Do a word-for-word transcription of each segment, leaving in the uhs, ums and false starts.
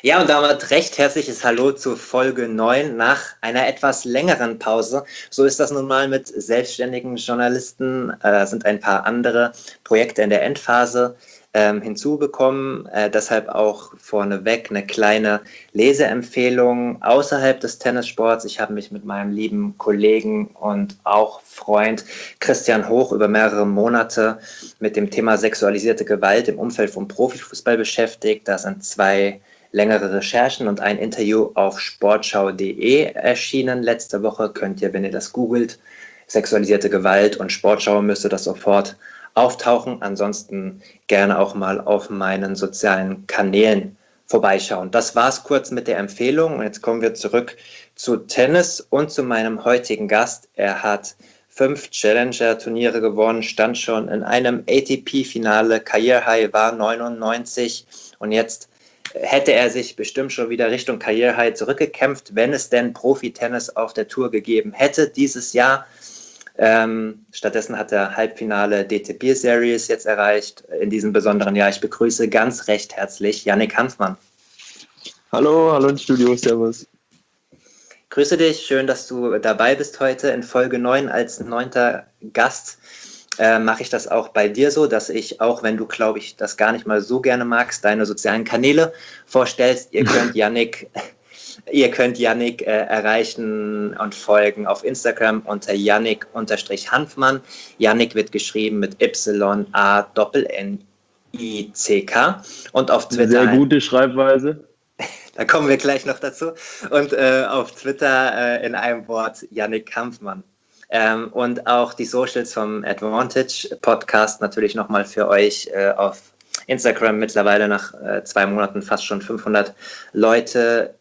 Ja, und damit recht herzliches Hallo zu Folge neun nach einer etwas längeren Pause. So ist das nun mal mit selbstständigen Journalisten. Äh, sind ein paar andere Projekte in der Endphase ähm, hinzubekommen. Äh, deshalb auch vorneweg eine kleine Leseempfehlung außerhalb des Tennissports. Ich habe mich mit meinem lieben Kollegen und auch Freund Christian Hoch über mehrere Monate mit dem Thema sexualisierte Gewalt im Umfeld vom Profifußball beschäftigt. Da sind zwei längere Recherchen und ein Interview auf sportschau punkt de erschienen. Letzte Woche könnt ihr, wenn ihr das googelt, sexualisierte Gewalt und Sportschau, müsste das sofort auftauchen. Ansonsten gerne auch mal auf meinen sozialen Kanälen vorbeischauen. Das war's kurz mit der Empfehlung. Und jetzt kommen wir zurück zu Tennis und zu meinem heutigen Gast. Er hat fünf Challenger-Turniere gewonnen, stand schon in einem A T P-Finale, Karrierehigh war neunundneunzig und jetzt hätte er sich bestimmt schon wieder Richtung Karrierehigh zurückgekämpft, wenn es denn Profi-Tennis auf der Tour gegeben hätte dieses Jahr. Ähm, stattdessen hat er Halbfinale D T P Series jetzt erreicht in diesem besonderen Jahr. Ich begrüße ganz recht herzlich Yannick Hanfmann. Hallo, hallo ins Studio, servus. Grüße dich, schön, dass du dabei bist heute in Folge neun als neunter Gast. Äh, mache ich das auch bei dir so, dass ich, auch wenn du, glaube ich, das gar nicht mal so gerne magst, deine sozialen Kanäle vorstellst. Ihr könnt Yannick, ihr könnt Yannick äh, erreichen und folgen auf Instagram unter Yannick-Hanfmann. Yannick wird geschrieben mit Y A N N I C K und auf Twitter. Sehr gute Schreibweise. Da kommen wir gleich noch dazu. Und äh, auf Twitter äh, in einem Wort Yannick Hanfmann. Ähm, und auch die Socials vom Advantage Podcast natürlich nochmal für euch äh, auf Instagram mittlerweile nach äh, zwei Monaten fast schon fünfhundert Leute,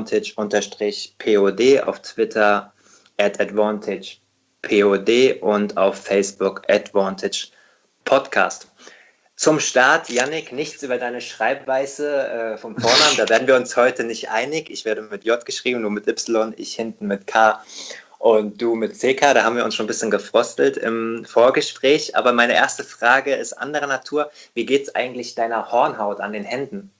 Advantage-Pod, auf Twitter at AdvantagePod und auf Facebook Advantage Podcast. Zum Start, Yannick, nichts über deine Schreibweise äh, vom Vornamen, da werden wir uns heute nicht einig. Ich werde mit J geschrieben, nur mit Y, ich hinten mit K. Und du mit C K, da haben wir uns schon ein bisschen gefrostelt im Vorgespräch. Aber meine erste Frage ist anderer Natur. Wie geht's eigentlich deiner Hornhaut an den Händen?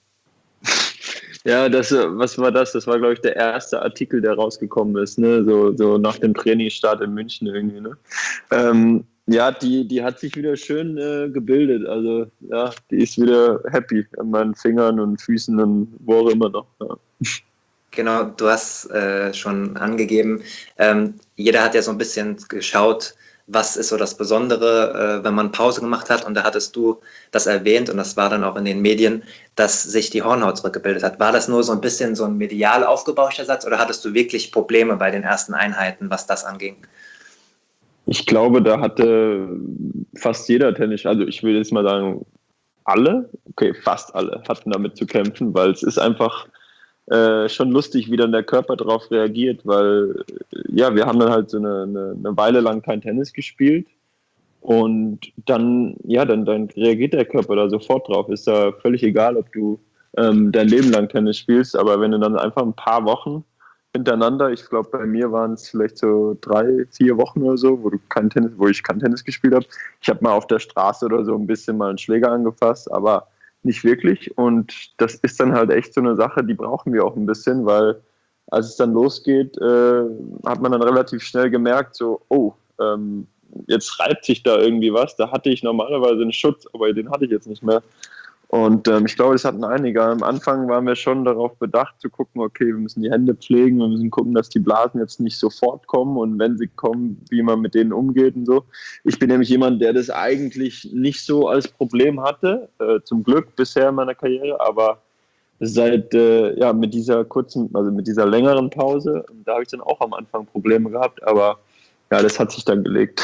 Ja, das, was war das? Das war, glaube ich, der erste Artikel, der rausgekommen ist, ne? So, so nach dem Trainingsstart in München irgendwie, ne? Ähm, ja, die, die hat sich wieder schön äh, gebildet. Also, ja, die ist wieder happy an meinen Fingern und Füßen und wo auch immer noch. Ja. Genau, du hast äh, schon angegeben, ähm, jeder hat ja so ein bisschen geschaut, was ist so das Besondere, äh, wenn man Pause gemacht hat, und da hattest du das erwähnt und das war dann auch in den Medien, dass sich die Hornhaut zurückgebildet hat. War das nur so ein bisschen so ein medial aufgebauschter Satz oder hattest du wirklich Probleme bei den ersten Einheiten, was das anging? Ich glaube, da hatte fast jeder Tennis, also ich will jetzt mal sagen, alle, okay, fast alle hatten damit zu kämpfen, weil es ist einfach Äh, schon lustig, wie dann der Körper darauf reagiert, weil ja, wir haben dann halt so eine, eine, eine Weile lang kein Tennis gespielt und dann, ja, dann, dann reagiert der Körper da sofort drauf. Ist da völlig egal, ob du ähm, dein Leben lang Tennis spielst, aber wenn du dann einfach ein paar Wochen hintereinander, ich glaube bei mir waren es vielleicht so drei, vier Wochen oder so, wo du kein Tennis, wo ich kein Tennis gespielt habe. Ich habe mal auf der Straße oder so ein bisschen mal einen Schläger angefasst, aber nicht wirklich, und das ist dann halt echt so eine Sache, die brauchen wir auch ein bisschen, weil als es dann losgeht, äh, hat man dann relativ schnell gemerkt, so, oh, ähm, jetzt reibt sich da irgendwie was, da hatte ich normalerweise einen Schutz, aber den hatte ich jetzt nicht mehr. Und ähm, ich glaube, das hatten einige. Am Anfang waren wir schon darauf bedacht zu gucken, okay, wir müssen die Hände pflegen, wir müssen gucken, dass die Blasen jetzt nicht sofort kommen und wenn sie kommen, wie man mit denen umgeht und so. Ich bin nämlich jemand, der das eigentlich nicht so als Problem hatte, äh, zum Glück bisher in meiner Karriere, aber seit, äh, ja, mit dieser kurzen, also mit dieser längeren Pause, da habe ich dann auch am Anfang Probleme gehabt, aber ja, das hat sich dann gelegt.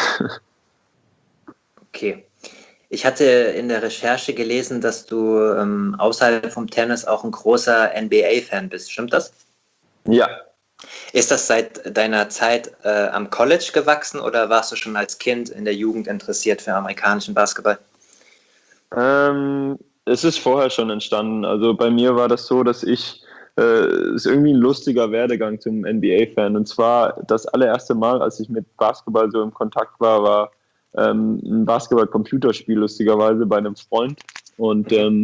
Okay. Ich hatte in der Recherche gelesen, dass du ähm, außerhalb vom Tennis auch ein großer N B A-Fan bist. Stimmt das? Ja. Ist das seit deiner Zeit äh, am College gewachsen oder warst du schon als Kind in der Jugend interessiert für amerikanischen Basketball? Ähm, es ist vorher schon entstanden. Also bei mir war das so, dass ich, äh, es ist irgendwie ein lustiger Werdegang zum N B A-Fan. Und zwar das allererste Mal, als ich mit Basketball so im Kontakt war, war ähm, ein Basketball-Computerspiel, lustigerweise, bei einem Freund. Und ähm,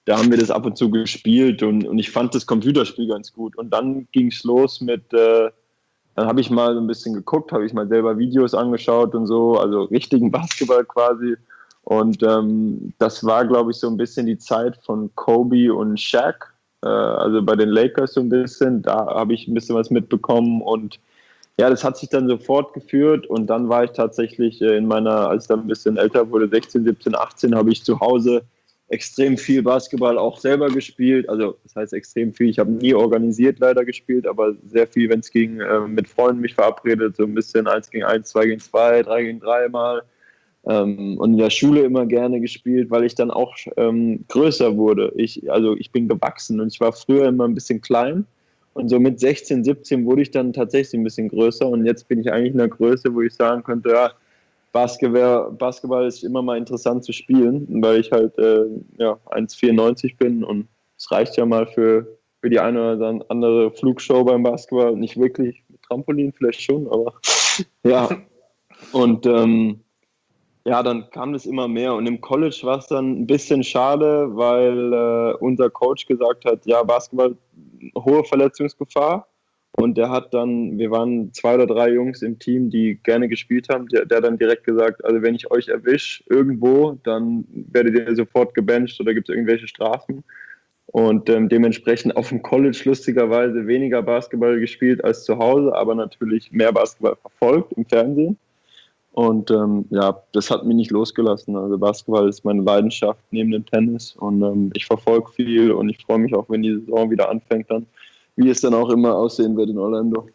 da haben wir das ab und zu gespielt und, und ich fand das Computerspiel ganz gut. Und dann ging es los mit, äh, dann habe ich mal so ein bisschen geguckt, habe ich mal selber Videos angeschaut und so, also richtigen Basketball quasi. Und ähm, das war, glaube ich, so ein bisschen die Zeit von Kobe und Shaq, äh, also bei den Lakers so ein bisschen. Da habe ich ein bisschen was mitbekommen und ja, das hat sich dann so fortgeführt und dann war ich tatsächlich äh, in meiner, als ich dann ein bisschen älter wurde, sechzehn, siebzehn, achtzehn, habe ich zu Hause extrem viel Basketball auch selber gespielt. Also das heißt extrem viel, ich habe nie organisiert leider gespielt, aber sehr viel, wenn es ging, äh, mit Freunden mich verabredet, so ein bisschen eins gegen eins, zwei gegen zwei, drei gegen drei mal. Ähm, und in der Schule immer gerne gespielt, weil ich dann auch ähm, größer wurde. Ich, also ich bin gewachsen und ich war früher immer ein bisschen klein. Und so mit sechzehn, siebzehn wurde ich dann tatsächlich ein bisschen größer und jetzt bin ich eigentlich in der Größe, wo ich sagen könnte, ja, Basketball, Basketball ist immer mal interessant zu spielen, weil ich halt äh, ja, eins Komma vierundneunzig bin und es reicht ja mal für, für die eine oder andere Flugshow beim Basketball. Nicht wirklich mit Trampolin, vielleicht schon, aber ja. Und ähm, ja, dann kam das immer mehr und im College war es dann ein bisschen schade, weil äh, unser Coach gesagt hat, ja, Basketball, hohe Verletzungsgefahr und der hat dann, wir waren zwei oder drei Jungs im Team, die gerne gespielt haben, der, der hat dann direkt gesagt, also wenn ich euch erwische irgendwo, dann werdet ihr sofort gebencht oder gibt es irgendwelche Strafen und ähm, dementsprechend auf dem College lustigerweise weniger Basketball gespielt als zu Hause, aber natürlich mehr Basketball verfolgt im Fernsehen. Und ähm, ja, das hat mich nicht losgelassen. Also Basketball ist meine Leidenschaft neben dem Tennis und ähm, ich verfolge viel und ich freue mich auch, wenn die Saison wieder anfängt dann, wie es dann auch immer aussehen wird in Orlando.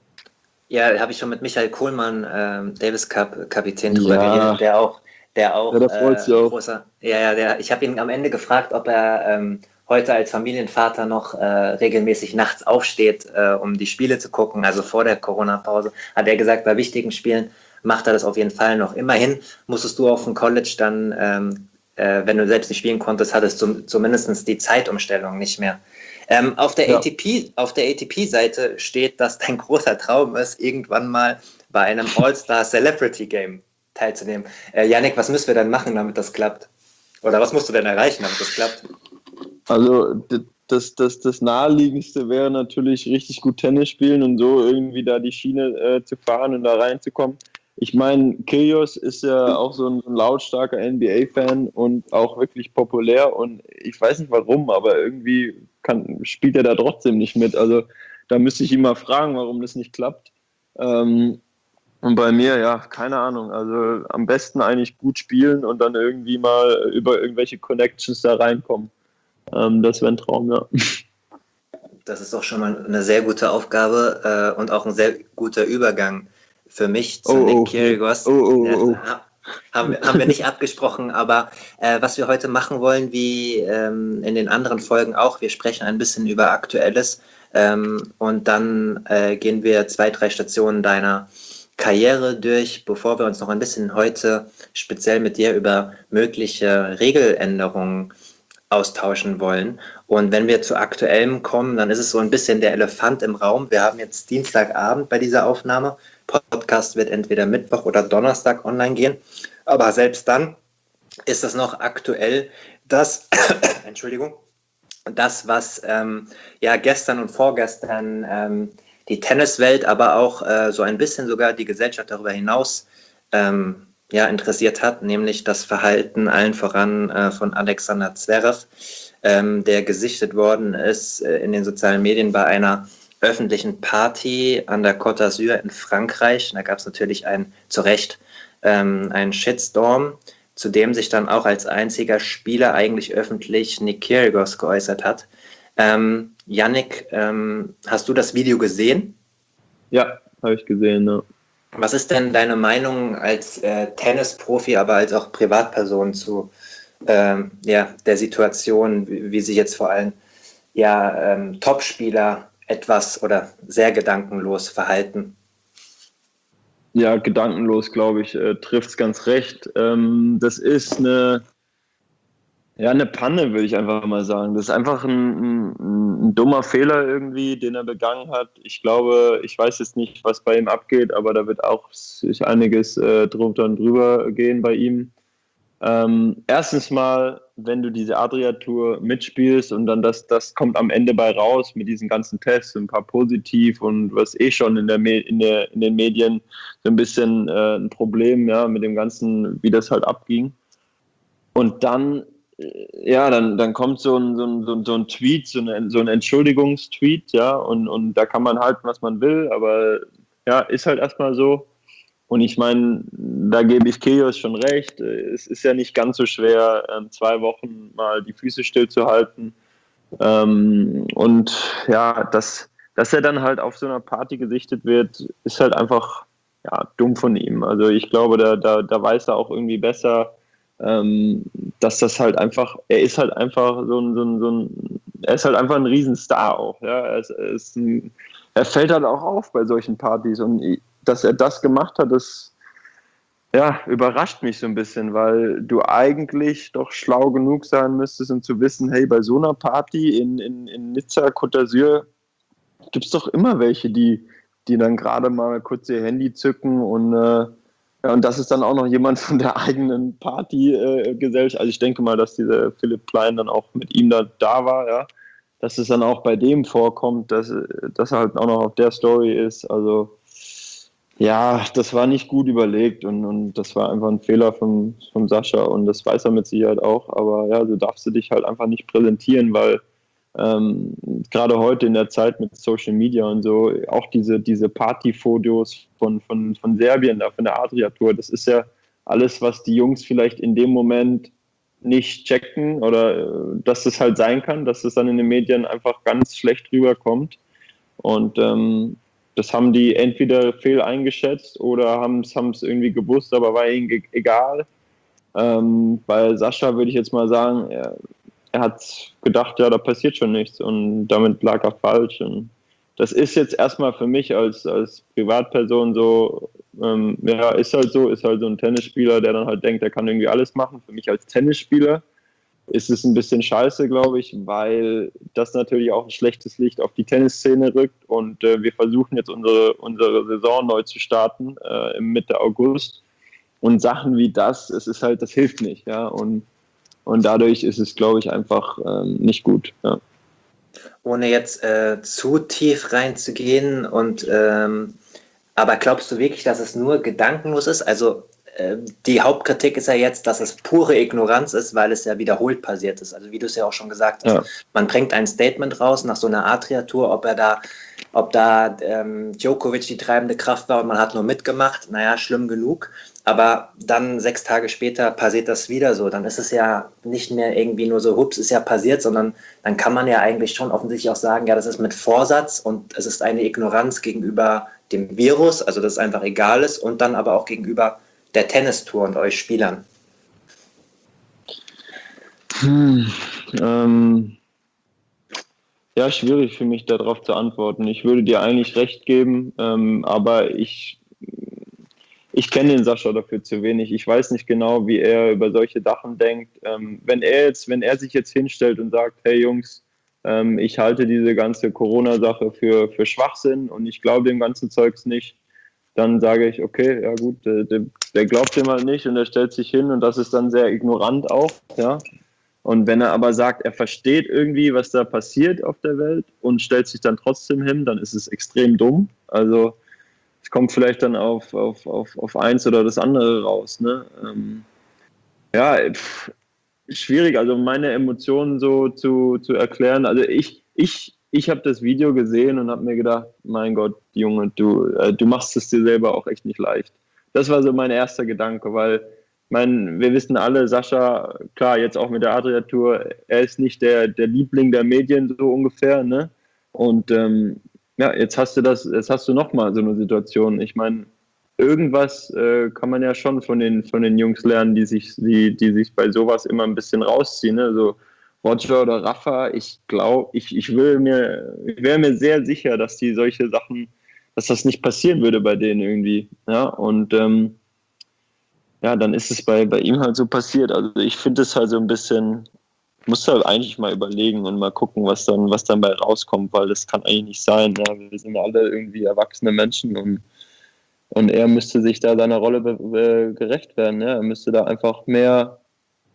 Ja, da habe ich schon mit Michael Kohlmann, ähm, Davis Cup Kapitän, drüber Ja. geredet, der auch, der auch, ja, der freut sich äh, auch. großer, ja, ja, der, ich habe ihn am Ende gefragt, ob er ähm, heute als Familienvater noch äh, regelmäßig nachts aufsteht, äh, um die Spiele zu gucken, also vor der Corona-Pause, hat er gesagt, bei wichtigen Spielen macht er das auf jeden Fall noch. Immerhin musstest du auf dem College dann, ähm, äh, wenn du selbst nicht spielen konntest, hattest du zumindest die Zeitumstellung nicht mehr. Ähm, auf der Ja. A T P, auf der A T P-Seite steht, dass dein großer Traum ist, irgendwann mal bei einem All-Star Celebrity Game teilzunehmen. Äh, Yannick, was müssen wir denn machen, damit das klappt? Oder was musst du denn erreichen, damit das klappt? Also das, das, das Naheliegendste wäre natürlich richtig gut Tennis spielen und so irgendwie da die Schiene äh, zu fahren und da reinzukommen. Ich meine, Kyrgios ist ja auch so ein, so ein lautstarker N B A-Fan und auch wirklich populär und ich weiß nicht warum, aber irgendwie kann, spielt er da trotzdem nicht mit. Also da müsste ich ihn mal fragen, warum das nicht klappt. Ähm, und bei mir, ja, keine Ahnung. Also am besten eigentlich gut spielen und dann irgendwie mal über irgendwelche Connections da reinkommen. Ähm, das wäre ein Traum, ja. Das ist doch schon mal eine sehr gute Aufgabe äh, und auch ein sehr guter Übergang für mich zu Oh, Nick oh, Kyrgios. oh, oh, Ja, oh. haben, wir, haben wir nicht abgesprochen, aber äh, was wir heute machen wollen, wie ähm, in den anderen Folgen auch, wir sprechen ein bisschen über Aktuelles ähm, und dann äh, gehen wir zwei, drei Stationen deiner Karriere durch, bevor wir uns noch ein bisschen heute speziell mit dir über mögliche Regeländerungen austauschen wollen. Und wenn wir zu Aktuellem kommen, dann ist es so ein bisschen der Elefant im Raum. Wir haben jetzt Dienstagabend bei dieser Aufnahme. Podcast wird entweder Mittwoch oder Donnerstag online gehen. Aber selbst dann ist es noch aktuell, dass, Entschuldigung, das, was ähm, ja gestern und vorgestern ähm, die Tenniswelt, aber auch äh, so ein bisschen sogar die Gesellschaft darüber hinaus ähm, ja, interessiert hat, nämlich das Verhalten allen voran äh, von Alexander Zverev, ähm, der gesichtet worden ist äh, in den sozialen Medien bei einer öffentlichen Party an der Côte d'Azur in Frankreich. Da gab es natürlich einen, zu Recht, ähm, einen Shitstorm, zu dem sich dann auch als einziger Spieler eigentlich öffentlich Nick Kyrgios geäußert hat. Ähm, Yannick, ähm, hast du das Video gesehen? Ja, habe ich gesehen, ja. Was ist denn deine Meinung als äh, Tennisprofi, aber als auch Privatperson zu ähm, ja, der Situation, wie, wie sich jetzt vor allem ja, ähm, Topspieler etwas oder sehr gedankenlos verhalten? Ja, gedankenlos, glaube ich, äh, trifft es ganz recht. Ähm, das ist eine, ja, eine Panne, würde ich einfach mal sagen. Das ist einfach ein, ein, ein dummer Fehler irgendwie, den er begangen hat. Ich glaube, ich weiß jetzt nicht, was bei ihm abgeht, aber da wird auch sich einiges äh, drunter und drüber gehen bei ihm. Ähm, erstens mal, wenn du diese Adria-Tour mitspielst und dann das, das kommt am Ende bei raus mit diesen ganzen Tests, ein paar positiv und was eh schon in, der, in, der, in den Medien so ein bisschen äh, ein Problem, ja, mit dem Ganzen, wie das halt abging. Und dann, äh, ja, dann, dann kommt so ein, so ein, so ein, so ein Tweet, so, eine, so ein Entschuldigungstweet, ja, und, und da kann man halten, was man will, aber ja, ist halt erstmal so. Und ich meine, da gebe ich Kyrgios schon recht. Es ist ja nicht ganz so schwer, zwei Wochen mal die Füße stillzuhalten. Und ja, dass, dass er dann halt auf so einer Party gesichtet wird, ist halt einfach ja, dumm von ihm. Also ich glaube, da, da, da weiß er auch irgendwie besser, dass das halt einfach, er ist halt einfach so ein, so ein, so ein er ist halt einfach ein Riesenstar auch. Ja? Er, ist, er, ist ein, er fällt halt auch auf bei solchen Partys und dass er das gemacht hat, das ja, überrascht mich so ein bisschen, weil du eigentlich doch schlau genug sein müsstest, um zu wissen, hey, bei so einer Party in, in, in Nizza, Côte d'Azur, gibt es doch immer welche, die, die dann gerade mal kurz ihr Handy zücken und, äh, ja, und das ist dann auch noch jemand von der eigenen Partygesellschaft. Äh, also ich denke mal, dass dieser Philipp Plein dann auch mit ihm da, da war, ja. Dass es dann auch bei dem vorkommt, dass, dass er halt auch noch auf der Story ist. Also ja, das war nicht gut überlegt und, und das war einfach ein Fehler von, von Sascha und das weiß er mit Sicherheit auch. Aber ja, so darfst du dich halt einfach nicht präsentieren, weil ähm, gerade heute in der Zeit mit Social Media und so, auch diese, diese Partyfotos von, von, von Serbien, da von der Adria-Tour, das ist ja alles, was die Jungs vielleicht in dem Moment nicht checken oder äh, dass es halt sein kann, dass es dann in den Medien einfach ganz schlecht rüberkommt. Und ähm, das haben die entweder fehl eingeschätzt oder haben es irgendwie gewusst, aber war ihnen ge- egal. Ähm, bei Sascha würde ich jetzt mal sagen, er, er hat gedacht, ja, da passiert schon nichts und damit lag er falsch. Und das ist jetzt erstmal für mich als, als Privatperson so, ähm, ja, ist halt so, ist halt so ein Tennisspieler, der dann halt denkt, er kann irgendwie alles machen. Für mich als Tennisspieler ist es ein bisschen scheiße, glaube ich, weil das natürlich auch ein schlechtes Licht auf die Tennisszene rückt und äh, wir versuchen jetzt unsere, unsere Saison neu zu starten äh, im Mitte August und Sachen wie das, es ist halt, das hilft nicht, ja, und, und dadurch ist es, glaube ich, einfach ähm, nicht gut, ja. Ohne jetzt äh, zu tief reinzugehen und ähm, aber glaubst du wirklich, dass es nur gedankenlos ist? Also die Hauptkritik ist ja jetzt, dass es pure Ignoranz ist, weil es ja wiederholt passiert ist. Also wie du es ja auch schon gesagt hast, ja. Man bringt ein Statement raus nach so einer Adria-Tour, ob er da, ob da ähm, Djokovic die treibende Kraft war und man hat nur mitgemacht, naja, schlimm genug. Aber dann sechs Tage später passiert das wieder so. Dann ist es ja nicht mehr irgendwie nur so, hups, ist ja passiert, sondern dann kann man ja eigentlich schon offensichtlich auch sagen, ja, das ist mit Vorsatz und es ist eine Ignoranz gegenüber dem Virus, also dass es einfach egal ist und dann aber auch gegenüber der Tennistour und euch Spielern? Hm, ähm, ja, schwierig für mich darauf zu antworten. Ich würde dir eigentlich recht geben, ähm, aber ich, ich kenne den Sascha dafür zu wenig. Ich weiß nicht genau, wie er über solche Sachen denkt. Ähm, wenn er jetzt, wenn er sich jetzt hinstellt und sagt, hey Jungs, ähm, ich halte diese ganze Corona-Sache für, für Schwachsinn und ich glaube dem ganzen Zeugs nicht, dann sage ich, okay, ja gut, der, der glaubt dem halt nicht und er stellt sich hin und das ist dann sehr ignorant auch, ja. Und wenn er aber sagt, er versteht irgendwie, was da passiert auf der Welt und stellt sich dann trotzdem hin, dann ist es extrem dumm. Also es kommt vielleicht dann auf, auf, auf, auf eins oder das andere raus, ne? Ähm, ja, pff, schwierig, also meine Emotionen so zu, zu erklären. Also ich, ich ich habe das Video gesehen und habe mir gedacht, mein Gott, Junge, du, äh, du machst es dir selber auch echt nicht leicht. Das war so mein erster Gedanke, weil mein, wir wissen alle, Sascha, klar, jetzt auch mit der Adria-Tour, er ist nicht der, der Liebling der Medien so ungefähr, ne? Und ähm, ja, jetzt hast du das, jetzt hast du nochmal so eine Situation. Ich meine, irgendwas äh, kann man ja schon von den, von den Jungs lernen, die sich, die, die sich bei sowas immer ein bisschen rausziehen, ne? So, Roger oder Rafa, ich glaube, ich, ich will mir, ich wäre mir sehr sicher, dass die solche Sachen, dass das nicht passieren würde bei denen irgendwie. Ja, und ähm, ja, dann ist es bei, bei ihm halt so passiert. Also ich finde es halt so ein bisschen, muss halt eigentlich mal überlegen und mal gucken, was dann, was dann bei rauskommt, weil das kann eigentlich nicht sein. Ja? Wir sind alle irgendwie erwachsene Menschen und, und er müsste sich da seiner Rolle be- be- gerecht werden. Ja? Er müsste da einfach mehr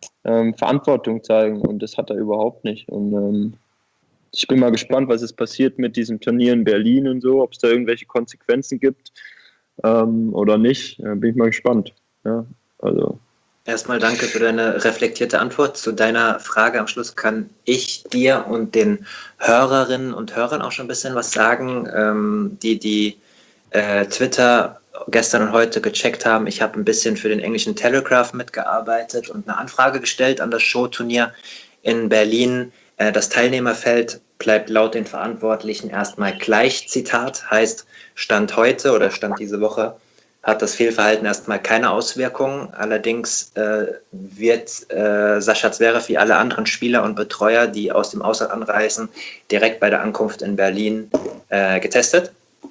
ähm, Verantwortung zeigen und das hat er überhaupt nicht. Und ähm, ich bin mal gespannt, was es passiert mit diesem Turnier in Berlin und so, ob es da irgendwelche Konsequenzen gibt ähm, oder nicht. Äh, bin ich mal gespannt. Ja, also. Erstmal danke für deine reflektierte Antwort. Zu deiner Frage am Schluss kann ich dir und den Hörerinnen und Hörern auch schon ein bisschen was sagen, ähm, die die äh, Twitter gestern und heute gecheckt haben. Ich habe ein bisschen für den englischen Telegraph mitgearbeitet und eine Anfrage gestellt an das Showturnier in Berlin. Äh, das Teilnehmerfeld bleibt laut den Verantwortlichen erstmal gleich. Zitat heißt, Stand heute oder Stand diese Woche hat das Fehlverhalten erstmal keine Auswirkungen. Allerdings äh, wird äh, Sascha Zverev wie alle anderen Spieler und Betreuer, die aus dem Ausland anreisen, direkt bei der Ankunft in Berlin äh, getestet.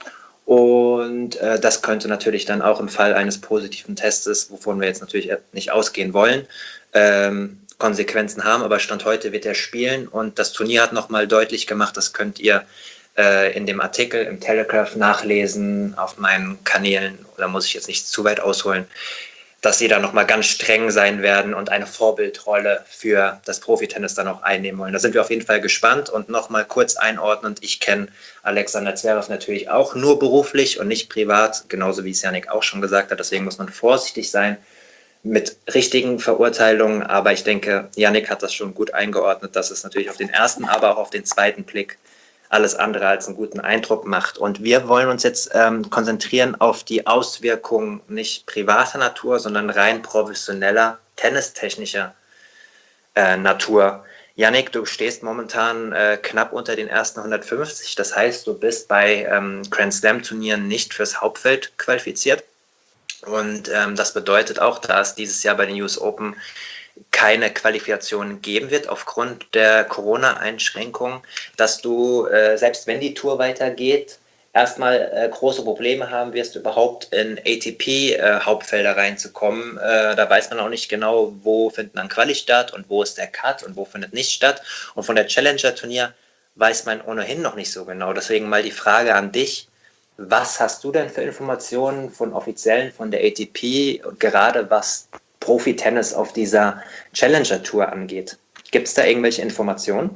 Und äh, das könnte natürlich dann auch im Fall eines positiven Testes, wovon wir jetzt natürlich nicht ausgehen wollen, ähm, Konsequenzen haben. Aber Stand heute wird er spielen und das Turnier hat nochmal deutlich gemacht, das könnt ihr äh, in dem Artikel im Telegraph nachlesen, auf meinen Kanälen, da muss ich jetzt nicht zu weit ausholen, dass sie da nochmal ganz streng sein werden und eine Vorbildrolle für das Profitennis dann auch einnehmen wollen. Da sind wir auf jeden Fall gespannt und nochmal kurz einordnend. Ich kenne Alexander Zverev natürlich auch nur beruflich und nicht privat, genauso wie es Jannik auch schon gesagt hat. Deswegen muss man vorsichtig sein mit richtigen Verurteilungen. Aber ich denke, Jannik hat das schon gut eingeordnet, dass es natürlich auf den ersten, aber auch auf den zweiten Blick alles andere als einen guten Eindruck macht. Und wir wollen uns jetzt ähm, konzentrieren auf die Auswirkungen nicht privater Natur, sondern rein professioneller, tennistechnischer äh, Natur. Jannik, du stehst momentan äh, knapp unter den ersten hundertfünfzig. Das heißt, du bist bei ähm, Grand Slam Turnieren nicht fürs Hauptfeld qualifiziert. Und ähm, das bedeutet auch, da es dieses Jahr bei den U S Open keine Qualifikation geben wird aufgrund der Corona-Einschränkungen, dass du, äh, selbst wenn die Tour weitergeht, erstmal äh, große Probleme haben wirst, überhaupt in A T P-Hauptfelder äh, reinzukommen. Äh, da weiß man auch nicht genau, wo findet dann Quali statt und wo ist der Cut und wo findet nicht statt. Und von der Challenger-Turnier weiß man ohnehin noch nicht so genau. Deswegen mal die Frage an dich. Was hast du denn für Informationen von Offiziellen, von der A T P, gerade was Profi-Tennis auf dieser Challenger-Tour angeht? Gibt es da irgendwelche Informationen?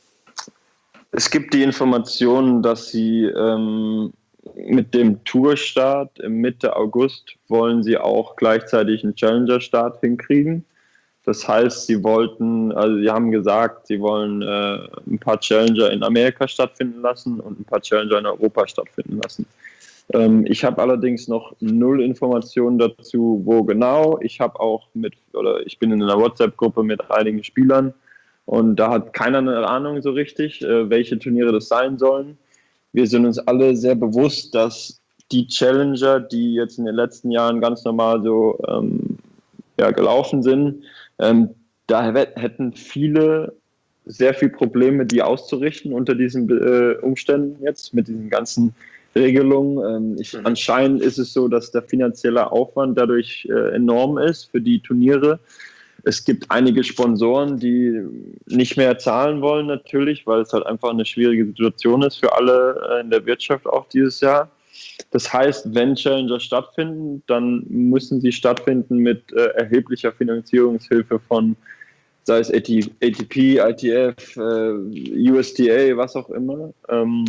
Es gibt die Informationen, dass sie ähm, mit dem Tourstart im Mitte August wollen sie auch gleichzeitig einen Challenger-Start hinkriegen. Das heißt, sie wollten, also sie haben gesagt, sie wollen äh, ein paar Challenger in Amerika stattfinden lassen und ein paar Challenger in Europa stattfinden lassen. Ähm, ich habe allerdings noch null Informationen dazu, wo genau. Ich habe auch mit, oder ich bin in einer WhatsApp-Gruppe mit einigen Spielern und da hat keiner eine Ahnung so richtig, äh, welche Turniere das sein sollen. Wir sind uns alle sehr bewusst, dass die Challenger, die jetzt in den letzten Jahren ganz normal so ähm, ja, gelaufen sind, ähm, da hätten viele sehr viel Probleme, die auszurichten unter diesen äh, Umständen jetzt mit diesen ganzen Regelungen. Ähm, ich, mhm. Anscheinend ist es so, dass der finanzielle Aufwand dadurch äh, enorm ist für die Turniere. Es gibt einige Sponsoren, die nicht mehr zahlen wollen natürlich, weil es halt einfach eine schwierige Situation ist für alle äh, in der Wirtschaft auch dieses Jahr. Das heißt, wenn Challenger stattfinden, dann müssen sie stattfinden mit äh, erheblicher Finanzierungshilfe von, sei es A T P, I T F, äh, U S D A, was auch immer. Ähm,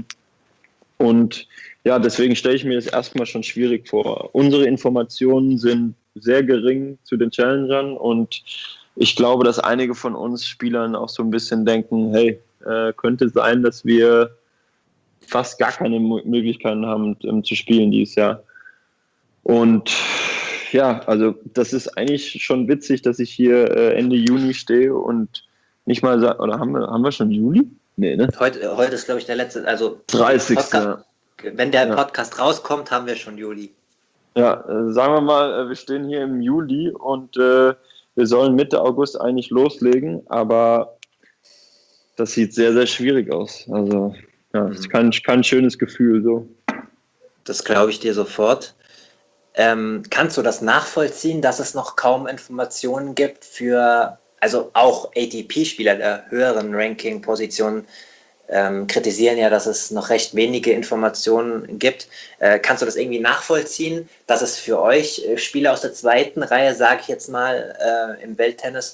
und ja, deswegen stelle ich mir das erstmal schon schwierig vor. Unsere Informationen sind sehr gering zu den Challengern und ich glaube, dass einige von uns Spielern auch so ein bisschen denken, hey, äh, könnte sein, dass wir fast gar keine Möglichkeiten haben, um zu spielen dieses Jahr. Und ja, also das ist eigentlich schon witzig, dass ich hier äh, Ende Juni stehe und nicht mal sage, oder haben wir, haben wir schon Juli? Nee, ne? Heute, heute ist, glaube ich, der letzte, also dreißigste Podcast, wenn der Podcast ja. rauskommt, haben wir schon Juli. Ja, äh, sagen wir mal, wir stehen hier im Juli und äh, wir sollen Mitte August eigentlich loslegen, aber das sieht sehr, sehr schwierig aus. Also ja, es ist kein, kein schönes Gefühl so. Das glaube ich dir sofort. Ähm, kannst du das nachvollziehen, dass es noch kaum Informationen gibt für, also auch A T P-Spieler der höheren Ranking-Positionen ähm, kritisieren ja, dass es noch recht wenige Informationen gibt. Äh, kannst du das irgendwie nachvollziehen, dass es für euch äh, Spieler aus der zweiten Reihe, sage ich jetzt mal, äh, im Welttennis,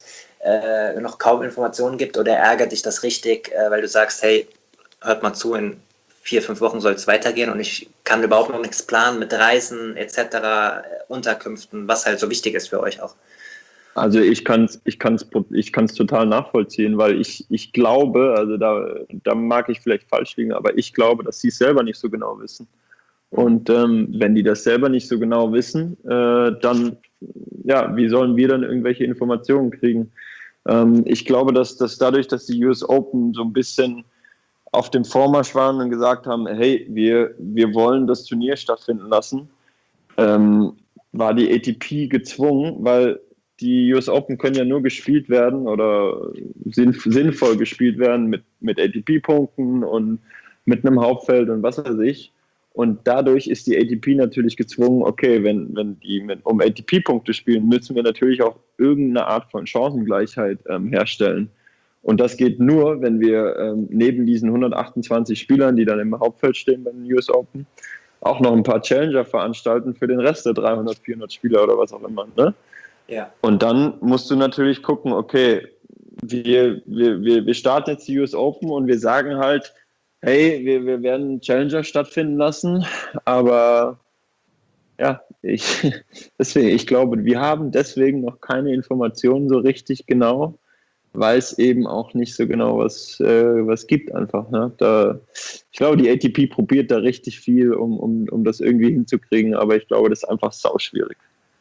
äh, noch kaum Informationen gibt, oder ärgert dich das richtig, äh, weil du sagst, hey, hört mal zu, in vier, fünf Wochen soll es weitergehen und ich kann überhaupt noch nichts planen mit Reisen et cetera, Unterkünften, was halt so wichtig ist für euch auch? Also ich kann es ich kann's, ich kann's total nachvollziehen, weil ich, ich glaube, also da, da mag ich vielleicht falsch liegen, aber ich glaube, dass sie es selber nicht so genau wissen. Und ähm, wenn die das selber nicht so genau wissen, äh, dann, ja, wie sollen wir dann irgendwelche Informationen kriegen? Ähm, ich glaube, dass, dass dadurch, dass die U S Open so ein bisschen auf dem Vormarsch waren und gesagt haben, hey, wir, wir wollen das Turnier stattfinden lassen, ähm, war die A T P gezwungen, weil die U S Open können ja nur gespielt werden oder sinnvoll gespielt werden mit, mit A T P-Punkten und mit einem Hauptfeld und was weiß ich. Und dadurch ist die A T P natürlich gezwungen, okay, wenn, wenn die mit, um A T P-Punkte spielen, müssen wir natürlich auch irgendeine Art von Chancengleichheit ähm, herstellen. Und das geht nur, wenn wir ähm, neben diesen hundertachtundzwanzig Spielern, die dann im Hauptfeld stehen bei den U S Open, auch noch ein paar Challenger veranstalten für den Rest der dreihundert, vierhundert Spieler oder was auch immer. Ne? Ja. Und dann musst du natürlich gucken, okay, wir, wir, wir, wir starten jetzt die U S Open und wir sagen halt, hey, wir, wir werden Challenger stattfinden lassen, aber ja, ich, deswegen, ich glaube, wir haben deswegen noch keine Informationen so richtig genau, weil es eben auch nicht so genau was, äh, was gibt einfach. Ne? Da, ich glaube, die A T P probiert da richtig viel, um, um, um das irgendwie hinzukriegen, aber ich glaube, das ist einfach sauschwierig.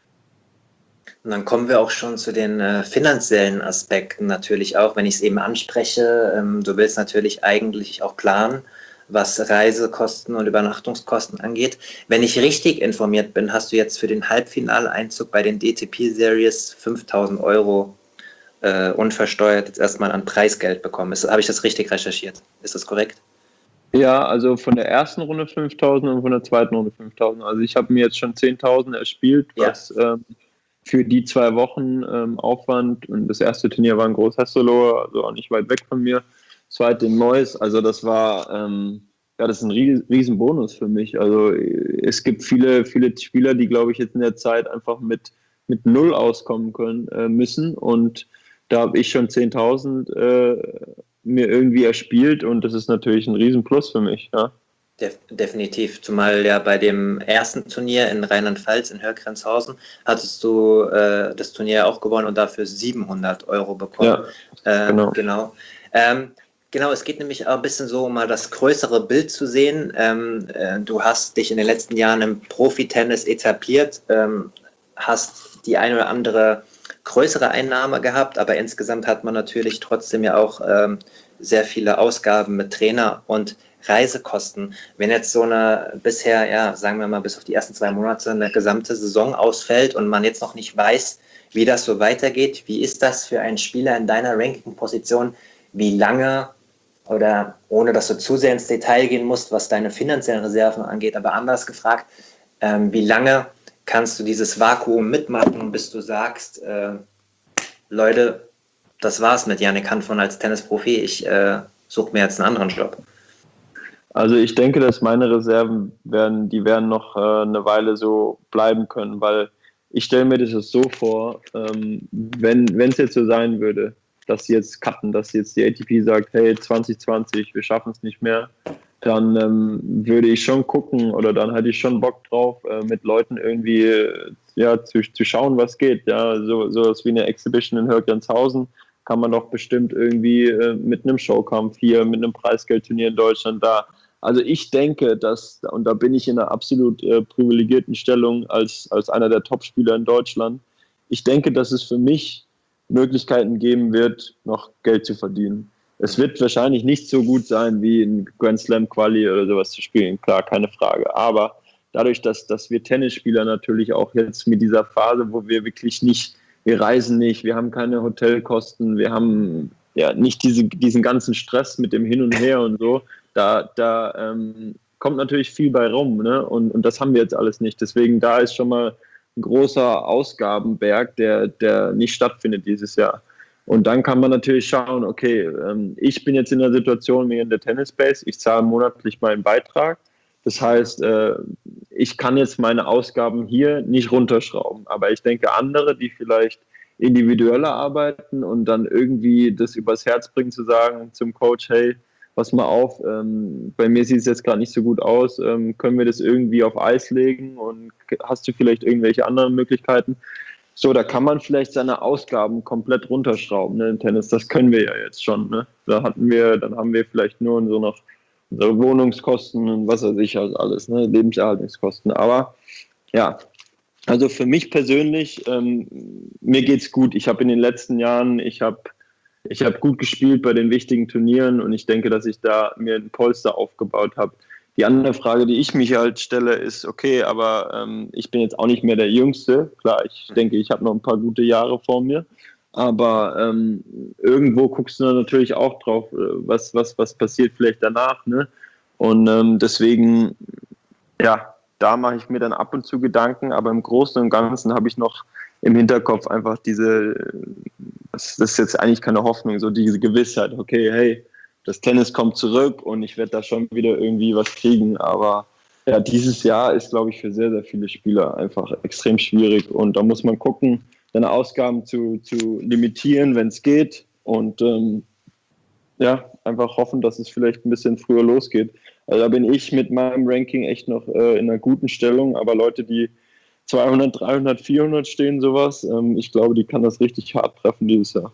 Und dann kommen wir auch schon zu den äh, finanziellen Aspekten natürlich auch, wenn ich es eben anspreche. Ähm, du willst natürlich eigentlich auch planen, was Reisekosten und Übernachtungskosten angeht. Wenn ich richtig informiert bin, hast du jetzt für den Halbfinaleinzug bei den D T P-Series fünftausend Euro äh, unversteuert jetzt erstmal an Preisgeld bekommen. Habe ich das richtig recherchiert? Ist das korrekt? Ja, also von der ersten Runde fünftausend und von der zweiten Runde fünftausend. Also ich habe mir jetzt schon zehntausend erspielt, Ja. was ähm, für die zwei Wochen ähm, Aufwand, und das erste Turnier war in Großhesselo, also auch nicht weit weg von mir, das zweite in Neuss, also das war, ähm, ja, das ist ein riesen Bonus für mich. Also es gibt viele, viele Spieler, die, glaube ich, jetzt in der Zeit einfach mit, mit Null auskommen können, äh, müssen, und da habe ich schon zehntausend äh, mir irgendwie erspielt, und das ist natürlich ein riesen Plus für mich, ja. Def- definitiv, zumal ja bei dem ersten Turnier in Rheinland-Pfalz in Hörgrenzhausen hattest du äh, das Turnier auch gewonnen und dafür siebenhundert Euro bekommen. Ja, äh, genau. Genau. Ähm, genau, es geht nämlich auch ein bisschen so, um mal das größere Bild zu sehen. Ähm, äh, du hast dich in den letzten Jahren im Profitennis etabliert, ähm, hast die eine oder andere größere Einnahme gehabt, aber insgesamt hat man natürlich trotzdem ja auch ähm, sehr viele Ausgaben mit Trainer und Reisekosten. Wenn jetzt so eine bisher, ja, sagen wir mal, bis auf die ersten zwei Monate eine gesamte Saison ausfällt und man jetzt noch nicht weiß, wie das so weitergeht, wie ist das für einen Spieler in deiner Ranking-Position? Wie lange, oder ohne dass du zu sehr ins Detail gehen musst, was deine finanziellen Reserven angeht, aber anders gefragt, ähm, wie lange kannst du dieses Vakuum mitmachen, bis du sagst, äh, Leute, das war's mit Jannik Hanfmann als Tennisprofi, ich äh, suche mir jetzt einen anderen Job? Also ich denke, dass meine Reserven werden, die werden noch äh, eine Weile so bleiben können, weil ich stelle mir das so vor, ähm, wenn wenn es jetzt so sein würde, dass sie jetzt cutten, dass jetzt die A T P sagt, hey, zwanzig zwanzig, wir schaffen es nicht mehr, dann ähm, würde ich schon gucken, oder dann hätte ich schon Bock drauf, äh, mit Leuten irgendwie äh, ja, zu, zu schauen, was geht. Ja, so sowas wie eine Exhibition in Hörgrenzhausen kann man doch bestimmt irgendwie äh, mit einem Showkampf hier, mit einem Preisgeldturnier in Deutschland da. Also ich denke, dass, und da bin ich in einer absolut äh, privilegierten Stellung als, als einer der Topspieler in Deutschland, ich denke, dass es für mich Möglichkeiten geben wird, noch Geld zu verdienen. Es wird wahrscheinlich nicht so gut sein, wie ein Grand Slam Quali oder sowas zu spielen, klar, keine Frage. Aber dadurch, dass, dass wir Tennisspieler natürlich auch jetzt mit dieser Phase, wo wir wirklich nicht, wir reisen nicht, wir haben keine Hotelkosten, wir haben ja nicht diese, diesen ganzen Stress mit dem Hin und Her und so, da, da ähm, kommt natürlich viel bei rum, ne? Und, und das haben wir jetzt alles nicht. Deswegen, da ist schon mal ein großer Ausgabenberg, der, der nicht stattfindet dieses Jahr. Und dann kann man natürlich schauen, okay, ähm, ich bin jetzt in der Situation wie in der Tennis Base, ich zahle monatlich meinen Beitrag. Das heißt, äh, ich kann jetzt meine Ausgaben hier nicht runterschrauben. Aber ich denke, andere, die vielleicht individueller arbeiten und dann irgendwie das übers Herz bringen, zu sagen zum Coach, hey, pass mal auf, ähm, bei mir sieht es jetzt gerade nicht so gut aus, ähm, können wir das irgendwie auf Eis legen und hast du vielleicht irgendwelche anderen Möglichkeiten? So, da kann man vielleicht seine Ausgaben komplett runterschrauben, ne, im Tennis. Das können wir ja jetzt schon, ne? Da hatten wir, dann haben wir vielleicht nur so noch unsere Wohnungskosten und was weiß ich halt alles, ne? Lebenserhaltungskosten. Aber ja, also für mich persönlich, ähm, mir geht's gut. Ich habe in den letzten Jahren, ich habe ich habe gut gespielt bei den wichtigen Turnieren und ich denke, dass ich da mir ein Polster aufgebaut habe. Die andere Frage, die ich mich halt stelle, ist, okay, aber ähm, ich bin jetzt auch nicht mehr der Jüngste. Klar, ich denke, ich habe noch ein paar gute Jahre vor mir. Aber ähm, irgendwo guckst du dann natürlich auch drauf, äh, was, was, was passiert vielleicht danach. Ne? Und ähm, deswegen, ja, da mache ich mir dann ab und zu Gedanken. Aber im Großen und Ganzen habe ich noch im Hinterkopf einfach diese, das, das ist jetzt eigentlich keine Hoffnung, so diese Gewissheit, okay, hey, das Tennis kommt zurück und ich werde da schon wieder irgendwie was kriegen. Aber ja, dieses Jahr ist, glaube ich, für sehr, sehr viele Spieler einfach extrem schwierig. Und da muss man gucken, seine Ausgaben zu, zu limitieren, wenn es geht. Und ähm, ja, einfach hoffen, dass es vielleicht ein bisschen früher losgeht. Also da bin ich mit meinem Ranking echt noch äh, in einer guten Stellung. Aber Leute, die zweihundert, dreihundert, vierhundert stehen, sowas, ähm, ich glaube, die kann das richtig hart treffen dieses Jahr.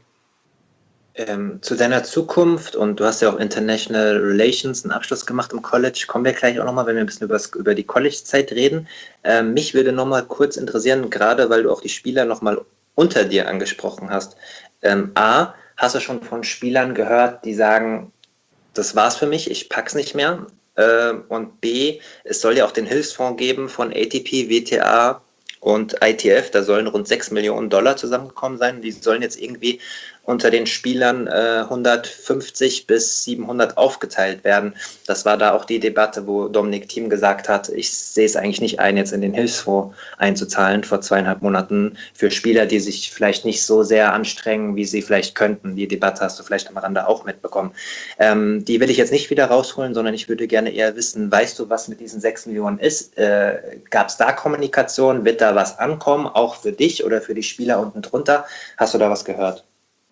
Ähm, zu deiner Zukunft, und du hast ja auch International Relations einen Abschluss gemacht im College, kommen wir gleich auch nochmal, wenn wir ein bisschen über, über die College-Zeit reden. Ähm, mich würde nochmal kurz interessieren, gerade weil du auch die Spieler nochmal unter dir angesprochen hast. Ähm, A, hast du schon von Spielern gehört, die sagen, das war's für mich, ich pack's nicht mehr? Äh, und B, es soll ja auch den Hilfsfonds geben von A T P, W T A und I T F, da sollen rund sechs Millionen Dollar zusammengekommen sein. Die sollen jetzt irgendwie unter den Spielern äh, hundertfünfzig bis siebenhundert aufgeteilt werden. Das war da auch die Debatte, wo Dominic Thiem gesagt hat, ich sehe es eigentlich nicht ein, jetzt in den Hilfsfonds einzuzahlen vor zweieinhalb Monaten für Spieler, die sich vielleicht nicht so sehr anstrengen, wie sie vielleicht könnten. Die Debatte hast du vielleicht am Rande auch mitbekommen. Ähm, die will ich jetzt nicht wieder rausholen, sondern ich würde gerne eher wissen, weißt du, was mit diesen sechs Millionen ist? Äh, Gab es da Kommunikation? Wird da was ankommen, auch für dich oder für die Spieler unten drunter? Hast du da was gehört?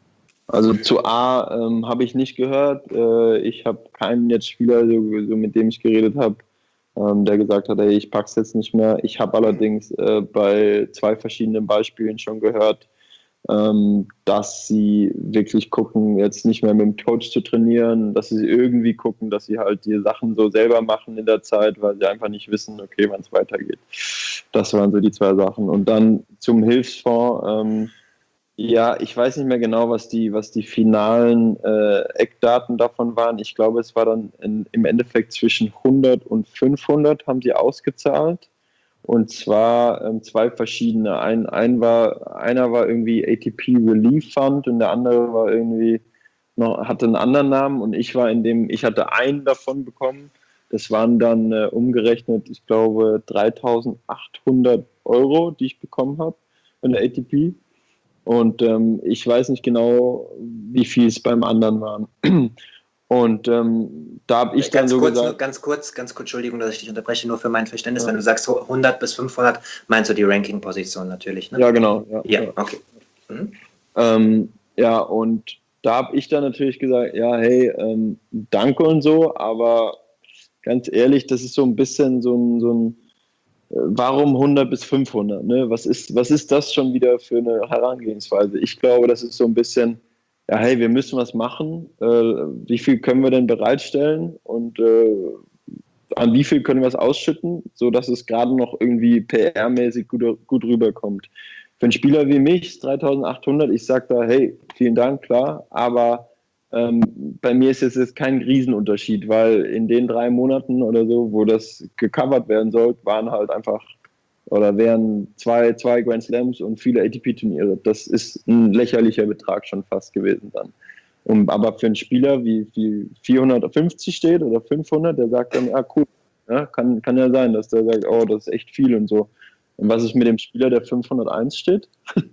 Also zu A ähm, habe ich nicht gehört. Äh, ich habe keinen jetzt Spieler, so, so mit dem ich geredet habe, ähm, der gesagt hat, hey, ich pack's jetzt nicht mehr. Ich habe allerdings äh, bei zwei verschiedenen Beispielen schon gehört, ähm, dass sie wirklich gucken, jetzt nicht mehr mit dem Coach zu trainieren, dass sie irgendwie gucken, dass sie halt die Sachen so selber machen in der Zeit, weil sie einfach nicht wissen, okay, wann es weitergeht. Das waren so die zwei Sachen. Und dann zum Hilfsfonds. Ähm, Ja, ich weiß nicht mehr genau, was die, was die finalen äh, Eckdaten davon waren. Ich glaube, es war dann in, im Endeffekt zwischen hundert und fünfhundert haben sie ausgezahlt. Und zwar ähm, zwei verschiedene. Ein, ein war, einer war irgendwie A T P Relief Fund und der andere war irgendwie noch, hatte einen anderen Namen und ich war in dem, ich hatte einen davon bekommen. Das waren dann äh, umgerechnet, ich glaube, dreitausendachthundert Euro, die ich bekommen habe von der A T P. Und ähm, ich weiß nicht genau, wie viel es beim anderen waren. Und ähm, da habe ich dann ganz so kurz, gesagt... nur, ganz kurz, ganz kurz, Entschuldigung, dass ich dich unterbreche, nur für mein Verständnis. Ja. Wenn du sagst hundert bis fünfhundert, meinst du die Ranking-Position natürlich, ne? Ja, genau. Ja, ja, ja. okay. Mhm. Ähm, ja, und da habe ich dann natürlich gesagt, ja, hey, ähm, danke und so, aber ganz ehrlich, das ist so ein bisschen so ein, so ein warum hundert bis fünfhundert? Ne? Was ist, was ist das schon wieder für eine Herangehensweise? Ich glaube, das ist so ein bisschen, ja, hey, wir müssen was machen. Äh, wie viel können wir denn bereitstellen und äh, an wie viel können wir es ausschütten, sodass es gerade noch irgendwie P R-mäßig gut, gut rüberkommt? Für einen Spieler wie mich, dreitausendachthundert, ich sage da, hey, vielen Dank, klar, aber ähm, bei mir ist es jetzt kein Riesenunterschied, weil in den drei Monaten oder so, wo das gecovert werden soll, waren halt einfach oder wären zwei, zwei Grand Slams und viele A T P-Turniere. Das ist ein lächerlicher Betrag schon fast gewesen dann. Und, aber für einen Spieler, wie, wie vierhundertfünfzig steht oder fünfhundert, der sagt dann, ah cool, ja, kann, kann ja sein, dass der sagt, oh, das ist echt viel und so. Und was ist mit dem Spieler, der fünfhunderteins steht?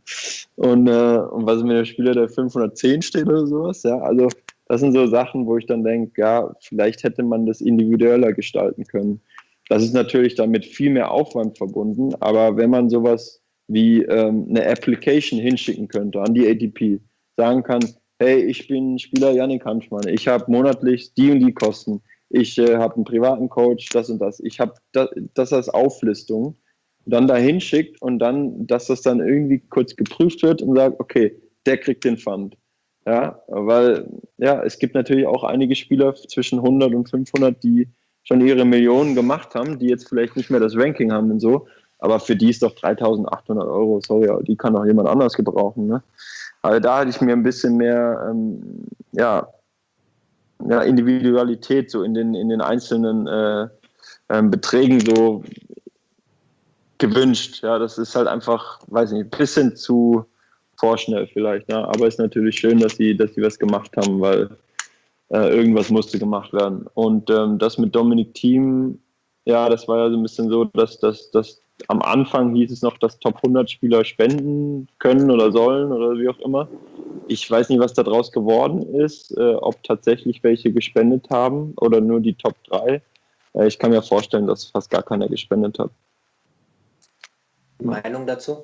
und, äh, und was ist mit dem Spieler, der fünfhundertzehn steht oder sowas? Ja, also das sind so Sachen, wo ich dann denke, ja, vielleicht hätte man das individueller gestalten können. Das ist natürlich dann mit viel mehr Aufwand verbunden, aber wenn man sowas wie ähm, eine Application hinschicken könnte an die A T P, sagen kann, hey, ich bin Spieler Yannick Hanschmann, ich habe monatlich die und die Kosten, ich äh, habe einen privaten Coach, das und das, ich habe das, das als Auflistung, dann da hinschickt und dann, dass das dann irgendwie kurz geprüft wird und sagt, okay, der kriegt den Fund. Ja, weil ja, es gibt natürlich auch einige Spieler zwischen hundert und fünfhundert, die schon ihre Millionen gemacht haben, die jetzt vielleicht nicht mehr das Ranking haben und so, aber für die ist doch dreitausendachthundert Euro, sorry, die kann doch jemand anders gebrauchen. Ne? Also da hatte ich mir ein bisschen mehr ähm, ja, ja, Individualität so in den, in den einzelnen äh, ähm, Beträgen so gewünscht. Ja, das ist halt einfach, weiß nicht, ein bisschen zu vorschnell vielleicht. Ja. Aber es ist natürlich schön, dass sie, dass sie was gemacht haben, weil äh, irgendwas musste gemacht werden. Und ähm, das mit Dominic Thiem, ja, das war ja so ein bisschen so, dass, dass, dass am Anfang hieß es noch, dass Top hundert Spieler spenden können oder sollen oder wie auch immer. Ich weiß nicht, was da draus geworden ist, äh, ob tatsächlich welche gespendet haben oder nur die Top drei. Äh, ich kann mir vorstellen, dass fast gar keiner gespendet hat. Meinung dazu?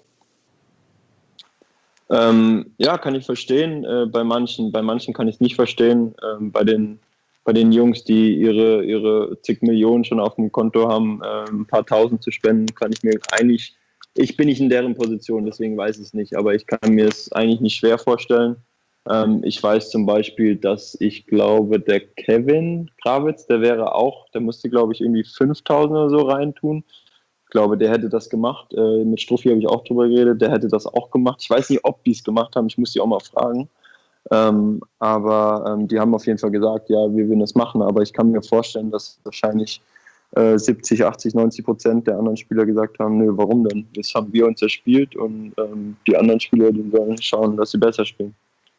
Ähm, ja, kann ich verstehen. Äh, bei manchen, bei manchen kann ich es nicht verstehen. Ähm, bei den bei den Jungs, die ihre ihre zig Millionen schon auf dem Konto haben, äh, ein paar Tausend zu spenden, kann ich mir eigentlich. Ich bin nicht in deren Position, deswegen weiß ich es nicht. Aber ich kann mir es eigentlich nicht schwer vorstellen. Ähm, ich weiß zum Beispiel, dass ich glaube, der Kevin Grawitz, der wäre auch, der musste glaube ich irgendwie fünftausend oder so reintun. Ich glaube, der hätte das gemacht. Äh, mit Struffi habe ich auch drüber geredet. Der hätte das auch gemacht. Ich weiß nicht, ob die es gemacht haben. Ich muss die auch mal fragen. Ähm, aber ähm, die haben auf jeden Fall gesagt, ja, wir würden das machen. Aber ich kann mir vorstellen, dass wahrscheinlich äh, siebzig, achtzig, neunzig Prozent der anderen Spieler gesagt haben, nö, warum denn? Das haben wir uns erspielt und ähm, die anderen Spieler, die sollen schauen, dass sie besser spielen.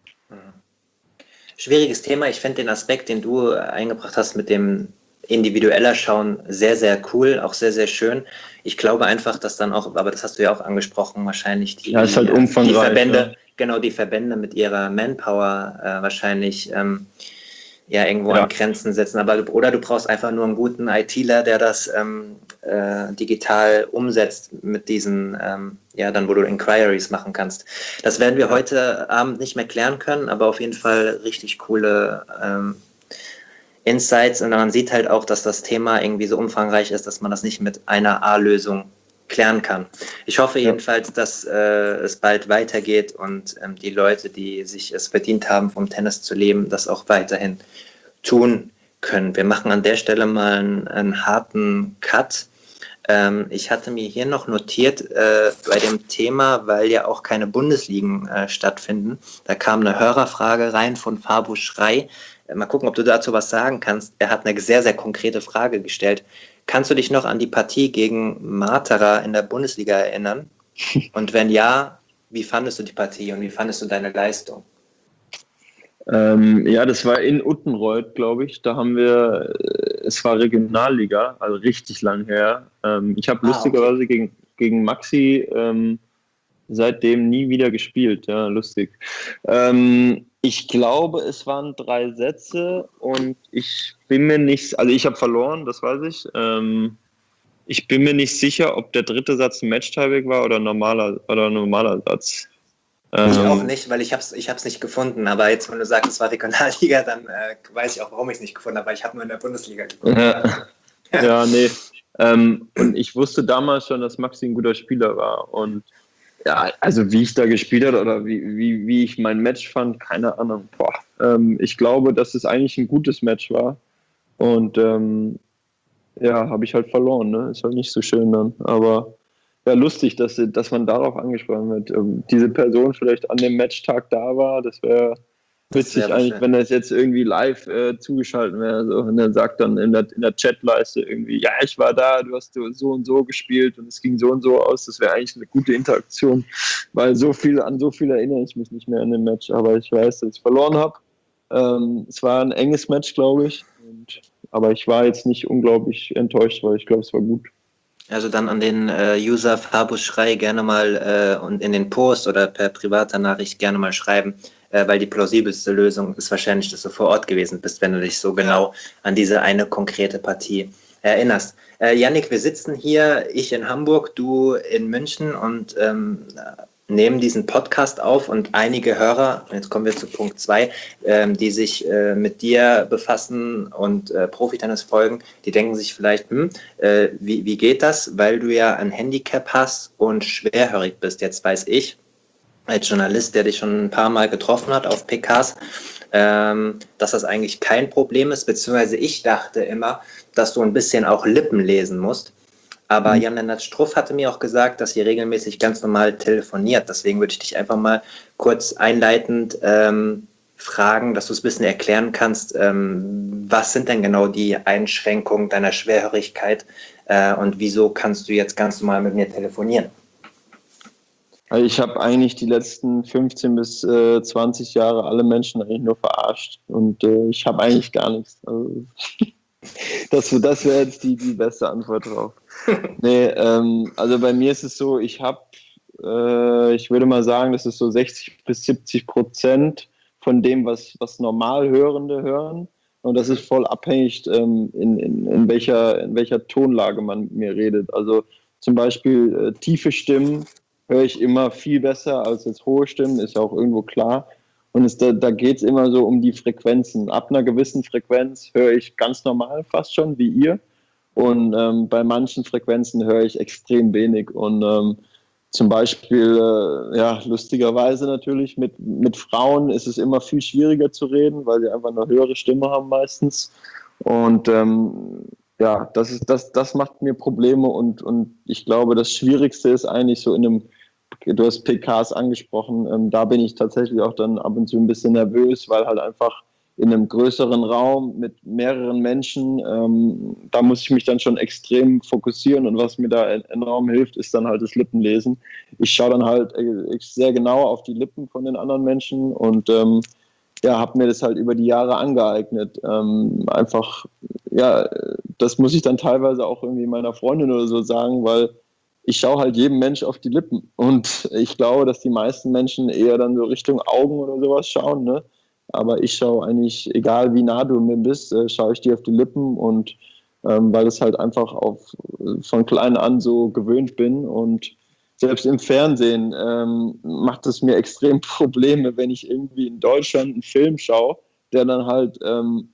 Schwieriges Thema. Ich finde den Aspekt, den du eingebracht hast mit dem individueller Schauen, sehr, sehr cool, auch sehr, sehr schön. Ich glaube einfach, dass dann auch, aber das hast du ja auch angesprochen, wahrscheinlich die, ja, ist halt umfangreich, die Verbände, ja. genau, die Verbände mit ihrer Manpower äh, wahrscheinlich ähm, ja irgendwo ja. an Grenzen setzen. Aber du, oder du brauchst einfach nur einen guten ITler, der das ähm, äh, digital umsetzt mit diesen, ähm, ja, dann wo du Inquiries machen kannst. Das werden wir heute Abend nicht mehr klären können, aber auf jeden Fall richtig coole ähm, Insights, und man sieht halt auch, dass das Thema irgendwie so umfangreich ist, dass man das nicht mit einer A-Lösung klären kann. Ich hoffe ja. jedenfalls, dass äh, es bald weitergeht und ähm, die Leute, die sich es verdient haben, vom Tennis zu leben, das auch weiterhin tun können. Wir machen an der Stelle mal einen, einen harten Cut. Ähm, ich hatte mir hier noch notiert äh, bei dem Thema, weil ja auch keine Bundesligen äh, stattfinden. Da kam eine Hörerfrage rein von Fabu Schrei. Mal gucken, ob du dazu was sagen kannst. Er hat eine sehr, sehr konkrete Frage gestellt. Kannst du dich noch an die Partie gegen Matera in der Bundesliga erinnern? Und wenn ja, wie fandest du die Partie und wie fandest du deine Leistung? Ähm, ja, das war in Uttenreuth, glaube ich. Da haben wir, es war Regionalliga, also richtig lang her. Ähm, ich habe ah, lustigerweise okay. gegen, gegen Maxi ähm, seitdem nie wieder gespielt. Ja, lustig. Ähm, ich glaube, es waren drei Sätze und ich bin mir nicht, also ich habe verloren, das weiß ich. Ähm, ich bin mir nicht sicher, ob der dritte Satz ein Match-Tiebreak war oder ein normaler, oder ein normaler Satz. Ich ähm, auch nicht, weil ich habe es ich hab's nicht gefunden. Aber jetzt, wenn du sagst, es war Regionalliga, dann äh, weiß ich auch, warum ich es nicht gefunden habe, weil ich habe nur in der Bundesliga gefunden. Ja, ja nee. Ähm, und ich wusste damals schon, dass Maxi ein guter Spieler war. Und ja, also wie ich da gespielt habe oder wie, wie, wie ich mein Match fand, keine Ahnung. Boah. Ähm, ich glaube, dass es eigentlich ein gutes Match war. Und ähm, ja, habe ich halt verloren. Ne? Ist halt nicht so schön dann. Aber ja, lustig, dass, dass man darauf angesprochen wird. Ähm, diese Person vielleicht an dem Matchtag da war, das wäre witzig eigentlich, schön, wenn das jetzt irgendwie live äh, zugeschaltet wäre. So. Und er sagt dann in der, in der Chatleiste irgendwie, ja, ich war da, du hast so und so gespielt und es ging so und so aus. Das wäre eigentlich eine gute Interaktion, weil so viel, an so viel erinnere ich mich nicht mehr an dem Match. Aber ich weiß, dass ich verloren habe. Ähm, es war ein enges Match, glaube ich. Und, aber ich war jetzt nicht unglaublich enttäuscht, weil ich glaube, es war gut. Also dann an den äh, User Fabus Schrei gerne mal äh, und in den Post oder per privater Nachricht gerne mal schreiben, äh, weil die plausibelste Lösung ist wahrscheinlich, dass du vor Ort gewesen bist, wenn du dich so genau an diese eine konkrete Partie erinnerst. Äh, Yannick, wir sitzen hier, ich in Hamburg, du in München und ähm, nehmen diesen Podcast auf und einige Hörer, jetzt kommen wir zu Punkt zwei, ähm, die sich äh, mit dir befassen und äh, Profitennis folgen, die denken sich vielleicht, hm, äh, wie, wie geht das, weil du ja ein Handicap hast und schwerhörig bist. Jetzt weiß ich, als Journalist, der dich schon ein paar Mal getroffen hat auf P Ks, ähm, dass das eigentlich kein Problem ist, beziehungsweise ich dachte immer, dass du ein bisschen auch Lippen lesen musst. Aber Jan-Lennart Struff hatte mir auch gesagt, dass ihr regelmäßig ganz normal telefoniert. Deswegen würde ich dich einfach mal kurz einleitend ähm, fragen, dass du es ein bisschen erklären kannst, ähm, was sind denn genau die Einschränkungen deiner Schwerhörigkeit äh, und wieso kannst du jetzt ganz normal mit mir telefonieren? Also ich habe eigentlich die letzten fünfzehn bis zwanzig Jahre alle Menschen eigentlich nur verarscht und äh, ich habe eigentlich gar nichts. Also, das das wäre jetzt die, die beste Antwort drauf. Nee, ähm, also bei mir ist es so, ich habe, äh, ich würde mal sagen, das ist so sechzig bis siebzig Prozent von dem, was, was Normalhörende hören. Und das ist voll abhängig, ähm, in, in, in, welcher, in welcher Tonlage man mit mir redet. Also zum Beispiel äh, tiefe Stimmen höre ich immer viel besser als jetzt hohe Stimmen, ist ja auch irgendwo klar. Und es, da, da geht es immer so um die Frequenzen. Ab einer gewissen Frequenz höre ich ganz normal fast schon, wie ihr. Und ähm, bei manchen Frequenzen höre ich extrem wenig. Und ähm, zum Beispiel, äh, ja, lustigerweise natürlich, mit, mit Frauen ist es immer viel schwieriger zu reden, weil sie einfach eine höhere Stimme haben meistens. Und ähm, ja, das, ist, das, das macht mir Probleme. Und, und ich glaube, das Schwierigste ist eigentlich so in einem, du hast P Ks angesprochen, ähm, da bin ich tatsächlich auch dann ab und zu ein bisschen nervös, weil halt einfach in einem größeren Raum mit mehreren Menschen, ähm, da muss ich mich dann schon extrem fokussieren und was mir da enorm hilft, ist dann halt das Lippenlesen. Ich schaue dann halt sehr genau auf die Lippen von den anderen Menschen und ähm, ja, habe mir das halt über die Jahre angeeignet. Ähm, einfach, ja, das muss ich dann teilweise auch irgendwie meiner Freundin oder so sagen, weil ich schaue halt jedem Mensch auf die Lippen und ich glaube, dass die meisten Menschen eher dann so Richtung Augen oder sowas schauen, ne? Aber ich schaue eigentlich, egal wie nah du mir bist, äh, schaue ich dir auf die Lippen und ähm, weil ich halt einfach auf, von klein an so gewöhnt bin und selbst im Fernsehen ähm, macht es mir extrem Probleme, wenn ich irgendwie in Deutschland einen Film schaue, der dann halt ähm,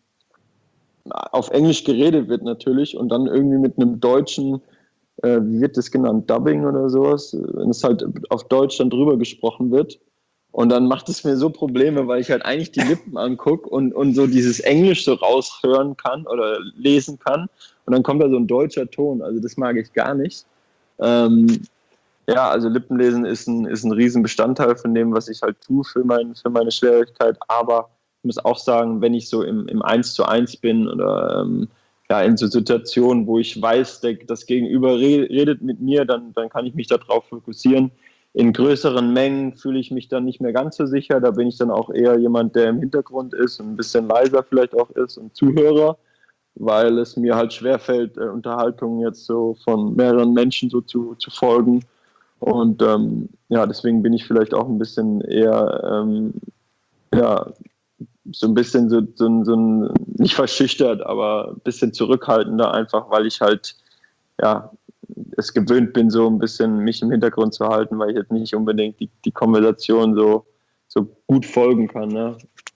auf Englisch geredet wird natürlich und dann irgendwie mit einem deutschen, äh, wie wird das genannt, Dubbing oder sowas, wenn es halt auf Deutsch dann drüber gesprochen wird. Und dann macht es mir so Probleme, weil ich halt eigentlich die Lippen angucke und, und so dieses Englisch so raushören kann oder lesen kann. Und dann kommt da so ein deutscher Ton. Also das mag ich gar nicht. Ähm, ja, also Lippenlesen ist ein, ist ein Riesenbestandteil von dem, was ich halt tue für, mein, für meine Schwierigkeit. Aber ich muss auch sagen, wenn ich so im, im Eins zu eins bin oder ähm, ja, in so Situationen, wo ich weiß, der, das Gegenüber redet mit mir, dann, dann kann ich mich darauf fokussieren. In größeren Mengen fühle ich mich dann nicht mehr ganz so sicher. Da bin ich dann auch eher jemand, der im Hintergrund ist und ein bisschen leiser vielleicht auch ist und Zuhörer, weil es mir halt schwerfällt, äh, Unterhaltungen jetzt so von mehreren Menschen so zu, zu folgen. Und ähm, ja, deswegen bin ich vielleicht auch ein bisschen eher, ähm, ja, so ein bisschen so, so, so ein, nicht verschüchtert, aber ein bisschen zurückhaltender, einfach weil ich halt, ja, es gewöhnt bin, so ein bisschen mich im Hintergrund zu halten, weil ich jetzt nicht unbedingt die, die Konversation so, so gut folgen kann. Ne?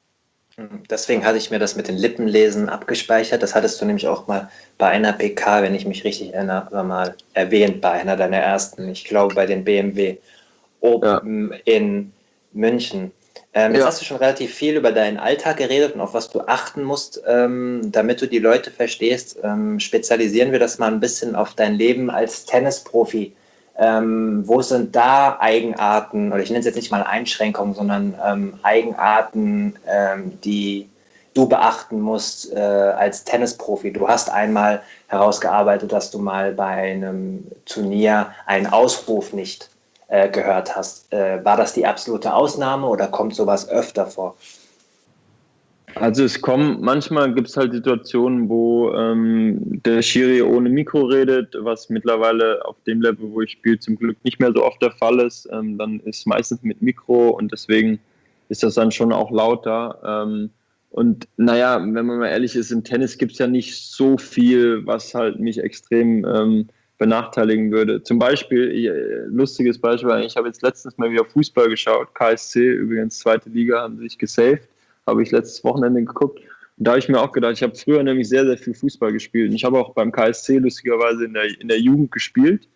Deswegen hatte ich mir das mit den Lippenlesen abgespeichert. Das hattest du nämlich auch mal bei einer P K, wenn ich mich richtig erinnere, mal erwähnt, bei einer deiner ersten, ich glaube bei den B M W Open ja. in München. Ähm, jetzt ja. hast du schon relativ viel über deinen Alltag geredet und auf was du achten musst, ähm, damit du die Leute verstehst. Ähm, spezialisieren wir das mal ein bisschen auf dein Leben als Tennisprofi. Ähm, wo sind da Eigenarten, oder ich nenne es jetzt nicht mal Einschränkungen, sondern ähm, Eigenarten, ähm, die du beachten musst äh, als Tennisprofi? Du hast einmal herausgearbeitet, dass du mal bei einem Turnier einen Ausruf nicht äh, gehört hast. Äh, war das die absolute Ausnahme oder kommt sowas öfter vor? Also es kommen, manchmal gibt es halt Situationen, wo ähm, der Schiri ohne Mikro redet, was mittlerweile auf dem Level, wo ich spiele, zum Glück nicht mehr so oft der Fall ist. Ähm, dann ist meistens mit Mikro und deswegen ist das dann schon auch lauter. Ähm, Und naja, wenn man mal ehrlich ist, im Tennis gibt es ja nicht so viel, was halt mich extrem ähm, benachteiligen würde. Zum Beispiel, äh, lustiges Beispiel, ich habe jetzt letztens mal wieder Fußball geschaut, K S C, übrigens zweite Liga, haben sich gesaved, habe ich letztes Wochenende geguckt. Und da habe ich mir auch gedacht, ich habe früher nämlich sehr, sehr viel Fußball gespielt. Und ich habe auch beim K S C lustigerweise in der, in der Jugend gespielt.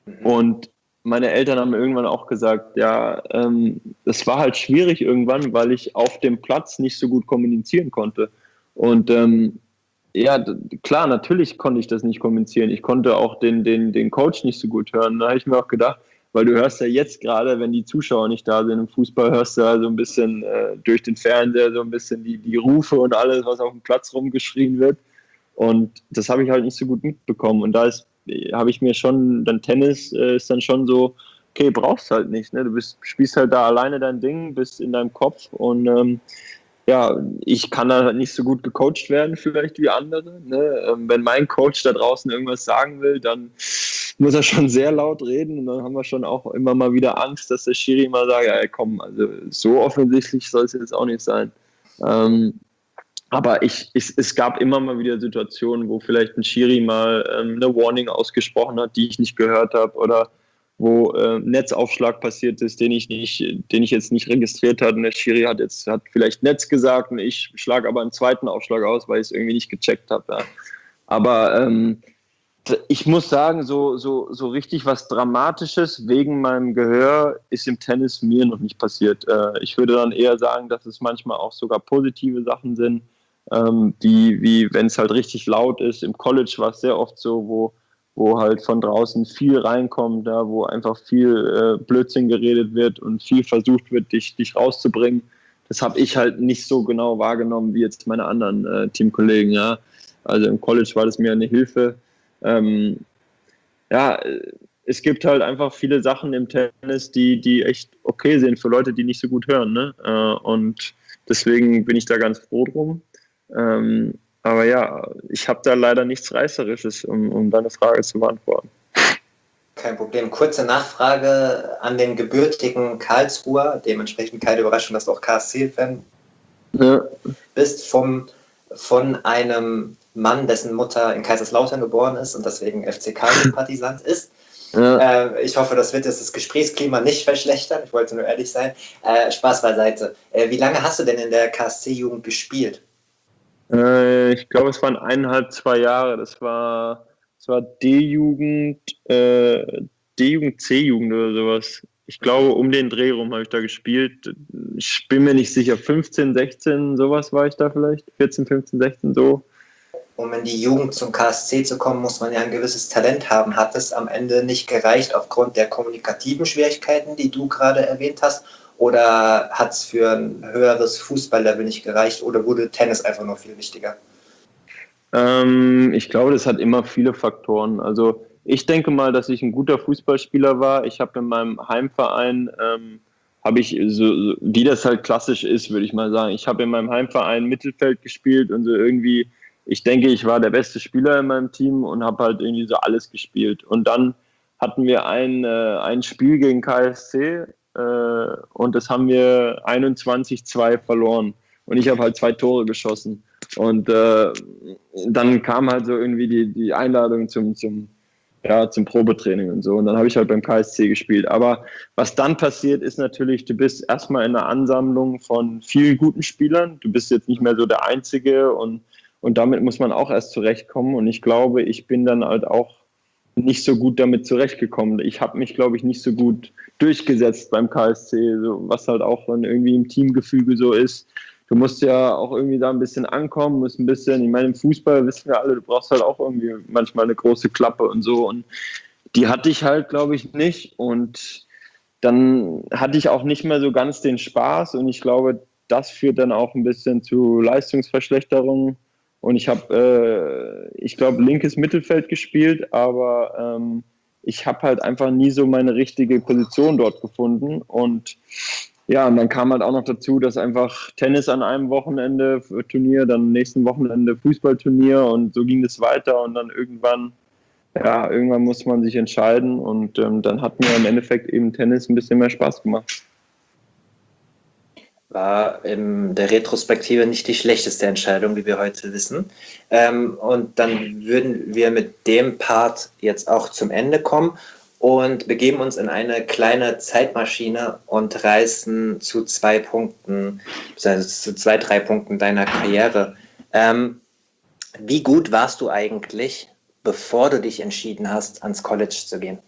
Und meine Eltern haben mir irgendwann auch gesagt, ja, ähm, das war halt schwierig irgendwann, weil ich auf dem Platz nicht so gut kommunizieren konnte. Und ähm, ja, d- klar, natürlich konnte ich das nicht kommunizieren. Ich konnte auch den, den, den Coach nicht so gut hören. Da habe ich mir auch gedacht, weil du hörst ja jetzt gerade, wenn die Zuschauer nicht da sind im Fußball, hörst du ja so ein bisschen äh, durch den Fernseher so ein bisschen die, die Rufe und alles, was auf dem Platz rumgeschrien wird. Und das habe ich halt nicht so gut mitbekommen. Und da ist, habe ich mir schon, dann Tennis äh, ist dann schon so, okay, brauchst halt nicht. Ne? Du bist, spielst halt da alleine dein Ding, bist in deinem Kopf und ähm, ja, ich kann da halt nicht so gut gecoacht werden, vielleicht wie andere. Ne? Ähm, wenn mein Coach da draußen irgendwas sagen will, dann muss er schon sehr laut reden und dann haben wir schon auch immer mal wieder Angst, dass der Schiri mal sagt, ja komm, also so offensichtlich soll es jetzt auch nicht sein. Ähm, aber ich, ich, es gab immer mal wieder Situationen, wo vielleicht ein Schiri mal ähm, eine Warning ausgesprochen hat, die ich nicht gehört habe, oder wo äh, ein Netzaufschlag passiert ist, den ich nicht, den ich jetzt nicht registriert hatte. Und der Schiri hat jetzt hat vielleicht Netz gesagt und ich schlage aber einen zweiten Aufschlag aus, weil ich es irgendwie nicht gecheckt habe. Ja. Aber ähm, ich muss sagen, so, so, so richtig was Dramatisches wegen meinem Gehör ist im Tennis mir noch nicht passiert. Äh, ich würde dann eher sagen, dass es manchmal auch sogar positive Sachen sind, ähm, wie, wie wenn es halt richtig laut ist. Im College war es sehr oft so, wo, wo halt von draußen viel reinkommt, da wo einfach viel äh, Blödsinn geredet wird und viel versucht wird, dich, dich rauszubringen. Das habe ich halt nicht so genau wahrgenommen wie jetzt meine anderen äh, Teamkollegen. Ja. Also im College war das mir eine Hilfe. Ähm, ja, es gibt halt einfach viele Sachen im Tennis, die, die echt okay sind für Leute, die nicht so gut hören. Ne? Äh, und deswegen bin ich da ganz froh drum. Ähm, aber ja, ich habe da leider nichts Reißerisches, um, um deine Frage zu beantworten. Kein Problem. Kurze Nachfrage an den gebürtigen Karlsruher. Dementsprechend keine Überraschung, dass du auch K S C-Fan Ja. bist. Vom, von einem Mann, dessen Mutter in Kaiserslautern geboren ist und deswegen F C K-Sympathisant ist. Ja. Äh, ich hoffe, das wird jetzt das Gesprächsklima nicht verschlechtern. Ich wollte nur ehrlich sein. Äh, Spaß beiseite. Äh, wie lange hast du denn in der K S C-Jugend gespielt? Äh, ich glaube, es waren eineinhalb, zwei Jahre. Das war, das war D-Jugend, äh, D-Jugend, C-Jugend oder sowas. Ich glaube, um den Dreh rum habe ich da gespielt. Ich bin mir nicht sicher, fünfzehn, sechzehn, sowas war ich da vielleicht. vierzehn, fünfzehn, sechzehn, so. Um in die Jugend zum K S C zu kommen, muss man ja ein gewisses Talent haben. Hat es am Ende nicht gereicht aufgrund der kommunikativen Schwierigkeiten, die du gerade erwähnt hast? Oder hat es für ein höheres Fußballlevel nicht gereicht? Oder wurde Tennis einfach nur viel wichtiger? Ähm, ich glaube, das hat immer viele Faktoren. Also ich denke mal, dass ich ein guter Fußballspieler war. Ich habe in meinem Heimverein, ähm, habe ich, so, so, wie das halt klassisch ist, würde ich mal sagen, ich habe in meinem Heimverein Mittelfeld gespielt und so irgendwie, ich denke, ich war der beste Spieler in meinem Team und habe halt irgendwie so alles gespielt. Und dann hatten wir ein, äh, ein Spiel gegen K S C äh, und das haben wir einundzwanzig zwei verloren. Und ich habe halt zwei Tore geschossen. Und äh, dann kam halt so irgendwie die, die Einladung zum, zum, ja, zum Probetraining und so. Und dann habe ich halt beim K S C gespielt. Aber was dann passiert, ist natürlich, du bist erstmal in einer Ansammlung von vielen guten Spielern. Du bist jetzt nicht mehr so der Einzige und, und damit muss man auch erst zurechtkommen. Und ich glaube, ich bin dann halt auch nicht so gut damit zurechtgekommen. Ich habe mich, glaube ich, nicht so gut durchgesetzt beim K S C, so, was halt auch dann irgendwie im Teamgefüge so ist. Du musst ja auch irgendwie da ein bisschen ankommen, musst ein bisschen, ich meine, im Fußball wissen wir alle, du brauchst halt auch irgendwie manchmal eine große Klappe und so. Und die hatte ich halt, glaube ich, nicht. Und dann hatte ich auch nicht mehr so ganz den Spaß. Und ich glaube, das führt dann auch ein bisschen zu Leistungsverschlechterungen. Und ich habe, äh, ich glaube, linkes Mittelfeld gespielt, aber ähm, ich habe halt einfach nie so meine richtige Position dort gefunden. Und ja, und dann kam halt auch noch dazu, dass einfach Tennis an einem Wochenende Turnier, dann am nächsten Wochenende Fußballturnier und so ging es weiter und dann irgendwann, ja, irgendwann muss man sich entscheiden und ähm, dann hat mir im Endeffekt eben Tennis ein bisschen mehr Spaß gemacht. War in der Retrospektive nicht die schlechteste Entscheidung, wie wir heute wissen. Ähm, und dann würden wir mit dem Part jetzt auch zum Ende kommen und begeben uns in eine kleine Zeitmaschine und reisen zu zwei Punkten, also zu zwei, drei Punkten deiner Karriere. Ähm, wie gut warst du eigentlich, bevor du dich entschieden hast, ans College zu gehen?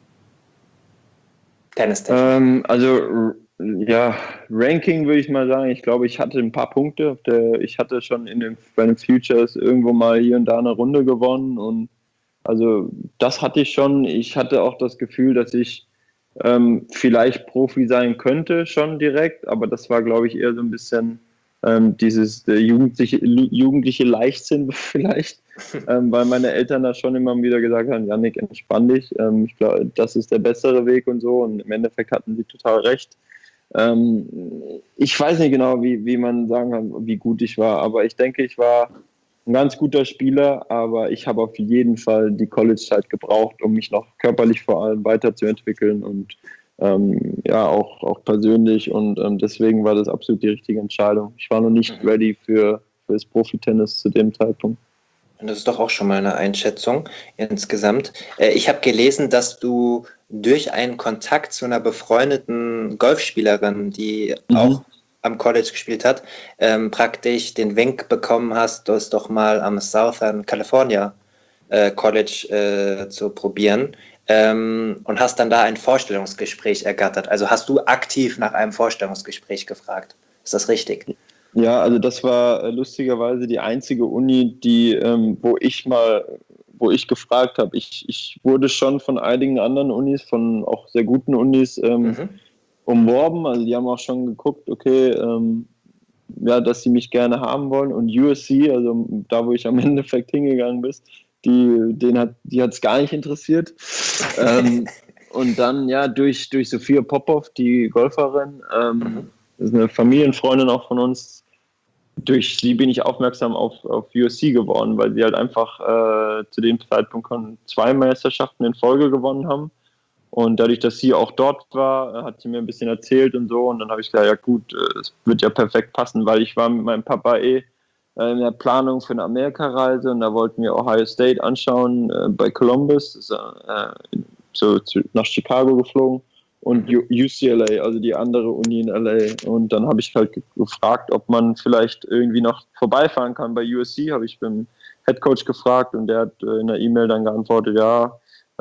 Tennistechnisch. Ähm, also ja, Ranking würde ich mal sagen. Ich glaube, ich hatte ein paar Punkte. Auf der, ich hatte schon in den, bei den Futures irgendwo mal hier und da eine Runde gewonnen. Und also das hatte ich schon. Ich hatte auch das Gefühl, dass ich ähm, vielleicht Profi sein könnte, schon direkt. Aber das war, glaube ich, eher so ein bisschen ähm, dieses äh, jugendliche, jugendliche Leichtsinn vielleicht. ähm, weil meine Eltern da schon immer wieder gesagt haben, Jannik, entspann dich. Ähm, ich glaube, das ist der bessere Weg und so. Und im Endeffekt hatten sie total recht. Ähm, ich weiß nicht genau, wie, wie man sagen kann, wie gut ich war, aber ich denke, ich war ein ganz guter Spieler, aber ich habe auf jeden Fall die College-Zeit gebraucht, um mich noch körperlich vor allem weiterzuentwickeln und ähm, ja, auch, auch persönlich, und ähm, deswegen war das absolut die richtige Entscheidung. Ich war noch nicht ready für, für das Profitennis zu dem Zeitpunkt. Das ist doch auch schon mal eine Einschätzung insgesamt. Ich habe gelesen, dass du durch einen Kontakt zu einer befreundeten Golfspielerin, die mhm. auch am College gespielt hat, ähm, praktisch den Wink bekommen hast, das doch mal am Southern California äh, College äh, zu probieren, ähm, und hast dann da ein Vorstellungsgespräch ergattert. Also hast du aktiv nach einem Vorstellungsgespräch gefragt. Ist das richtig? Ja, also das war äh, lustigerweise die einzige Uni, die, ähm, wo ich mal, wo ich gefragt habe. Ich, ich wurde schon von einigen anderen Unis, von auch sehr guten Unis ähm, mhm. umworben. Also die haben auch schon geguckt, okay, ähm, ja, dass sie mich gerne haben wollen. Und U S C, also da, wo ich am Endeffekt hingegangen bin, die, den hat, die hat es gar nicht interessiert. ähm, und dann ja durch durch Sophia Popov, die Golferin. Ähm, mhm. Das ist eine Familienfreundin auch von uns. Durch sie bin ich aufmerksam auf, auf U S C geworden, weil sie halt einfach äh, zu dem Zeitpunkt zwei Meisterschaften in Folge gewonnen haben. Und dadurch, dass sie auch dort war, hat sie mir ein bisschen erzählt und so. Und dann habe ich gesagt, ja gut, es wird ja perfekt passen, weil ich war mit meinem Papa eh in der Planung für eine Amerikareise und da wollten wir Ohio State anschauen äh, bei Columbus, ist, äh, so zu, nach Chicago geflogen. Und U C L A, also die andere Uni in L A. Und dann habe ich halt gefragt, ob man vielleicht irgendwie noch vorbeifahren kann bei U S C. Habe ich beim Headcoach gefragt und der hat in der E-Mail dann geantwortet, ja,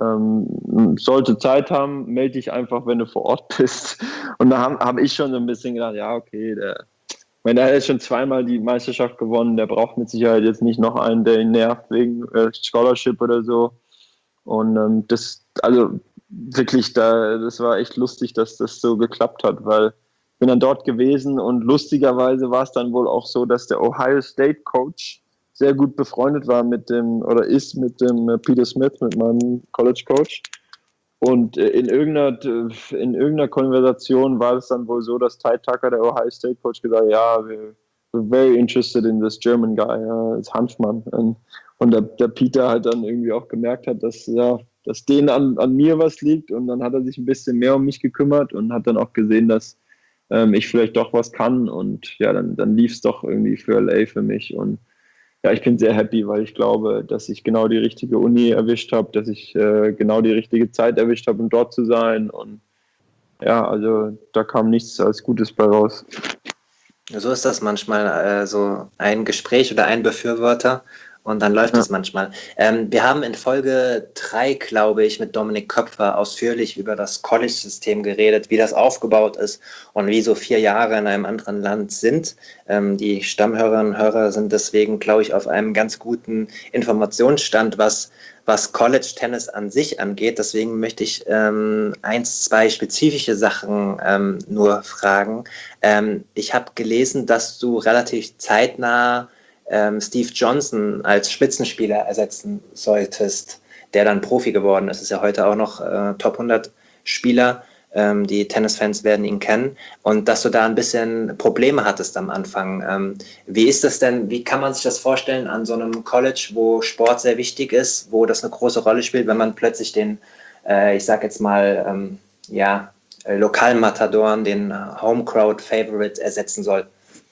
ähm, sollte Zeit haben, melde dich einfach, wenn du vor Ort bist. Und da habe hab ich schon so ein bisschen gedacht, ja, okay, der, ich meine, der hat jetzt schon zweimal die Meisterschaft gewonnen, der braucht mit Sicherheit jetzt nicht noch einen, der ihn nervt wegen äh, Scholarship oder so. Und ähm, das, also wirklich, da, das war echt lustig, dass das so geklappt hat, weil ich bin dann dort gewesen und lustigerweise war es dann wohl auch so, dass der Ohio State Coach sehr gut befreundet war mit dem, oder ist mit dem Peter Smith, mit meinem College Coach. Und in irgendeiner, in irgendeiner Konversation war es dann wohl so, dass Ty Tucker, der Ohio State Coach, gesagt hat, ja, we're, we're very interested in this German guy, ja, ist Hanfmann. Und, und der, der Peter halt dann irgendwie auch gemerkt hat, dass, ja, dass denen an, an mir was liegt, und dann hat er sich ein bisschen mehr um mich gekümmert und hat dann auch gesehen, dass ähm, ich vielleicht doch was kann, und ja, dann, dann lief es doch irgendwie für L A für mich. Und ja, ich bin sehr happy, weil ich glaube, dass ich genau die richtige Uni erwischt habe, dass ich äh, genau die richtige Zeit erwischt habe, um dort zu sein. Und ja, also da kam nichts als Gutes bei raus. So ist das manchmal, äh, so ein Gespräch oder ein Befürworter und dann läuft es ja. manchmal. Ähm, wir haben in Folge drei, glaube ich, mit Dominik Köpfer ausführlich über das College-System geredet, wie das aufgebaut ist und wie so vier Jahre in einem anderen Land sind. Ähm, die Stammhörerinnen und Hörer sind deswegen, glaube ich, auf einem ganz guten Informationsstand, was, was College-Tennis an sich angeht. Deswegen möchte ich ähm, eins, zwei spezifische Sachen ähm, nur fragen. Ähm, ich habe gelesen, dass du relativ zeitnah Steve Johnson als Spitzenspieler ersetzen solltest, der dann Profi geworden ist. Ist ja heute auch noch äh, Top hundert Spieler. Ähm, die Tennisfans werden ihn kennen. Und dass du da ein bisschen Probleme hattest am Anfang. Ähm, wie ist das denn, wie kann man sich das vorstellen an so einem College, wo Sport sehr wichtig ist, wo das eine große Rolle spielt, wenn man plötzlich den, äh, ich sag jetzt mal, ähm, ja, äh, Lokalmatadoren, den Home-Crowd-Favorite ersetzen soll?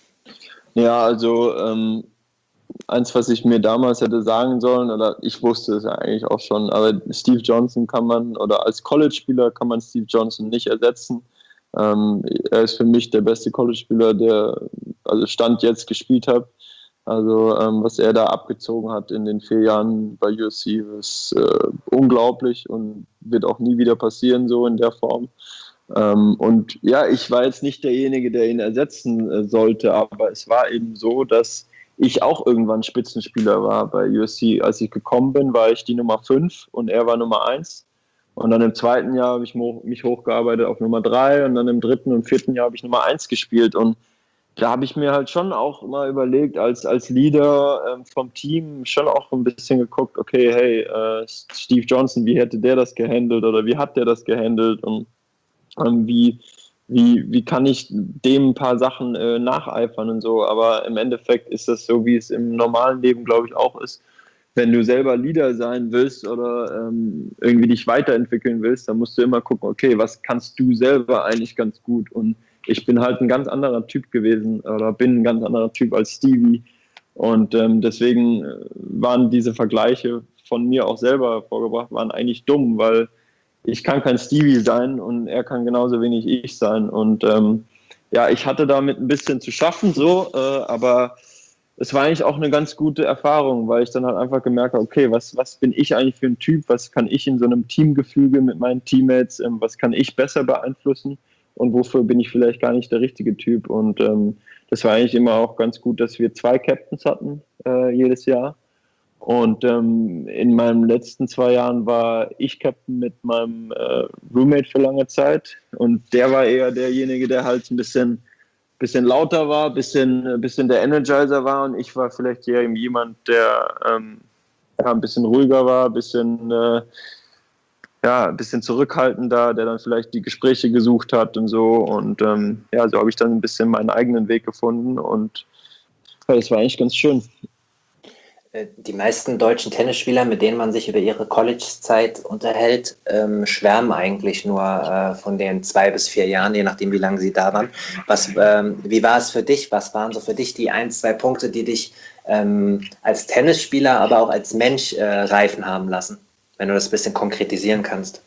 Ja, also ähm, eins, was ich mir damals hätte sagen sollen, oder ich wusste es ja eigentlich auch schon, aber Steve Johnson kann man, oder als College-Spieler kann man Steve Johnson nicht ersetzen. Ähm, er ist für mich der beste College-Spieler, der also Stand jetzt gespielt hat. Also ähm, was er da abgezogen hat in den vier Jahren bei U S C ist äh, unglaublich und wird auch nie wieder passieren, so in der Form. Ähm, und ja, ich war jetzt nicht derjenige, der ihn ersetzen äh, sollte, aber es war eben so, dass ich auch irgendwann Spitzenspieler war bei U S C. Als ich gekommen bin, war ich die Nummer fünf und er war Nummer eins. Und dann im zweiten Jahr habe ich mich hochgearbeitet auf Nummer drei und dann im dritten und vierten Jahr habe ich Nummer eins gespielt. Und da habe ich mir halt schon auch mal überlegt, als, als Leader ähm, vom Team schon auch ein bisschen geguckt, okay, hey, äh, Steve Johnson, wie hätte der das gehandelt oder wie hat der das gehandelt und ähm, wie, wie, wie kann ich dem ein paar Sachen äh, nacheifern und so. Aber im Endeffekt ist das so, wie es im normalen Leben, glaube ich, auch ist. Wenn du selber Leader sein willst oder ähm, irgendwie dich weiterentwickeln willst, dann musst du immer gucken, okay, was kannst du selber eigentlich ganz gut? Und ich bin halt ein ganz anderer Typ gewesen oder bin ein ganz anderer Typ als Stevie. Und ähm, deswegen waren diese Vergleiche von mir auch selber vorgebracht, waren eigentlich dumm, weil ich kann kein Stevie sein und er kann genauso wenig ich sein. Und ähm, ja, ich hatte damit ein bisschen zu schaffen, so, äh, aber es war eigentlich auch eine ganz gute Erfahrung, weil ich dann halt einfach gemerkt habe, okay, was, was bin ich eigentlich für ein Typ, was kann ich in so einem Teamgefüge mit meinen Teammates, ähm, was kann ich besser beeinflussen und wofür bin ich vielleicht gar nicht der richtige Typ. Und ähm, das war eigentlich immer auch ganz gut, dass wir zwei Captains hatten äh, jedes Jahr. Und ähm, in meinen letzten zwei Jahren war ich Captain mit meinem äh, Roommate für lange Zeit und der war eher derjenige, der halt ein bisschen bisschen lauter war, bisschen, bisschen der Energizer war und ich war vielleicht eher jemand, der ähm, ja, ein bisschen ruhiger war, ein bisschen, äh, ja, ein bisschen zurückhaltender, der dann vielleicht die Gespräche gesucht hat und so. Und ähm, ja, so habe ich dann ein bisschen meinen eigenen Weg gefunden und ja, das war eigentlich ganz schön. Die meisten deutschen Tennisspieler, mit denen man sich über ihre College-Zeit unterhält, ähm, schwärmen eigentlich nur äh, von den zwei bis vier Jahren, je nachdem, wie lange sie da waren. Was, ähm, wie war es für dich? Was waren so für dich die ein, zwei Punkte, die dich ähm, als Tennisspieler, aber auch als Mensch äh, reifen haben lassen? Wenn du das ein bisschen konkretisieren kannst.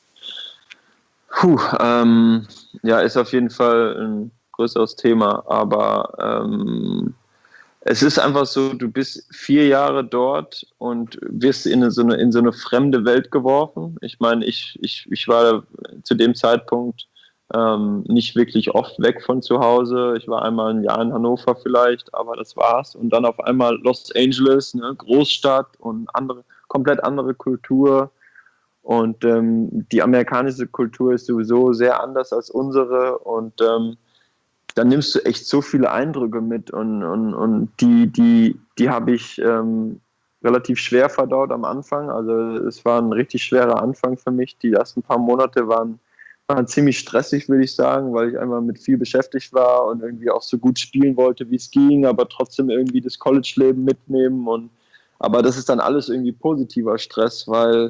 Puh, ähm, ja, ist auf jeden Fall ein größeres Thema, aber ähm, es ist einfach so, du bist vier Jahre dort und wirst in so eine, in so eine fremde Welt geworfen. Ich meine, ich, ich, ich war zu dem Zeitpunkt ähm, nicht wirklich oft weg von zu Hause. Ich war einmal ein Jahr in Hannover vielleicht, aber das war's. Und dann auf einmal Los Angeles, ne, Großstadt und andere, komplett andere Kultur. Und ähm, die amerikanische Kultur ist sowieso sehr anders als unsere und ähm, dann nimmst du echt so viele Eindrücke mit und, und, und die, die, die habe ich ähm, relativ schwer verdaut am Anfang. Also es war ein richtig schwerer Anfang für mich. Die ersten paar Monate waren, waren ziemlich stressig, würde ich sagen, weil ich einfach mit viel beschäftigt war und irgendwie auch so gut spielen wollte, wie es ging, aber trotzdem irgendwie das College-Leben mitnehmen. Und, aber das ist dann alles irgendwie positiver Stress, weil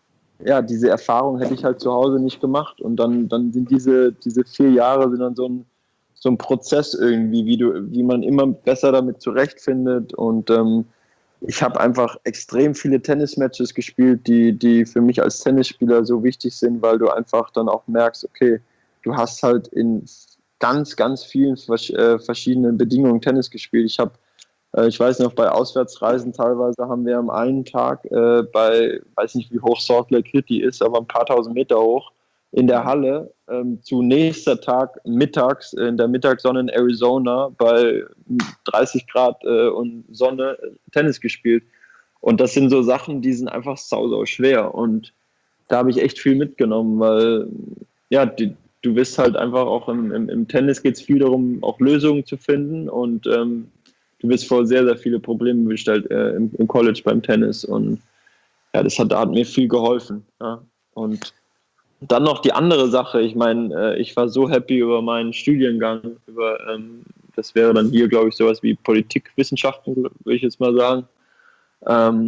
ja, diese Erfahrung hätte ich halt zu Hause nicht gemacht. Und dann, dann sind diese, diese vier Jahre sind dann so ein so ein Prozess irgendwie, wie du, wie man immer besser damit zurechtfindet. Und ähm, ich habe einfach extrem viele Tennismatches gespielt, die, die für mich als Tennisspieler so wichtig sind, weil du einfach dann auch merkst, okay, du hast halt in ganz, ganz vielen äh, verschiedenen Bedingungen Tennis gespielt. Ich habe, äh, ich weiß noch, bei Auswärtsreisen teilweise haben wir am einen Tag äh, bei, weiß nicht, wie hoch Salt Lake City ist, aber ein paar tausend Meter hoch, in der Halle ähm, zu nächster Tag mittags in der Mittagssonne in Arizona bei dreißig Grad äh, und Sonne äh, Tennis gespielt. Und das sind so Sachen, die sind einfach sau, sau schwer. Und da habe ich echt viel mitgenommen, weil ja, die, du bist halt einfach auch im, im, im Tennis geht es viel darum, auch Lösungen zu finden. Und ähm, du wirst vor sehr, sehr viele Probleme gestellt äh, im, im College beim Tennis. Und ja, das hat, da hat mir viel geholfen. Ja. Und dann noch die andere Sache, ich meine, ich war so happy über meinen Studiengang, über, ähm, das wäre dann hier, glaube ich, sowas wie Politikwissenschaften, würde ich jetzt mal sagen. Ähm,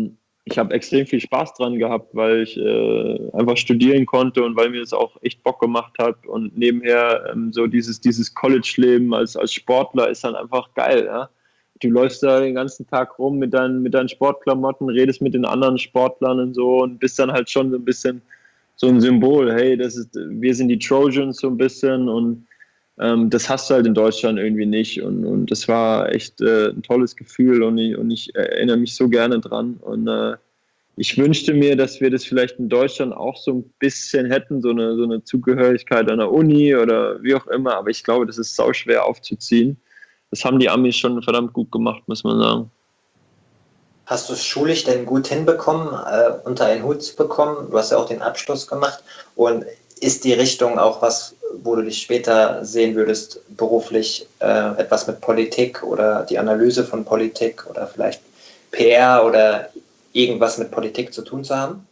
ich habe extrem viel Spaß dran gehabt, weil ich äh, einfach studieren konnte und weil mir das auch echt Bock gemacht hat. Und nebenher ähm, so dieses, dieses College-Leben als, als Sportler ist dann einfach geil. Ja? Du läufst da den ganzen Tag rum mit deinen, mit deinen Sportklamotten, redest mit den anderen Sportlern und so und bist dann halt schon so ein bisschen so ein Symbol. Hey, das ist, wir sind die Trojans so ein bisschen und ähm, das hast du halt in Deutschland irgendwie nicht. Und, und das war echt äh, ein tolles Gefühl und ich, und ich erinnere mich so gerne dran. Und äh, ich wünschte mir, dass wir das vielleicht in Deutschland auch so ein bisschen hätten, so eine, so eine Zugehörigkeit an der Uni oder wie auch immer. Aber ich glaube, das ist sau schwer aufzuziehen. Das haben die Amis schon verdammt gut gemacht, muss man sagen. Hast du es schulisch denn gut hinbekommen, äh, unter einen Hut zu bekommen? Du hast ja auch den Abschluss gemacht. Und ist die Richtung auch was, wo du dich später sehen würdest, beruflich äh, etwas mit Politik oder die Analyse von Politik oder vielleicht P R oder irgendwas mit Politik zu tun zu haben?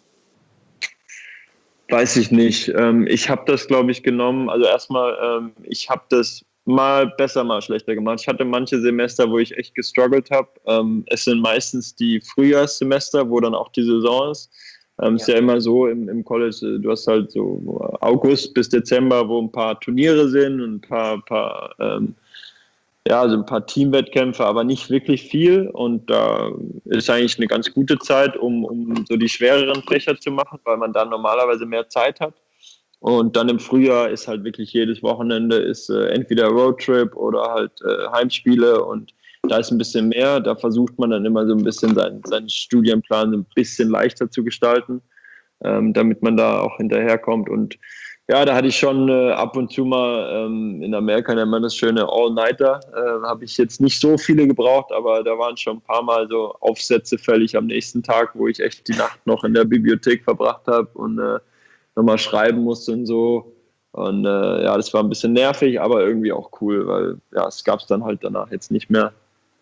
Weiß ich nicht. Ähm, ich habe das, glaube ich, genommen. Also erstmal, ähm, ich habe das mal besser, mal schlechter gemacht. Ich hatte manche Semester, wo ich echt gestruggelt habe. Ähm, es sind meistens die Frühjahrssemester, wo dann auch die Saison ist. Ähm, ja. Ist ja immer so im, im College, du hast halt so August bis Dezember, wo ein paar Turniere sind und ein paar, paar ähm, ja, also ein paar Teamwettkämpfe, aber nicht wirklich viel. Und da ist eigentlich eine ganz gute Zeit, um, um so die schwereren Fächer zu machen, weil man dann normalerweise mehr Zeit hat. Und dann im Frühjahr ist halt wirklich jedes Wochenende ist äh, entweder Roadtrip oder halt äh, Heimspiele und da ist ein bisschen mehr. Da versucht man dann immer so ein bisschen seinen, seinen Studienplan ein bisschen leichter zu gestalten, ähm, damit man da auch hinterherkommt. Und ja, da hatte ich schon äh, ab und zu mal, ähm, in Amerika nennt man das schöne All-Nighter, äh, habe ich jetzt nicht so viele gebraucht, aber da waren schon ein paar Mal so Aufsätze fällig am nächsten Tag, wo ich echt die Nacht noch in der Bibliothek verbracht habe und äh, nochmal schreiben musste und so. Und äh, ja, das war ein bisschen nervig, aber irgendwie auch cool, weil ja, es gab es dann halt danach jetzt nicht mehr.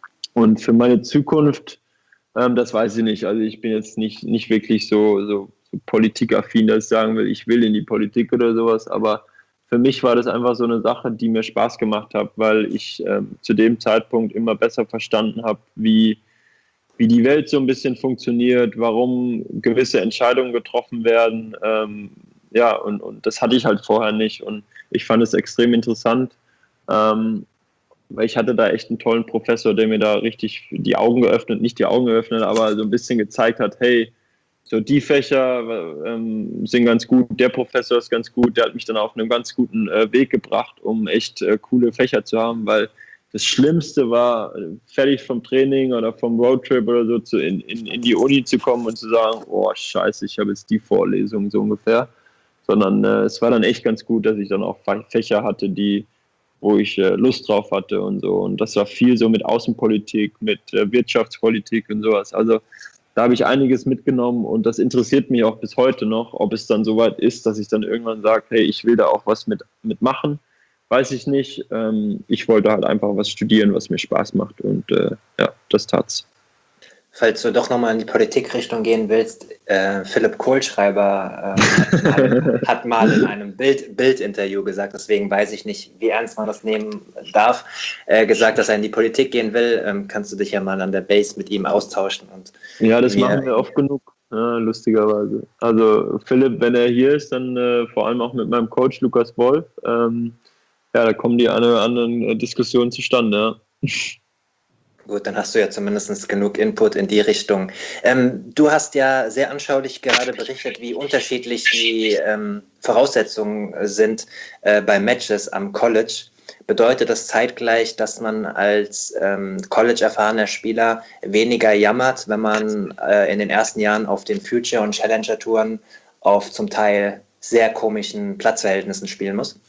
Und für meine Zukunft, ähm, das weiß ich nicht. Also ich bin jetzt nicht, nicht wirklich so, so, so politikaffin, dass ich sagen will, ich will in die Politik oder sowas, aber für mich war das einfach so eine Sache, die mir Spaß gemacht hat, weil ich ähm, zu dem Zeitpunkt immer besser verstanden habe, wie wie die Welt so ein bisschen funktioniert, warum gewisse Entscheidungen getroffen werden. Ähm, ja, und, und das hatte ich halt vorher nicht. Und ich fand es extrem interessant, ähm, weil ich hatte da echt einen tollen Professor, der mir da richtig die Augen geöffnet, nicht die Augen geöffnet, aber so ein bisschen gezeigt hat, hey, so die Fächer ähm, sind ganz gut, der Professor ist ganz gut, der hat mich dann auf einen ganz guten äh, Weg gebracht, um echt äh, coole Fächer zu haben, weil das Schlimmste war, fertig vom Training oder vom Roadtrip oder so zu, in, in, in die Uni zu kommen und zu sagen, oh scheiße, ich habe jetzt die Vorlesung so ungefähr. Sondern äh, es war dann echt ganz gut, dass ich dann auch Fächer hatte, die, wo ich äh, Lust drauf hatte und so. Und das war viel so mit Außenpolitik, mit äh, Wirtschaftspolitik und sowas. Also da habe ich einiges mitgenommen und das interessiert mich auch bis heute noch, ob es dann soweit ist, dass ich dann irgendwann sage, hey, ich will da auch was mit, mit machen. Weiß ich nicht. Ähm, ich wollte halt einfach was studieren, was mir Spaß macht und äh, ja, das tat's. Falls du doch nochmal in die Politikrichtung gehen willst, äh, Philipp Kohlschreiber äh, hat, mal, hat mal in einem Bild, Bild-Interview gesagt, deswegen weiß ich nicht, wie ernst man das nehmen darf, äh, gesagt, dass er in die Politik gehen will. Ähm, kannst du dich ja mal an der Base mit ihm austauschen. Und ja, das machen wir oft genug, ja, lustigerweise. Also Philipp, wenn er hier ist, dann äh, vor allem auch mit meinem Coach Lukas Wolf. Ähm, ja, da kommen die eine oder anderen Diskussionen zustande, ja. Gut, dann hast du ja zumindest genug Input in die Richtung. Ähm, du hast ja sehr anschaulich gerade berichtet, wie unterschiedlich die ähm, Voraussetzungen sind äh, bei Matches am College. Bedeutet das zeitgleich, dass man als ähm, College-erfahrener Spieler weniger jammert, wenn man äh, in den ersten Jahren auf den Future- und Challenger-Touren auf zum Teil sehr komischen Platzverhältnissen spielen muss?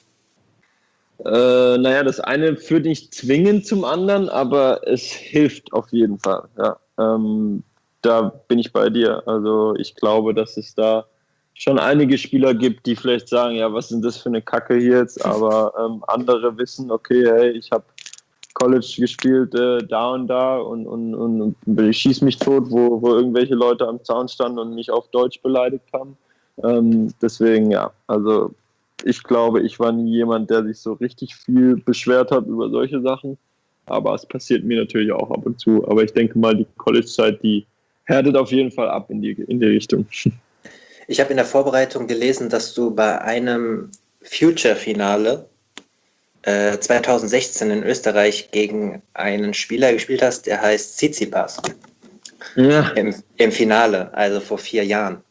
Äh, naja, das eine führt nicht zwingend zum anderen, aber es hilft auf jeden Fall. Ja. Ähm, da bin ich bei dir. Also ich glaube, dass es da schon einige Spieler gibt, die vielleicht sagen, ja, was ist denn das für eine Kacke hier jetzt? Aber ähm, andere wissen, okay, hey, ich habe College gespielt äh, da und da und, und, und, und ich schieß mich tot, wo, wo irgendwelche Leute am Zaun standen und mich auf Deutsch beleidigt haben. Ähm, deswegen, ja, also ich glaube, ich war nie jemand, der sich so richtig viel beschwert hat über solche Sachen. Aber es passiert mir natürlich auch ab und zu. Aber ich denke mal, die College-Zeit, die härtet auf jeden Fall ab in die, in die Richtung. Ich habe in der Vorbereitung gelesen, dass du bei einem Future-Finale äh, zwanzig sechzehn in Österreich gegen einen Spieler gespielt hast, der heißt Tsitsipas. Ja. Im, Im Finale, also vor vier Jahren.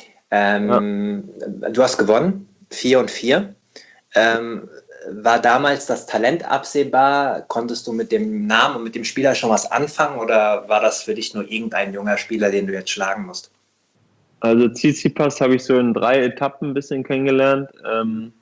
Ähm, ja. Du hast gewonnen, vier und vier. Ähm, war damals das Talent absehbar? Konntest du mit dem Namen und mit dem Spieler schon was anfangen oder war das für dich nur irgendein junger Spieler, den du jetzt schlagen musst? Also Tsitsipas habe ich so in drei Etappen ein bisschen kennengelernt. Ähm,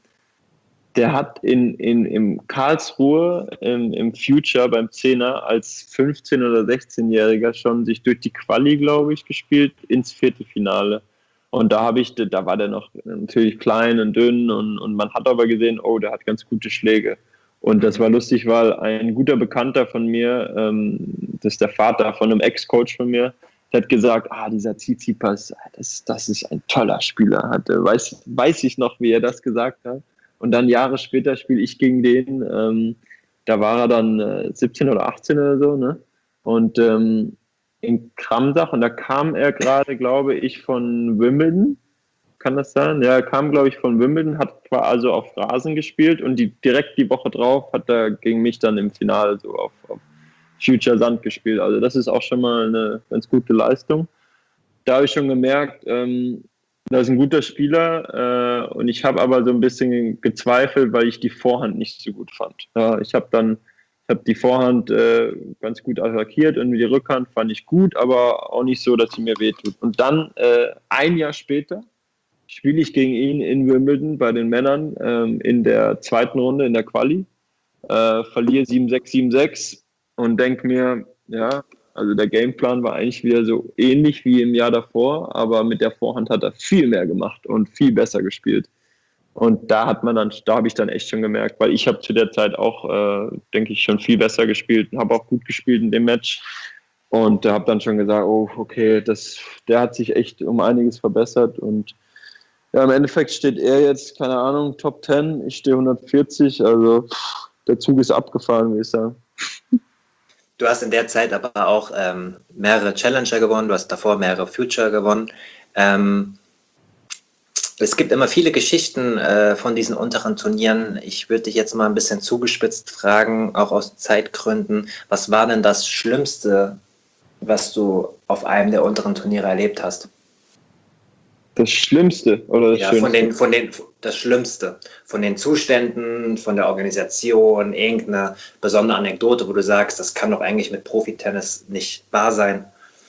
der hat in, in, im Karlsruhe im, im Future beim Zehner als fünfzehn- oder sechzehnjähriger schon sich durch die Quali, glaube ich, gespielt ins Viertelfinale. Und da habe ich, da war der noch natürlich klein und dünn und, und man hat aber gesehen, oh, der hat ganz gute Schläge. Und das war lustig, weil ein guter Bekannter von mir, ähm, das ist der Vater von einem Ex-Coach von mir, der hat gesagt, ah, dieser Tsitsipas, das, das ist ein toller Spieler. Hat, weiß, weiß ich noch, wie er das gesagt hat. Und dann Jahre später spiele ich gegen den. Ähm, da war er dann äh, siebzehn oder achtzehn oder so, ne? Und ähm, in Kramsach, und da kam er gerade, glaube ich, von Wimbledon. Kann das sein? Ja, er kam, glaube ich, von Wimbledon, hat also auf Rasen gespielt und die, direkt die Woche drauf hat er gegen mich dann im Finale so auf, auf Future Sand gespielt. Also das ist auch schon mal eine ganz gute Leistung. Da habe ich schon gemerkt, ähm, das ist ein guter Spieler äh, und ich habe aber so ein bisschen gezweifelt, weil ich die Vorhand nicht so gut fand. Ja, ich habe dann ich habe die Vorhand äh, ganz gut attackiert und die Rückhand fand ich gut, aber auch nicht so, dass sie mir wehtut. Und dann äh, ein Jahr später spiele ich gegen ihn in Wimbledon bei den Männern ähm, in der zweiten Runde in der Quali, äh, verliere sieben sechs, sieben sechs und denke mir, ja, also der Gameplan war eigentlich wieder so ähnlich wie im Jahr davor, aber mit der Vorhand hat er viel mehr gemacht und viel besser gespielt. Und da hat man dann, da habe ich dann echt schon gemerkt, weil ich habe zu der Zeit auch, äh, denke ich, schon viel besser gespielt und habe auch gut gespielt in dem Match. Und da habe dann schon gesagt, oh, okay, das, der hat sich echt um einiges verbessert. Und ja, im Endeffekt steht er jetzt, keine Ahnung, Top zehn, ich stehe hundertvierzig, also pff, der Zug ist abgefahren, würde ich sagen. Du hast in der Zeit aber auch ähm, mehrere Challenger gewonnen, du hast davor mehrere Future gewonnen. Ähm, es gibt immer viele Geschichten äh, von diesen unteren Turnieren. Ich würde dich jetzt mal ein bisschen zugespitzt fragen, auch aus Zeitgründen. Was war denn das Schlimmste, was du auf einem der unteren Turniere erlebt hast? Das Schlimmste oder das ja, Schönste? Von den, von den, das Schlimmste. Von den Zuständen, von der Organisation, irgendeine besondere Anekdote, wo du sagst, das kann doch eigentlich mit Profitennis nicht wahr sein.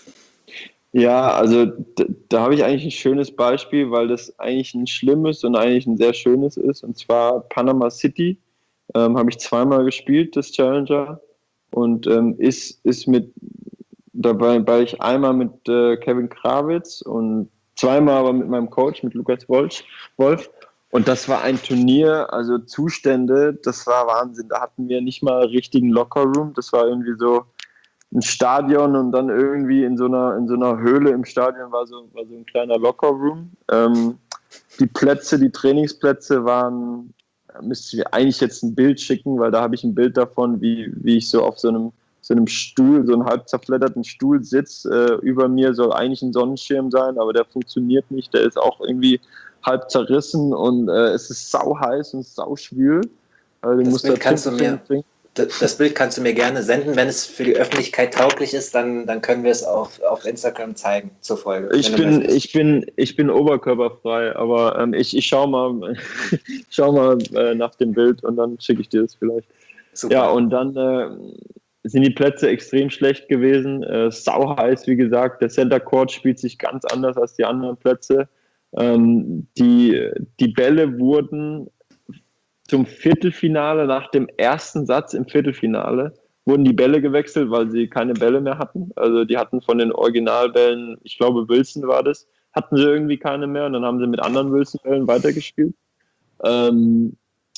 Ja, also da, da habe ich eigentlich ein schönes Beispiel, weil das eigentlich ein schlimmes und eigentlich ein sehr schönes ist. Und zwar Panama City ähm, habe ich zweimal gespielt, das Challenger. Und ähm, ist, ist mit dabei, weil ich einmal mit äh, Kevin Krawitz und zweimal aber mit meinem Coach, mit Lukas Wolf. Wolf. Und das war ein Turnier, also Zustände, das war Wahnsinn. Da hatten wir nicht mal richtigen Lockerroom. Das war irgendwie so ein Stadion und dann irgendwie in so einer, in so einer Höhle im Stadion war so, war so ein kleiner Lockerroom. Ähm, die Plätze, die Trainingsplätze waren, müsste ich eigentlich jetzt ein Bild schicken, weil da habe ich ein Bild davon, wie, wie ich so auf so einem, so einem Stuhl, so einem halb zerfledderten Stuhl sitze. Äh, über mir soll eigentlich ein Sonnenschirm sein, aber der funktioniert nicht. Der ist auch irgendwie halb zerrissen und äh, es ist sau heiß und sau schwül. Also, du das musst Bild da kannst du mir trinken. Das Bild kannst du mir gerne senden. Wenn es für die Öffentlichkeit tauglich ist, dann, dann können wir es auf, auf Instagram zeigen zur Folge. Ich bin, ich bin, ich bin oberkörperfrei, aber ähm, ich, ich schau mal, schau mal äh, nach dem Bild und dann schicke ich dir das vielleicht. Super. Ja, und dann äh, sind die Plätze extrem schlecht gewesen. Äh, sau heiß, wie gesagt. Der Center Court spielt sich ganz anders als die anderen Plätze. Ähm, die, die Bälle wurden zum Viertelfinale, nach dem ersten Satz im Viertelfinale, wurden die Bälle gewechselt, weil sie keine Bälle mehr hatten. Also die hatten von den Originalbällen, ich glaube Wilson war das, hatten sie irgendwie keine mehr und dann haben sie mit anderen Wilson-Bällen weitergespielt. Ähm,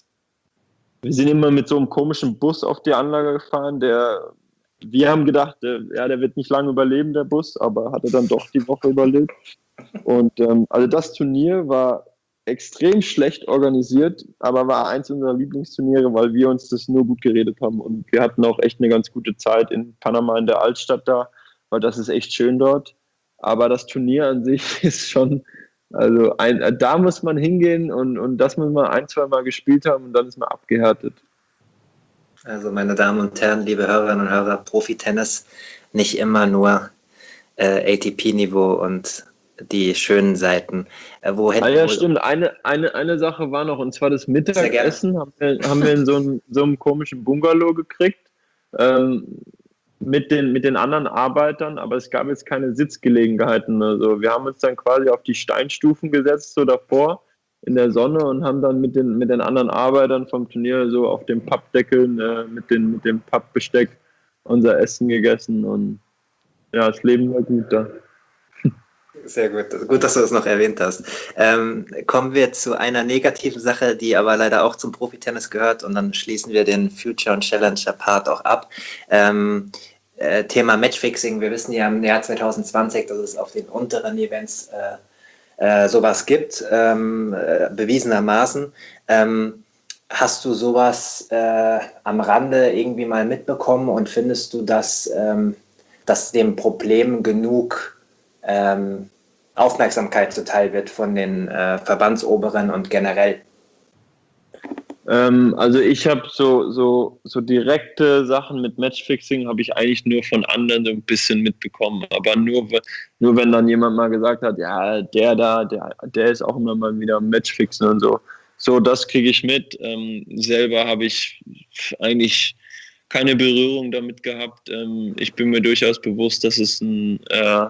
wir sind immer mit so einem komischen Bus auf die Anlage gefahren, der, wir haben gedacht, der, ja, der wird nicht lange überleben, der Bus, aber hat er dann doch die Woche überlebt. Und ähm, also das Turnier war extrem schlecht organisiert, aber war eins unserer Lieblingsturniere, weil wir uns das nur gut geredet haben und wir hatten auch echt eine ganz gute Zeit in Panama in der Altstadt da, weil das ist echt schön dort. aber das Turnier an sich ist schon, also ein, da muss man hingehen und, und das muss man ein, zwei Mal gespielt haben und dann ist man abgehärtet. Also meine Damen und Herren, liebe Hörerinnen und Hörer, Profi-Tennis, nicht immer nur äh, A T P-Niveau und die schönen Seiten. Äh, wo Ah ja, stimmt. Eine, eine, eine Sache war noch, und zwar das Mittagessen haben wir, haben wir in so einem, so einem komischen Bungalow gekriegt, ähm, mit den, mit den anderen Arbeitern, aber es gab jetzt keine Sitzgelegenheiten. Also wir haben uns dann quasi auf die Steinstufen gesetzt, so davor in der Sonne, und haben dann mit den, mit den anderen Arbeitern vom Turnier so auf den Pappdeckeln äh, mit, den, mit dem Pappbesteck unser Essen gegessen, und ja, das Leben war gut da. Sehr gut. Gut, dass du das noch erwähnt hast. Ähm, kommen wir zu einer negativen Sache, die aber leider auch zum Profitennis gehört, und dann schließen wir den Future und Challenger Part auch ab. Ähm, äh, Thema Matchfixing. Wir wissen ja im Jahr zwanzig zwanzig, dass es auf den unteren Events äh, äh, sowas gibt, ähm, äh, bewiesenermaßen. Ähm, hast du sowas äh, am Rande irgendwie mal mitbekommen, und findest du, dass, ähm, dass dem Problem genug ähm, Aufmerksamkeit zuteil wird von den äh, Verbandsoberen und generell? Ähm, also ich habe so, so, so direkte Sachen mit Matchfixing habe ich eigentlich nur von anderen so ein bisschen mitbekommen, aber nur, nur wenn dann jemand mal gesagt hat, ja, der da, der, der ist auch immer mal wieder am Matchfixen und so. So, das kriege ich mit. Ähm, selber habe ich eigentlich keine Berührung damit gehabt. Ähm, ich bin mir durchaus bewusst, dass es ein äh,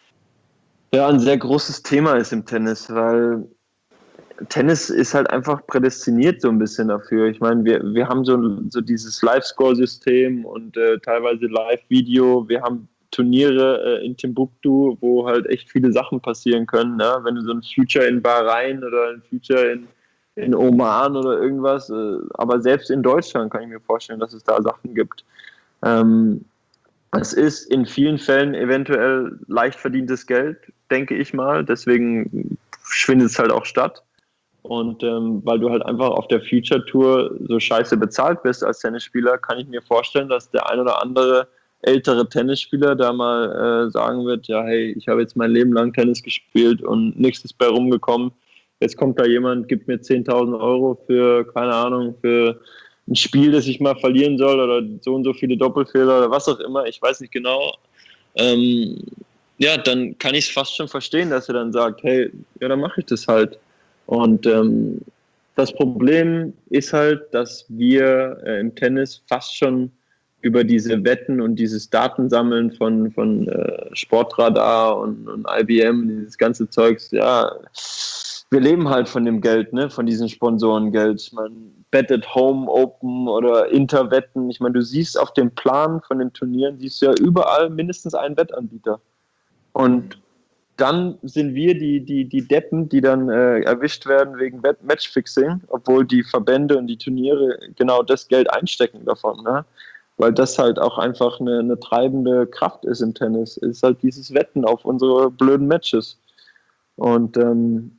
ja, ein sehr großes Thema ist im Tennis, weil Tennis ist halt einfach prädestiniert so ein bisschen dafür. Ich meine, wir, wir haben so, so dieses Live-Score-System und äh, teilweise Live-Video. Wir haben Turniere äh, in Timbuktu, wo halt echt viele Sachen passieren können. Ne? Wenn du so ein Future in Bahrain oder ein Future in, in Oman oder irgendwas, äh, aber selbst in Deutschland kann ich mir vorstellen, dass es da Sachen gibt. Ähm, Es ist in vielen Fällen eventuell leicht verdientes Geld, denke ich mal. Deswegen findet es halt auch statt. Und ähm, weil du halt einfach auf der Future Tour so scheiße bezahlt bist als Tennisspieler, kann ich mir vorstellen, dass der ein oder andere ältere Tennisspieler da mal äh, sagen wird, ja, hey, ich habe jetzt mein Leben lang Tennis gespielt und nichts ist bei rumgekommen. Jetzt kommt da jemand, gibt mir zehntausend Euro für, keine Ahnung, für ein Spiel, das ich mal verlieren soll, oder so und so viele Doppelfehler oder was auch immer, ich weiß nicht genau. Ähm, ja, dann kann ich es fast schon verstehen, dass er dann sagt, hey, ja, dann mache ich das halt. Und ähm, das Problem ist halt, dass wir äh, im Tennis fast schon über diese Wetten und dieses Datensammeln von, von äh, Sportradar und, und I B M, dieses ganze Zeugs, ja, wir leben halt von dem Geld, ne, von diesen Sponsorengeld. Ich meine, Bet at Home Open oder Interwetten. Ich meine, du siehst auf dem Plan von den Turnieren, siehst du ja überall mindestens einen Wettanbieter. Und dann sind wir die, die, die Deppen, die dann äh, erwischt werden wegen Matchfixing, obwohl die Verbände und die Turniere genau das Geld einstecken davon, ne? Weil das halt auch einfach eine, eine treibende Kraft ist im Tennis. Es ist halt dieses Wetten auf unsere blöden Matches. Und ähm,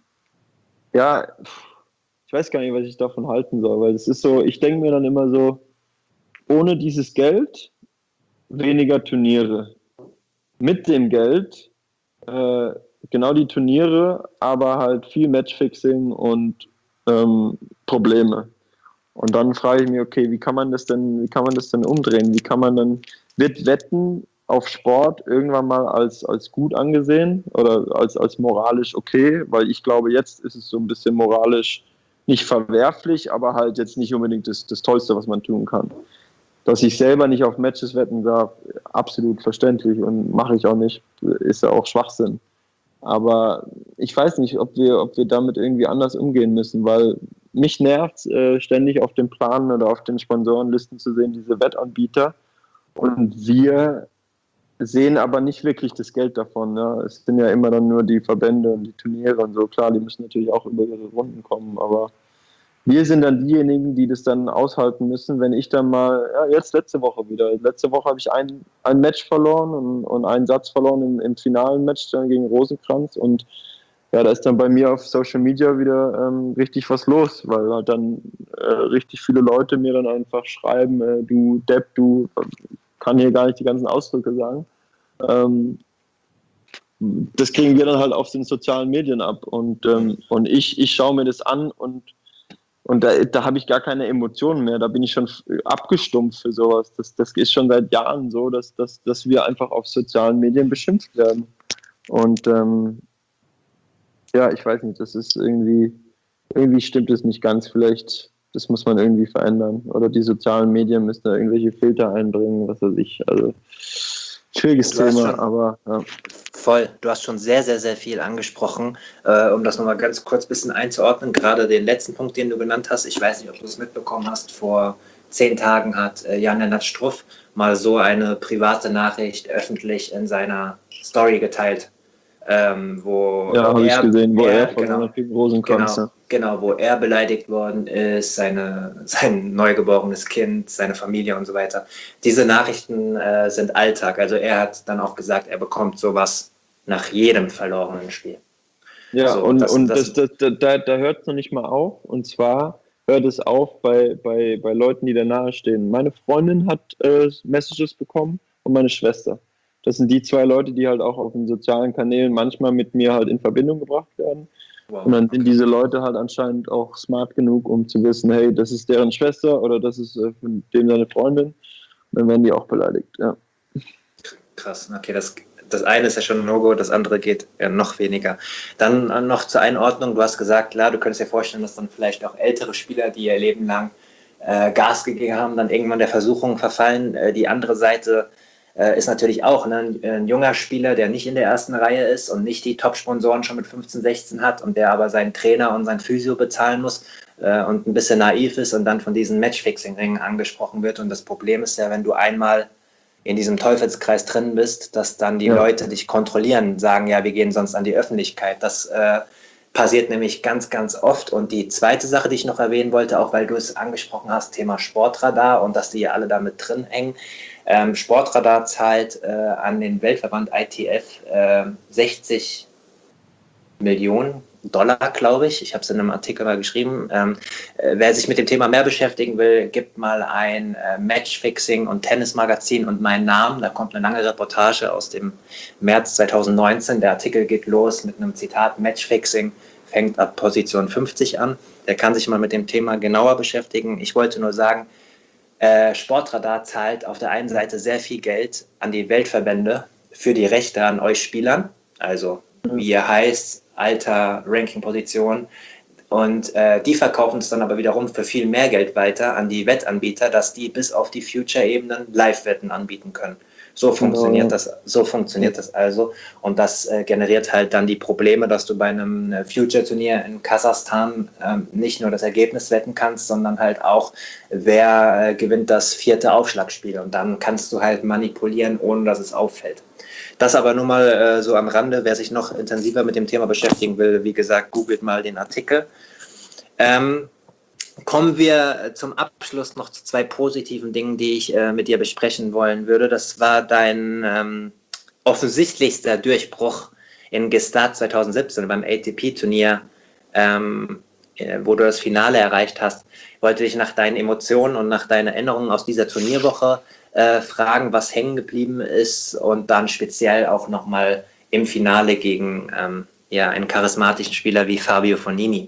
ja, ich weiß gar nicht, was ich davon halten soll, weil es ist so, ich denke mir dann immer so, ohne dieses Geld weniger Turniere. Mit dem Geld äh, genau die Turniere, aber halt viel Matchfixing und ähm, Probleme. Und dann frage ich mich, okay, wie kann man das denn, wie kann man das denn umdrehen? Wie kann man dann, wird Wetten auf Sport irgendwann mal als, als gut angesehen oder als, als moralisch okay? Weil ich glaube, jetzt ist es so ein bisschen moralisch nicht verwerflich, aber halt jetzt nicht unbedingt das, das Tollste, was man tun kann. Dass ich selber nicht auf Matches wetten darf, absolut verständlich und mache ich auch nicht, ist ja auch Schwachsinn. Aber ich weiß nicht, ob wir, ob wir damit irgendwie anders umgehen müssen, weil mich nervt äh, ständig auf den Planen oder auf den Sponsorenlisten zu sehen, diese Wettanbieter. Und wir sehen aber nicht wirklich das Geld davon. Ne? Es sind ja immer dann nur die Verbände und die Turniere und so. Klar, die müssen natürlich auch über ihre Runden kommen, aber wir sind dann diejenigen, die das dann aushalten müssen, wenn ich dann mal, ja, jetzt letzte Woche wieder. Letzte Woche habe ich ein, ein Match verloren und, und einen Satz verloren im, im finalen Match dann gegen Rosenkranz. Und ja, da ist dann bei mir auf Social Media wieder ähm, richtig was los, weil halt dann äh, richtig viele Leute mir dann einfach schreiben, äh, du Depp, du kann hier gar nicht die ganzen Ausdrücke sagen. Ähm, das kriegen wir dann halt auf den sozialen Medien ab. Und, ähm, und ich, ich schaue mir das an und, und da, da habe ich gar keine Emotionen mehr. Da bin ich schon abgestumpft für sowas. Das, das ist schon seit Jahren so, dass, dass, dass wir einfach auf sozialen Medien beschimpft werden. Und ähm, ja, ich weiß nicht, das ist irgendwie, irgendwie stimmt es nicht ganz. Vielleicht, das muss man irgendwie verändern. Oder die sozialen Medien müssen da irgendwelche Filter einbringen, was weiß ich. Also schwieriges Du hast Thema, schon, aber ja. voll, du hast schon sehr, sehr, sehr viel angesprochen. Äh, um das nochmal ganz kurz ein bisschen einzuordnen, gerade den letzten Punkt, den du genannt hast, ich weiß nicht, ob du es mitbekommen hast, vor zehn Tagen hat äh, Jan-Lennart Struff mal so eine private Nachricht öffentlich in seiner Story geteilt, ähm, wo Ja, habe ich er, gesehen, wo er, er von genau, einer Rosenkranz. genau, genau, wo er beleidigt worden ist, seine, sein neugeborenes Kind, seine Familie und so weiter. Diese Nachrichten äh, sind Alltag. Also er hat dann auch gesagt, er bekommt sowas nach jedem verlorenen Spiel. Ja, So, und, das, und das, das, das, da, da hört es noch nicht mal auf. Und zwar hört es auf bei, bei, bei Leuten, die da nahe stehen. Meine Freundin hat äh, Messages bekommen und meine Schwester. Das sind die zwei Leute, die halt auch auf den sozialen Kanälen manchmal mit mir halt in Verbindung gebracht werden. wow, Und dann sind okay. diese Leute halt anscheinend auch smart genug, um zu wissen, hey, das ist deren Schwester oder das ist äh, von dem seine Freundin. Und dann werden die auch beleidigt, ja. Krass, okay, das, das eine ist ja schon ein No-Go, das andere geht ja noch weniger. Dann äh, noch zur Einordnung, du hast gesagt, klar, du könntest dir vorstellen, dass dann vielleicht auch ältere Spieler, die ihr Leben lang äh, Gas gegeben haben, dann irgendwann der Versuchung verfallen. Äh, die andere Seite äh, ist natürlich auch ne, ein, ein junger Spieler, der nicht in der ersten Reihe ist und nicht die Top-Sponsoren schon mit fünfzehn, sechzehn hat und der aber seinen Trainer und sein Physio bezahlen muss äh, und ein bisschen naiv ist und dann von diesen Matchfixing-Ringen angesprochen wird. Und das Problem ist ja, wenn du einmal in diesem Teufelskreis drin bist, dass dann die Ja. Leute dich kontrollieren, sagen, ja, wir gehen sonst an die Öffentlichkeit. Das äh, passiert nämlich ganz, ganz oft. Und die zweite Sache, die ich noch erwähnen wollte, auch weil du es angesprochen hast, Thema Sportradar und dass die ja alle damit drin hängen. Ähm, Sportradar zahlt äh, an den Weltverband I T F äh, sechzig Millionen Dollar, glaube ich. Ich habe es in einem Artikel mal geschrieben. Ähm, äh, wer sich mit dem Thema mehr beschäftigen will, gibt mal ein äh, Matchfixing und Tennismagazin und meinen Namen. Da kommt eine lange Reportage aus dem März zwanzig neunzehn. Der Artikel geht los mit einem Zitat: Matchfixing fängt ab Position fünfzig an. Der kann sich mal mit dem Thema genauer beschäftigen. Ich wollte nur sagen, äh, Sportradar zahlt auf der einen Seite sehr viel Geld an die Weltverbände für die Rechte an euch Spielern. Also wie ihr heißt, Alter, Ranking-Position. Und äh, die verkaufen es dann aber wiederum für viel mehr Geld weiter an die Wettanbieter, dass die bis auf die Future-Ebenen Live-Wetten anbieten können. So funktioniert das, so funktioniert das also. Und das äh, generiert halt dann die Probleme, dass du bei einem äh, Future-Turnier in Kasachstan ähm, nicht nur das Ergebnis wetten kannst, sondern halt auch, wer äh, gewinnt das vierte Aufschlagspiel. Und dann kannst du halt manipulieren, ohne dass es auffällt. Das aber nur mal äh, so am Rande. Wer sich noch intensiver mit dem Thema beschäftigen will, wie gesagt, googelt mal den Artikel. Ähm, kommen wir zum Abschluss noch zu zwei positiven Dingen, die ich äh, mit dir besprechen wollen würde. Das war dein ähm, offensichtlichster Durchbruch in Gstaad zwanzig siebzehn beim A T P-Turnier, ähm, äh, wo du das Finale erreicht hast. Ich wollte dich nach deinen Emotionen und nach deinen Erinnerungen aus dieser Turnierwoche Äh, fragen, was hängen geblieben ist und dann speziell auch nochmal im Finale gegen ähm, ja, einen charismatischen Spieler wie Fabio Fognini.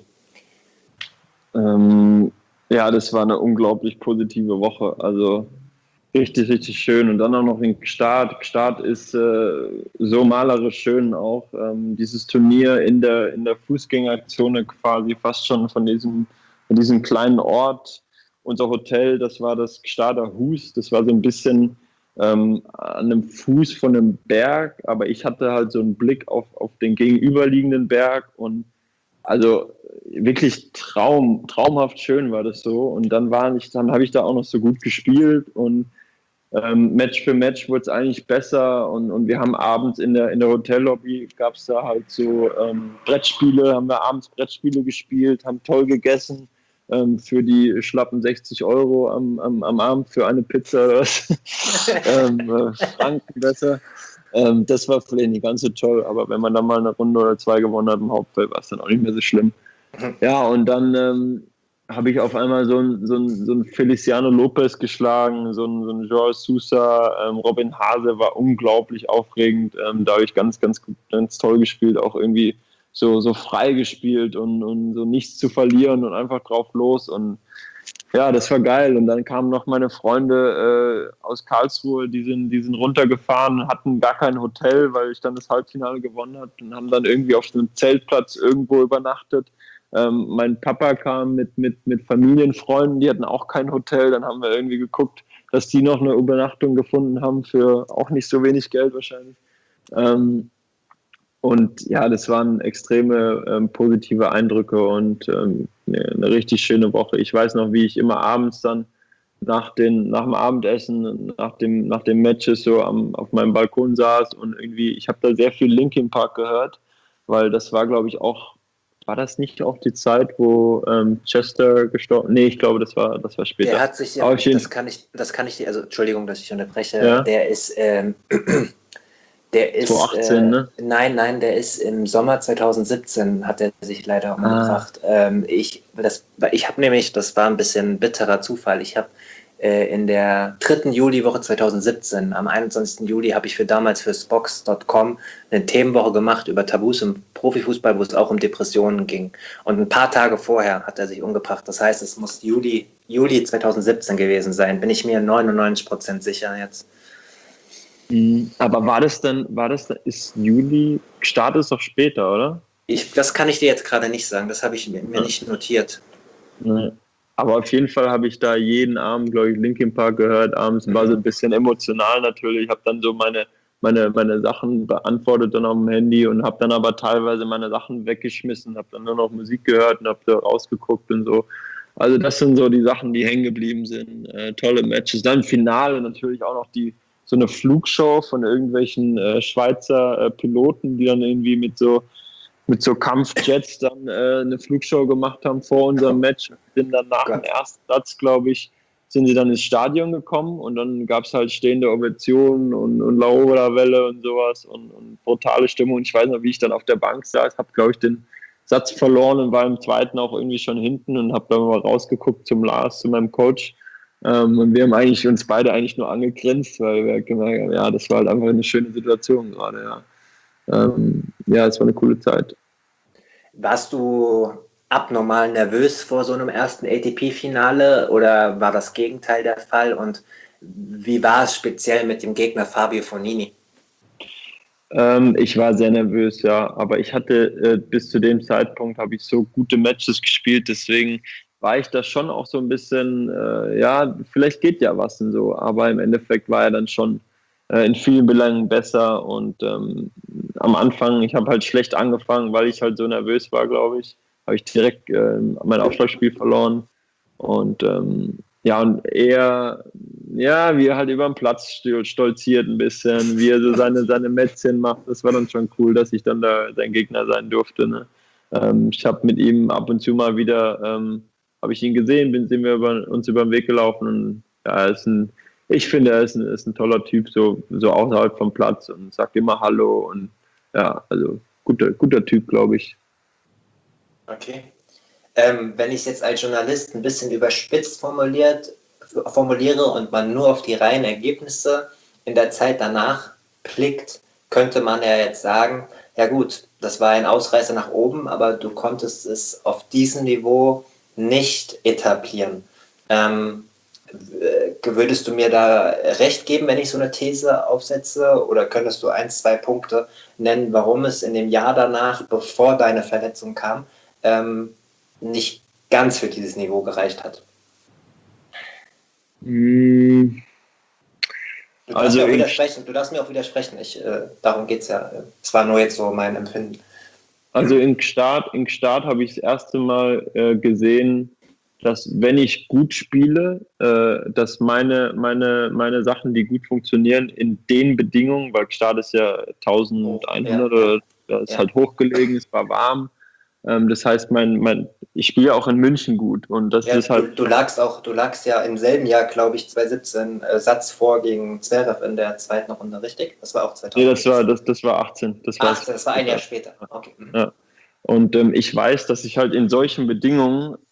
Ähm, ja, das war eine unglaublich positive Woche. Also richtig, richtig schön. Und dann auch noch in Gstaad. Gstaad ist äh, so malerisch schön auch. Ähm, dieses Turnier in der, in der Fußgängerzone quasi fast schon von diesem, von diesem kleinen Ort. Unser Hotel, das war das Gstader Hus, das war so ein bisschen ähm, an einem Fuß von einem Berg, aber ich hatte halt so einen Blick auf, auf den gegenüberliegenden Berg und also wirklich Traum, traumhaft schön war das so. Und dann war ich, dann habe ich da auch noch so gut gespielt und ähm, Match für Match wurde es eigentlich besser und, und wir haben abends in der, in der Hotellobby gab es da halt so ähm, Brettspiele, haben wir abends Brettspiele gespielt, haben toll gegessen. Für die schlappen sechzig Euro am, am, am Abend für eine Pizza oder was. ähm, äh, Franken besser. Ähm, das war vielleicht nicht ganz so toll, aber wenn man dann mal eine Runde oder zwei gewonnen hat im Hauptfeld, war es dann auch nicht mehr so schlimm. Ja, und dann, ähm, habe ich auf einmal so einen so ein, so ein Feliciano Lopez geschlagen, so ein, so ein George Sousa, ähm, Robin Haase war unglaublich aufregend, ähm, da habe ich ganz, ganz gut, ganz toll gespielt, auch irgendwie so, so frei gespielt und, und so nichts zu verlieren und einfach drauf los und ja, das war geil. Und dann kamen noch meine Freunde äh, aus Karlsruhe, die sind, die sind runtergefahren, hatten gar kein Hotel, weil ich dann das Halbfinale gewonnen habe und haben dann irgendwie auf einem Zeltplatz irgendwo übernachtet. Ähm, mein Papa kam mit, mit, mit Familienfreunden, die hatten auch kein Hotel. Dann haben wir irgendwie geguckt, dass die noch eine Übernachtung gefunden haben für auch nicht so wenig Geld wahrscheinlich. Ähm, und ja, das waren extreme ähm, positive Eindrücke und ähm, eine, eine richtig schöne Woche. Ich weiß noch, wie ich immer abends dann nach, den, nach dem Abendessen, nach dem, nach dem Matches so am, auf meinem Balkon saß und irgendwie, ich habe da sehr viel Linkin Park gehört, weil das war, glaube ich, auch, war das nicht auch die Zeit, wo ähm, Chester gestorben? Nee, ich glaube, das war, das war später. Der hat sich, ja, das kann ich, das kann ich dir, also Entschuldigung, dass ich unterbreche, ja. Der ist, ähm, der ist, zweitausendachtzehn, äh, ne? Nein, nein, der ist im Sommer zweitausendsiebzehn, hat er sich leider umgebracht. Ah. Ähm, ich das, ich habe nämlich, das war ein bisschen bitterer Zufall, ich habe äh, in der dritten Juliwoche zweitausendsiebzehn, am einundzwanzigsten Juli, habe ich für damals für Spox Punkt com eine Themenwoche gemacht über Tabus im Profifußball, wo es auch um Depressionen ging. Und ein paar Tage vorher hat er sich umgebracht. Das heißt, es muss Juli, Juli zweitausendsiebzehn gewesen sein. Bin ich mir neunundneunzig Prozent sicher jetzt. Aber war das dann, war das dann, ist Juli, Start ist doch später, oder? Ich, das kann ich dir jetzt gerade nicht sagen, das habe ich mir, mir ja. nicht notiert. Nee. Aber auf jeden Fall habe ich da jeden Abend, glaube ich, Linkin Park gehört, abends, mhm. war so ein bisschen emotional natürlich, habe dann so meine, meine, meine Sachen beantwortet dann auf dem Handy und habe dann aber teilweise meine Sachen weggeschmissen, habe dann nur noch Musik gehört und habe da rausgeguckt und so. Also das sind so die Sachen, die hängen geblieben sind. Äh, tolle Matches. Dann Finale natürlich auch noch die so eine Flugshow von irgendwelchen äh, Schweizer äh, Piloten, die dann irgendwie mit so mit so Kampfjets dann äh, eine Flugshow gemacht haben vor unserem Match. Sind dann nach dem ersten Satz, glaube ich, sind sie dann ins Stadion gekommen und dann gab es halt stehende Ovationen und, und Laola-Welle und sowas und, und brutale Stimmung. Ich weiß noch, wie ich dann auf der Bank saß, habe, glaube ich, den Satz verloren und war im zweiten auch irgendwie schon hinten und habe dann mal rausgeguckt zum Lars, zu meinem Coach. Um, und wir haben eigentlich uns beide eigentlich nur angegrinst, weil wir gemerkt haben, ja, das war halt einfach eine schöne Situation gerade, ja. Um, ja, es war eine coole Zeit. Warst du abnormal nervös vor so einem ersten A T P-Finale oder war das Gegenteil der Fall? Und wie war es speziell mit dem Gegner Fabio Fognini? Ähm, ich war sehr nervös, ja, aber ich hatte äh, bis zu dem Zeitpunkt habe ich so gute Matches gespielt, deswegen war ich da schon auch so ein bisschen, äh, ja, vielleicht geht ja was und so, aber im Endeffekt war er dann schon äh, in vielen Belangen besser und ähm, am Anfang, ich habe halt schlecht angefangen, weil ich halt so nervös war, glaube ich, habe ich direkt äh, mein Aufschlagspiel verloren und ähm, ja, und er, ja, wie er halt über den Platz stolziert ein bisschen, wie er so seine, seine Mätzchen macht, das war dann schon cool, dass ich dann da sein Gegner sein durfte, ne? ähm, ich habe mit ihm ab und zu mal wieder ähm, habe ich ihn gesehen, bin, sind wir über, uns über den Weg gelaufen und ja, er ist ein, ich finde, er ist ein, ist ein toller Typ, so, so außerhalb vom Platz und sagt immer Hallo und ja, also guter, guter Typ, glaube ich. Okay. Ähm, wenn ich es jetzt als Journalist ein bisschen überspitzt formuliert, formuliere und man nur auf die reinen Ergebnisse in der Zeit danach blickt, könnte man ja jetzt sagen, ja gut, das war ein Ausreißer nach oben, aber du konntest es auf diesem Niveau nicht etablieren. Ähm, würdest du mir da recht geben, wenn ich so eine These aufsetze? Oder könntest du ein, zwei Punkte nennen, warum es in dem Jahr danach, bevor deine Verletzung kam, ähm, nicht ganz für dieses Niveau gereicht hat? Mm. Du darfst, also mir, auch widersprechen. Du darfst mir auch widersprechen. Ich, äh, darum geht es ja. Es war nur jetzt so mein Empfinden. Also in Gstaad, in Gstaad habe ich das erste Mal äh, gesehen, dass wenn ich gut spiele, äh, dass meine, meine, meine Sachen, die gut funktionieren, in den Bedingungen, weil Gstaad ist ja eintausendeinhundert, oh, ja, ja. Das ist ja halt hochgelegen, es war warm. Ähm, das heißt, mein, mein, ich spiele auch in München gut. Und das ja, ist halt. Du, du lagst auch, du lagst ja im selben Jahr, glaube ich, zweitausendsiebzehn äh, Satz vor gegen Zverev in der zweiten Runde, richtig? Das war auch zweitausend. Nee, das war, das, das war achtzehn. Das achtzehn, das war ein Jahr später. Okay. Ja. Und ähm, ich weiß, dass ich halt in solchen Bedingungen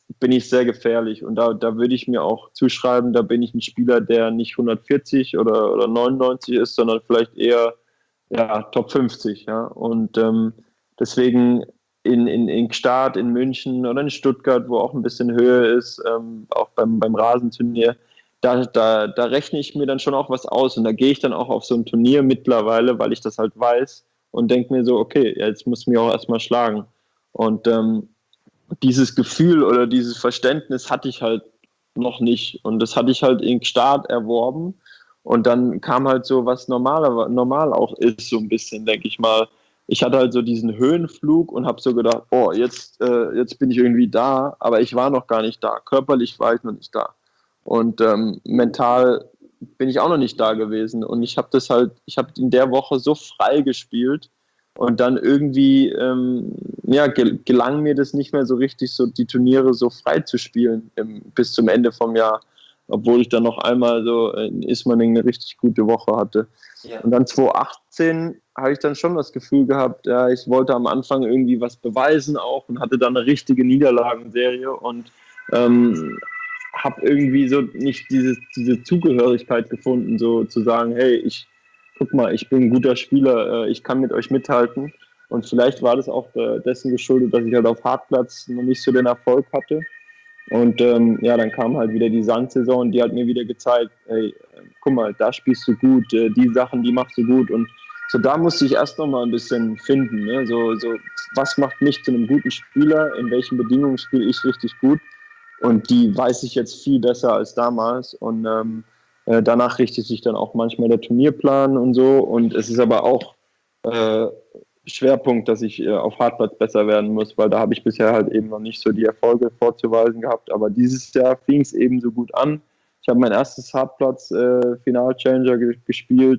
bin ich sehr gefährlich. Und da, da würde ich mir auch zuschreiben, da bin ich ein Spieler, der nicht hundertvierzig oder, oder neunundneunzig ist, sondern vielleicht eher ja, Top fünfzig. Ja? Und ähm, deswegen in, in, in Gstaad, in München oder in Stuttgart, wo auch ein bisschen Höhe ist, ähm, auch beim, beim Rasenturnier, da, da, da rechne ich mir dann schon auch was aus. Und da gehe ich dann auch auf so ein Turnier mittlerweile, weil ich das halt weiß und denke mir so, okay, jetzt muss ich mich auch erstmal schlagen. Und ähm, dieses Gefühl oder dieses Verständnis hatte ich halt noch nicht. Und das hatte ich halt in Gstaad erworben. Und dann kam halt so, was normal, normal auch ist, so ein bisschen, denke ich mal. Ich hatte halt so diesen Höhenflug und habe so gedacht, oh, jetzt, äh, jetzt bin ich irgendwie da, aber ich war noch gar nicht da. Körperlich war ich noch nicht da. Und ähm, mental bin ich auch noch nicht da gewesen. Und ich habe das halt, ich habe in der Woche so frei gespielt und dann irgendwie ähm, ja, gel- gelang mir das nicht mehr so richtig, so die Turniere so frei zu spielen im, bis zum Ende vom Jahr, obwohl ich dann noch einmal so in Ismaning eine richtig gute Woche hatte. Ja. Und dann zwanzig achtzehn habe ich dann schon das Gefühl gehabt, ja, ich wollte am Anfang irgendwie was beweisen auch und hatte dann eine richtige Niederlagenserie und ähm, habe irgendwie so nicht dieses, diese Zugehörigkeit gefunden, so zu sagen, hey, ich guck mal, ich bin ein guter Spieler, äh, ich kann mit euch mithalten. Und vielleicht war das auch äh, dessen geschuldet, dass ich halt auf Hartplatz noch nicht so den Erfolg hatte. Und ähm, ja, dann kam halt wieder die Sandsaison und die hat mir wieder gezeigt, hey, äh, guck mal, da spielst du gut, äh, die Sachen, die machst du gut. Und so da musste ich erst noch mal ein bisschen finden, ne? so, so, was macht mich zu einem guten Spieler, in welchen Bedingungen spiele ich richtig gut. Und die weiß ich jetzt viel besser als damals. Und ähm, äh, danach richtet sich dann auch manchmal der Turnierplan und so. Und es ist aber auch äh, Schwerpunkt, dass ich äh, auf Hartplatz besser werden muss, weil da habe ich bisher halt eben noch nicht so die Erfolge vorzuweisen gehabt. Aber dieses Jahr fing es eben so gut an. Ich habe mein erstes Hartplatz-Final-Challenger ge- gespielt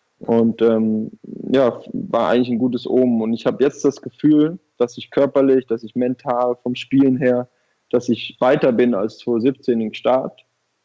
und ähm, ja, war eigentlich ein gutes Omen. Und ich habe jetzt das Gefühl, dass ich körperlich, dass ich mental vom Spielen her, dass ich weiter bin als zwanzig siebzehn im Start.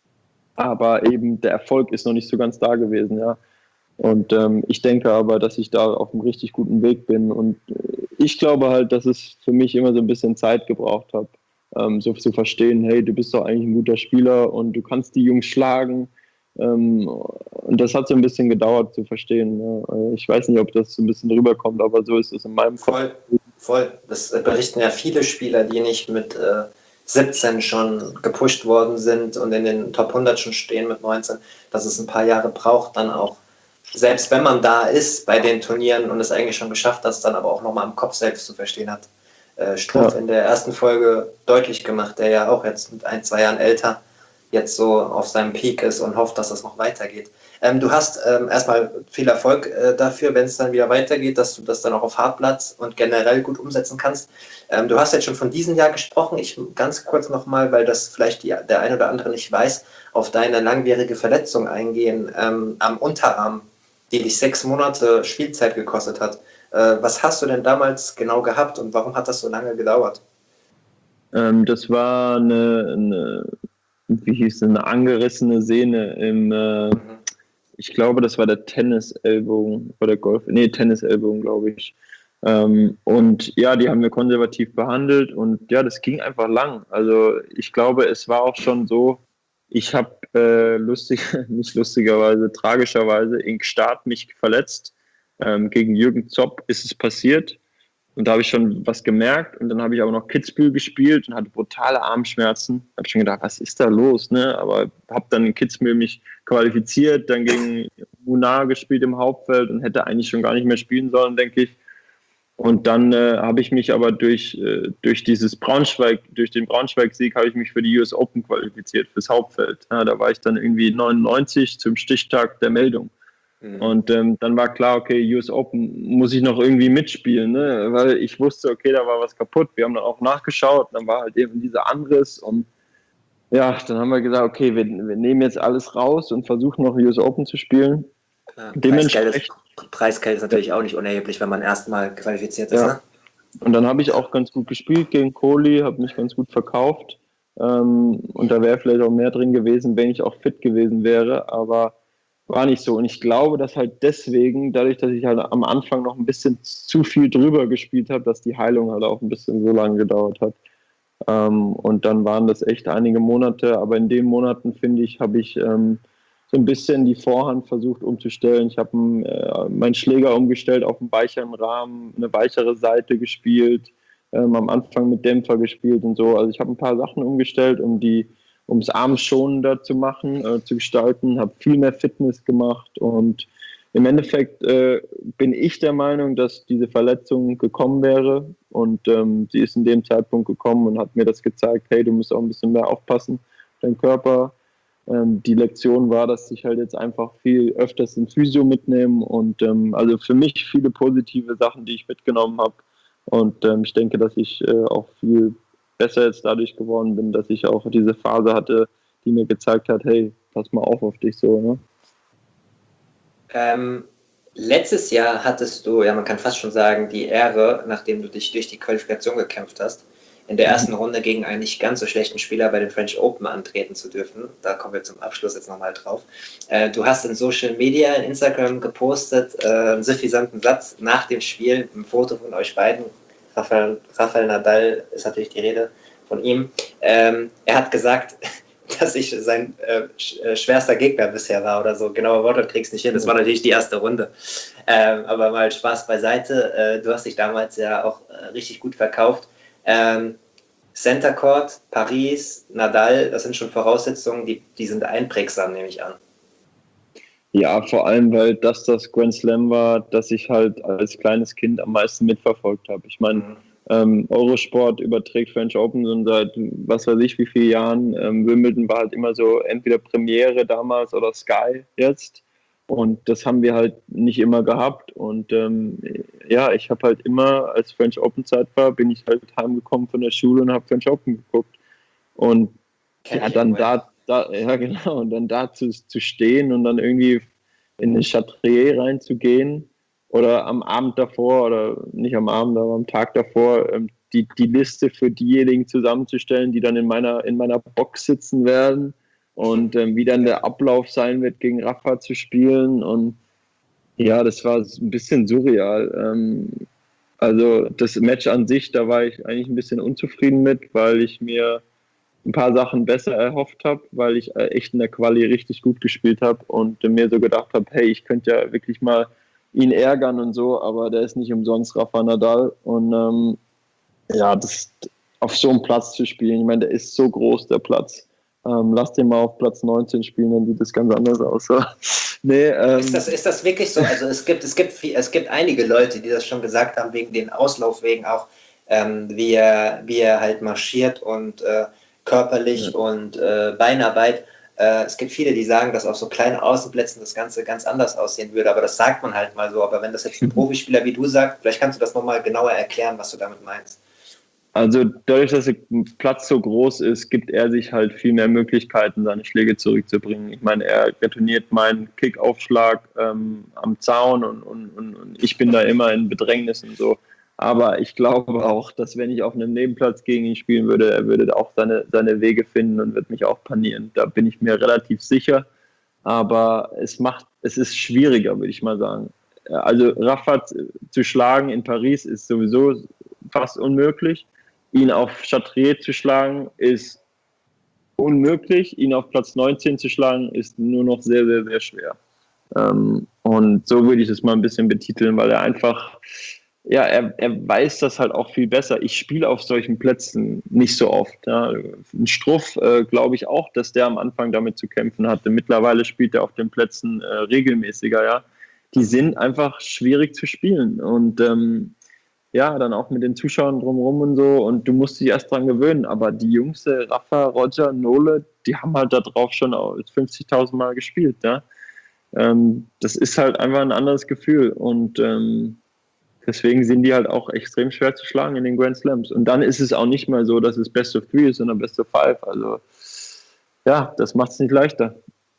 Aber eben der Erfolg ist noch nicht so ganz da gewesen, ja. Und ähm, ich denke aber, dass ich da auf einem richtig guten Weg bin. Und äh, ich glaube halt, dass es für mich immer so ein bisschen Zeit gebraucht hat, ähm, so zu verstehen, hey, du bist doch eigentlich ein guter Spieler und du kannst die Jungs schlagen. Ähm, und das hat so ein bisschen gedauert zu verstehen. Ne? Ich weiß nicht, ob das so ein bisschen rüberkommt, aber so ist es in meinem Kopf. Voll, voll. Das berichten ja viele Spieler, die nicht mit äh, siebzehn schon gepusht worden sind und in den Top hundert schon stehen mit neunzehn, dass es ein paar Jahre braucht, dann auch, selbst wenn man da ist bei den Turnieren und es eigentlich schon geschafft hat, es dann aber auch nochmal im Kopf selbst zu verstehen hat. Äh, Strumpf Ja. in der ersten Folge deutlich gemacht, der ja auch jetzt mit ein, zwei Jahren älter jetzt so auf seinem Peak ist und hofft, dass das noch weitergeht. Ähm, du hast ähm, erstmal viel Erfolg äh, dafür, wenn es dann wieder weitergeht, dass du das dann auch auf Hartplatz und generell gut umsetzen kannst. Ähm, du hast jetzt schon von diesem Jahr gesprochen. Ich ganz kurz nochmal, weil das vielleicht die, der eine oder andere nicht weiß, auf deine langwierige Verletzung eingehen ähm, am Unterarm, die dich sechs Monate Spielzeit gekostet hat. Äh, was hast du denn damals genau gehabt und warum hat das so lange gedauert? Ähm, das war eine, eine, wie hieß es, eine angerissene Sehne im, äh, Mhm. ich glaube, das war der Tennisellbogen oder Golf, nee, Tennisellbogen, glaube ich. Ähm, und ja, die haben wir konservativ behandelt und ja, das ging einfach lang. Also ich glaube, es war auch schon so, ich habe äh, lustig, nicht lustigerweise, tragischerweise in Gstaad mich verletzt. Ähm, gegen Jürgen Zopp ist es passiert. Und da habe ich schon was gemerkt und dann habe ich aber noch Kitzbühel gespielt und hatte brutale Armschmerzen. Da habe ich schon gedacht, was ist da los? Ne? Aber habe dann in Kitzbühel mich qualifiziert, dann gegen Munar gespielt im Hauptfeld und hätte eigentlich schon gar nicht mehr spielen sollen, denke ich. Und dann äh, habe ich mich aber durch, äh, durch dieses Braunschweig, durch den Braunschweig-Sieg habe ich mich für die U S Open qualifiziert, fürs Hauptfeld. Ja, da war ich dann irgendwie neunundneunzig zum Stichtag der Meldung. Mhm. Und ähm, dann war klar, okay, U S Open muss ich noch irgendwie mitspielen, ne? Weil ich wusste, okay, da war was kaputt. Wir haben dann auch nachgeschaut, dann war halt eben dieser Anriss und ja, dann haben wir gesagt, okay, wir, wir nehmen jetzt alles raus und versuchen noch U S Open zu spielen. Klar, Preisgeld ist, Dementsprechend, Preisgeld ist natürlich auch nicht unerheblich, wenn man erstmal qualifiziert ist. ja. Ne? Und dann habe ich auch ganz gut gespielt gegen Kohli, habe mich ganz gut verkauft. Ähm, und da wäre vielleicht auch mehr drin gewesen, wenn ich auch fit gewesen wäre, aber war nicht so. Und ich glaube, dass halt deswegen, dadurch, dass ich halt am Anfang noch ein bisschen zu viel drüber gespielt habe, dass die Heilung halt auch ein bisschen so lange gedauert hat. Ähm, und dann waren das echt einige Monate, aber in den Monaten, finde ich, habe ich ähm, so ein bisschen die Vorhand versucht umzustellen. Ich habe äh, meinen Schläger umgestellt auf einen weicheren Rahmen, eine weichere Seite gespielt, ähm, am Anfang mit Dämpfer gespielt und so. Also ich habe ein paar Sachen umgestellt, um die um es armschonender zu machen, äh, zu gestalten, habe viel mehr Fitness gemacht und im Endeffekt äh, bin ich der Meinung, dass diese Verletzung gekommen wäre und ähm, sie ist in dem Zeitpunkt gekommen und hat mir das gezeigt, hey, du musst auch ein bisschen mehr aufpassen, dein Körper. Ähm, die Lektion war, dass ich halt jetzt einfach viel öfters in Physio mitnehme und ähm, also für mich viele positive Sachen, die ich mitgenommen habe und ähm, ich denke, dass ich äh, auch viel besser jetzt dadurch geworden bin, dass ich auch diese Phase hatte, die mir gezeigt hat, hey, pass mal auf auf dich so, ne? Ähm, letztes Jahr hattest du, ja, man kann fast schon sagen, die Ehre, nachdem du dich durch die Qualifikation gekämpft hast, in der ersten Runde gegen einen nicht ganz so schlechten Spieler bei den French Open antreten zu dürfen. Da kommen wir zum Abschluss jetzt nochmal drauf. Äh, du hast in Social Media, in Instagram gepostet, äh, einen suffisanten Satz nach dem Spiel, ein Foto von euch beiden. Rafael, Rafael Nadal ist natürlich die Rede von ihm. Ähm, er hat gesagt, dass ich sein äh, schwerster Gegner bisher war oder so. Genaue Worte kriegst nicht hin. Das war natürlich die erste Runde. Ähm, aber mal Spaß beiseite. Äh, du hast dich damals ja auch äh, richtig gut verkauft. Ähm, Center Court, Paris, Nadal, das sind schon Voraussetzungen, die, die sind einprägsam, nehme ich an. Ja, vor allem, weil das das Grand Slam war, das ich halt als kleines Kind am meisten mitverfolgt habe. Ich meine, mhm. ähm, Eurosport überträgt French Open schon seit was weiß ich wie vielen Jahren. Ähm, Wimbledon war halt immer so entweder Premiere damals oder Sky jetzt. Und das haben wir halt nicht immer gehabt. Und ähm, ja, ich habe halt immer, als French Open Zeit war, bin ich halt heimgekommen von der Schule und habe French Open geguckt. Und Kenn ja, dann da, da, ja genau, und dann da zu, zu stehen und dann irgendwie in eine Chatrier reinzugehen oder am Abend davor oder nicht am Abend, aber am Tag davor ähm, die, die Liste für diejenigen zusammenzustellen, die dann in meiner, in meiner Box sitzen werden und ähm, wie dann der Ablauf sein wird, gegen Rafa zu spielen und ja, das war ein bisschen surreal. Ähm, also das Match an sich, da war ich eigentlich ein bisschen unzufrieden mit, weil ich mir ein paar Sachen besser erhofft habe, weil ich echt in der Quali richtig gut gespielt habe und mir so gedacht habe, hey, ich könnte ja wirklich mal ihn ärgern und so, aber der ist nicht umsonst Rafa Nadal und ähm, ja, das auf so einem Platz zu spielen, ich meine, der ist so groß, der Platz. Ähm, lass den mal auf Platz neunzehn spielen, dann sieht das ganz anders aus. nee, ähm, ist, das, ist das wirklich so? Also es gibt, es, gibt viel, es gibt einige Leute, die das schon gesagt haben, wegen den Auslaufwegen auch, ähm, wie, er, wie er halt marschiert und äh, körperlich ja. und äh, Beinarbeit. Äh, es gibt viele, die sagen, dass auf so kleinen Außenplätzen das Ganze ganz anders aussehen würde, aber das sagt man halt mal so. Aber wenn das jetzt ein Profispieler wie du sagt, vielleicht kannst du das nochmal genauer erklären, was du damit meinst. Also dadurch, dass der Platz so groß ist, gibt er sich halt viel mehr Möglichkeiten, seine Schläge zurückzubringen. Ich meine, er retourniert meinen Kickaufschlag ähm, am Zaun und, und, und, und ich bin da immer in Bedrängnis und so. Aber ich glaube auch, dass wenn ich auf einem Nebenplatz gegen ihn spielen würde, er würde auch seine, seine Wege finden und wird mich auch panieren. Da bin ich mir relativ sicher. Aber es macht, es ist schwieriger, würde ich mal sagen. Also Rafa zu schlagen in Paris ist sowieso fast unmöglich. Ihn auf Chatrier zu schlagen ist unmöglich. Ihn auf Platz neunzehn zu schlagen ist nur noch sehr, sehr, sehr schwer. Ähm, und so würde ich es mal ein bisschen betiteln, weil er einfach, ja, er, er weiß das halt auch viel besser. Ich spiele auf solchen Plätzen nicht so oft. Ja. Ein Struff äh, glaube ich auch, dass der am Anfang damit zu kämpfen hatte. Mittlerweile spielt er auf den Plätzen äh, regelmäßiger, ja. Die sind einfach schwierig zu spielen und ähm, ja, dann auch mit den Zuschauern drumherum und so und du musst dich erst dran gewöhnen, aber die Jungs, Rafa, Roger, Nole, die haben halt da drauf schon fünfzigtausend Mal gespielt, ja. Ähm, das ist halt einfach ein anderes Gefühl und ähm, deswegen sind die halt auch extrem schwer zu schlagen in den Grand Slams und dann ist es auch nicht mehr so, dass es Best of Three ist, sondern Best of Five, also ja, das macht es nicht leichter.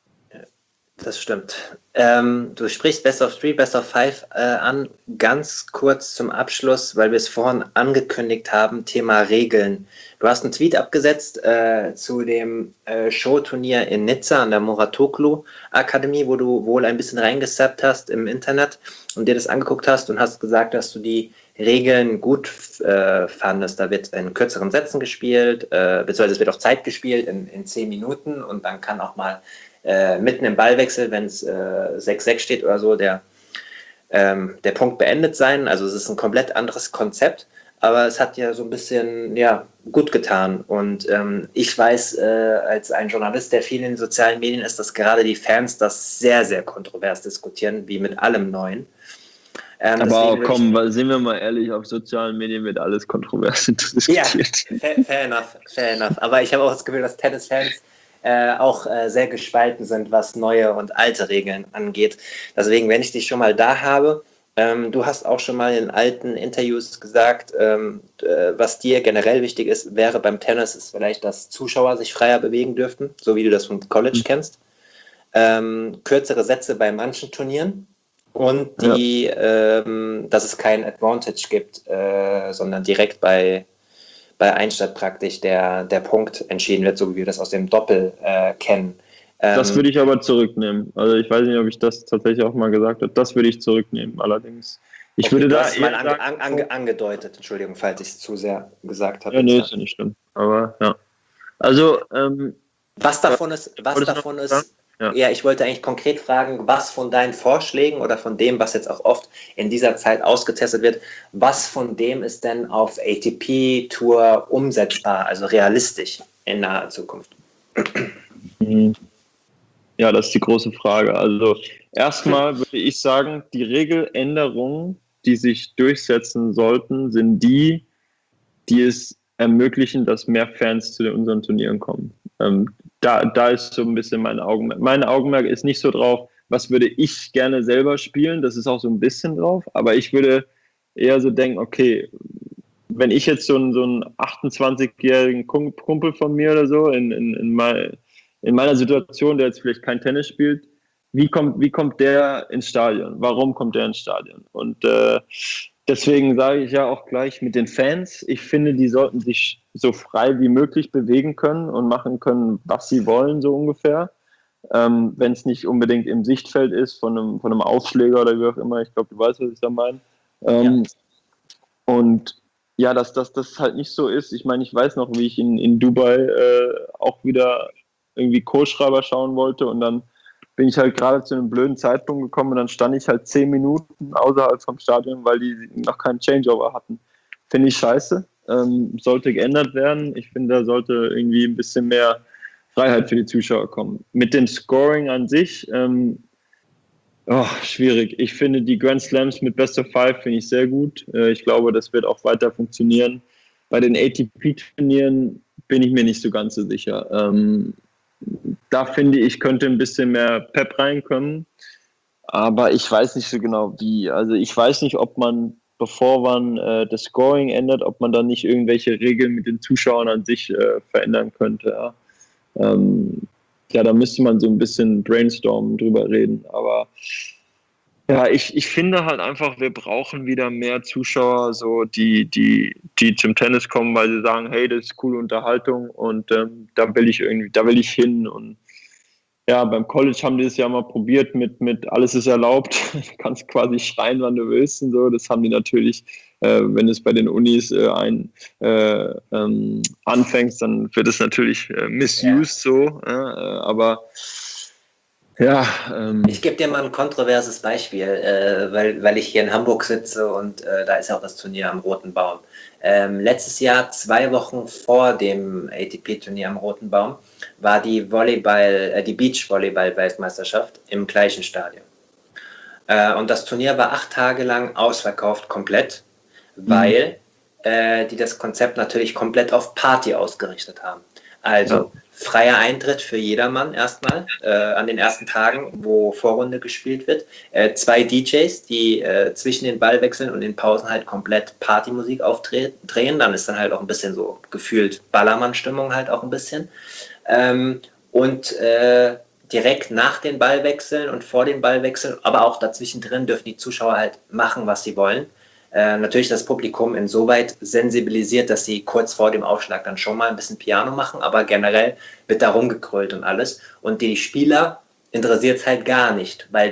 Das stimmt. Ähm, du sprichst Best of Three, Best of Five äh, an. Ganz kurz zum Abschluss, weil wir es vorhin angekündigt haben, Thema Regeln. Du hast einen Tweet abgesetzt äh, zu dem äh, Showturnier in Nizza an der Muratoglu Akademie, wo du wohl ein bisschen reingesappt hast im Internet und dir das angeguckt hast und hast gesagt, dass du die Regeln gut äh, fandest, da wird in kürzeren Sätzen gespielt, äh, beziehungsweise es wird auf Zeit gespielt in, in zehn Minuten und dann kann auch mal äh, mitten im Ballwechsel, wenn es äh, sechs sechs steht oder so, der, ähm, der Punkt beendet sein. Also es ist ein komplett anderes Konzept, aber es hat ja so ein bisschen ja, gut getan. Und ähm, ich weiß äh, als ein Journalist, der viel in den sozialen Medien ist, dass gerade die Fans das sehr, sehr kontrovers diskutieren, wie mit allem Neuen. Ähm, aber komm, ich, sind wir mal ehrlich, auf sozialen Medien wird alles kontrovers diskutiert. Ja, fair, fair enough, fair enough. Aber ich habe auch das Gefühl, dass Tennisfans äh, auch äh, sehr gespalten sind, was neue und alte Regeln angeht. Deswegen, wenn ich dich schon mal da habe, ähm, du hast auch schon mal in alten Interviews gesagt, ähm, äh, was dir generell wichtig ist, wäre beim Tennis, ist vielleicht, dass Zuschauer sich freier bewegen dürften, so wie du das vom College mhm. kennst. Ähm, kürzere Sätze bei manchen Turnieren. Und die, ja. ähm, dass es kein Advantage gibt, äh, sondern direkt bei, bei Einstadt praktisch der, der Punkt entschieden wird, so wie wir das aus dem Doppel äh, kennen. Ähm, das würde ich aber zurücknehmen. Also ich weiß nicht, ob ich das tatsächlich auch mal gesagt habe. Das würde ich zurücknehmen, allerdings. Ich okay, würde du da hast es mal ange, an, ange, angedeutet, Entschuldigung, falls ich es zu sehr gesagt habe. Ja, nee, ist ja nicht schlimm. Aber ja. Also, ähm, was davon ist, was davon ist, Ja. ja, ich wollte eigentlich konkret fragen, was von deinen Vorschlägen oder von dem, was jetzt auch oft in dieser Zeit ausgetestet wird, was von dem ist denn auf A T P-Tour umsetzbar, also realistisch in naher Zukunft? Ja, das ist die große Frage. Also erstmal würde ich sagen, die Regeländerungen, die sich durchsetzen sollten, sind die, die es ermöglichen, dass mehr Fans zu unseren Turnieren kommen. Ähm, da, da ist so ein bisschen mein Augenmerk. Mein Augenmerk ist nicht so drauf, was würde ich gerne selber spielen, das ist auch so ein bisschen drauf, aber ich würde eher so denken, okay, wenn ich jetzt so einen, so einen achtundzwanzigjährigen Kumpel von mir oder so in, in, in, mein, in meiner Situation, der jetzt vielleicht kein Tennis spielt, wie kommt, wie kommt der ins Stadion? Warum kommt der ins Stadion? Und äh, deswegen sage ich ja auch gleich mit den Fans, ich finde, die sollten sich so frei wie möglich bewegen können und machen können, was sie wollen, so ungefähr. Ähm, wenn es nicht unbedingt im Sichtfeld ist von einem, von einem Aufschläger oder wie auch immer. Ich glaube, du weißt, was ich da meine. Ähm, ja. Und ja, dass das dass halt nicht so ist. Ich meine, ich weiß noch, wie ich in, in Dubai äh, auch wieder irgendwie Co-Schreiber schauen wollte und dann bin ich halt gerade zu einem blöden Zeitpunkt gekommen und dann stand ich halt zehn Minuten außerhalb vom Stadion, weil die noch keinen Changeover hatten. Finde ich scheiße. Ähm, sollte geändert werden. Ich finde, da sollte irgendwie ein bisschen mehr Freiheit für die Zuschauer kommen. Mit dem Scoring an sich, ähm, oh, schwierig. Ich finde die Grand Slams mit Best of Five finde ich sehr gut. Äh, ich glaube, das wird auch weiter funktionieren. Bei den A T P-Turnieren bin ich mir nicht so ganz so sicher. Ähm, da finde ich, könnte ein bisschen mehr Pep reinkommen. Aber ich weiß nicht so genau wie. Also ich weiß nicht, ob man, bevor man äh, das Scoring ändert, ob man dann nicht irgendwelche Regeln mit den Zuschauern an sich äh, verändern könnte. Ja. Ähm, ja, da müsste man so ein bisschen brainstormen, drüber reden. Aber ja, ich, ich finde halt einfach, wir brauchen wieder mehr Zuschauer, so die, die, die zum Tennis kommen, weil sie sagen, hey, das ist coole Unterhaltung und ähm, da will ich irgendwie, da will ich hin. Und ja, beim College haben die es ja mal probiert mit, mit alles ist erlaubt. Du kannst quasi schreien, wann du willst und so. Das haben die natürlich, äh, wenn es bei den Unis äh, ein, äh, ähm, anfängst, dann wird es natürlich äh, misused ja. so. Äh, aber ja. Ähm, ich gebe dir mal ein kontroverses Beispiel, äh, weil, weil ich hier in Hamburg sitze und äh, da ist ja auch das Turnier am Roten Baum. Ähm, letztes Jahr, zwei Wochen vor dem A T P-Turnier am Roten Baum, war die Volleyball, äh, die Beach-Volleyball-Weltmeisterschaft im gleichen Stadion. Äh, und das Turnier war acht Tage lang ausverkauft, komplett, weil mhm. äh, die das Konzept natürlich komplett auf Party ausgerichtet haben. Also ja. freier Eintritt für jedermann erstmal äh, an den ersten Tagen, wo Vorrunde gespielt wird. Äh, zwei D Js, die äh, zwischen den Ballwechseln und den Pausen halt komplett Partymusik aufdrehen. Dann ist dann halt auch ein bisschen so gefühlt Ballermann-Stimmung halt auch ein bisschen. Ähm, und äh, direkt nach den Ballwechseln und vor den Ballwechseln, aber auch dazwischen drin dürfen die Zuschauer halt machen, was sie wollen. Äh, natürlich das Publikum insoweit sensibilisiert, dass sie kurz vor dem Aufschlag dann schon mal ein bisschen Piano machen, aber generell wird da rumgekrölt und alles. Und die Spieler interessiert es halt gar nicht, weil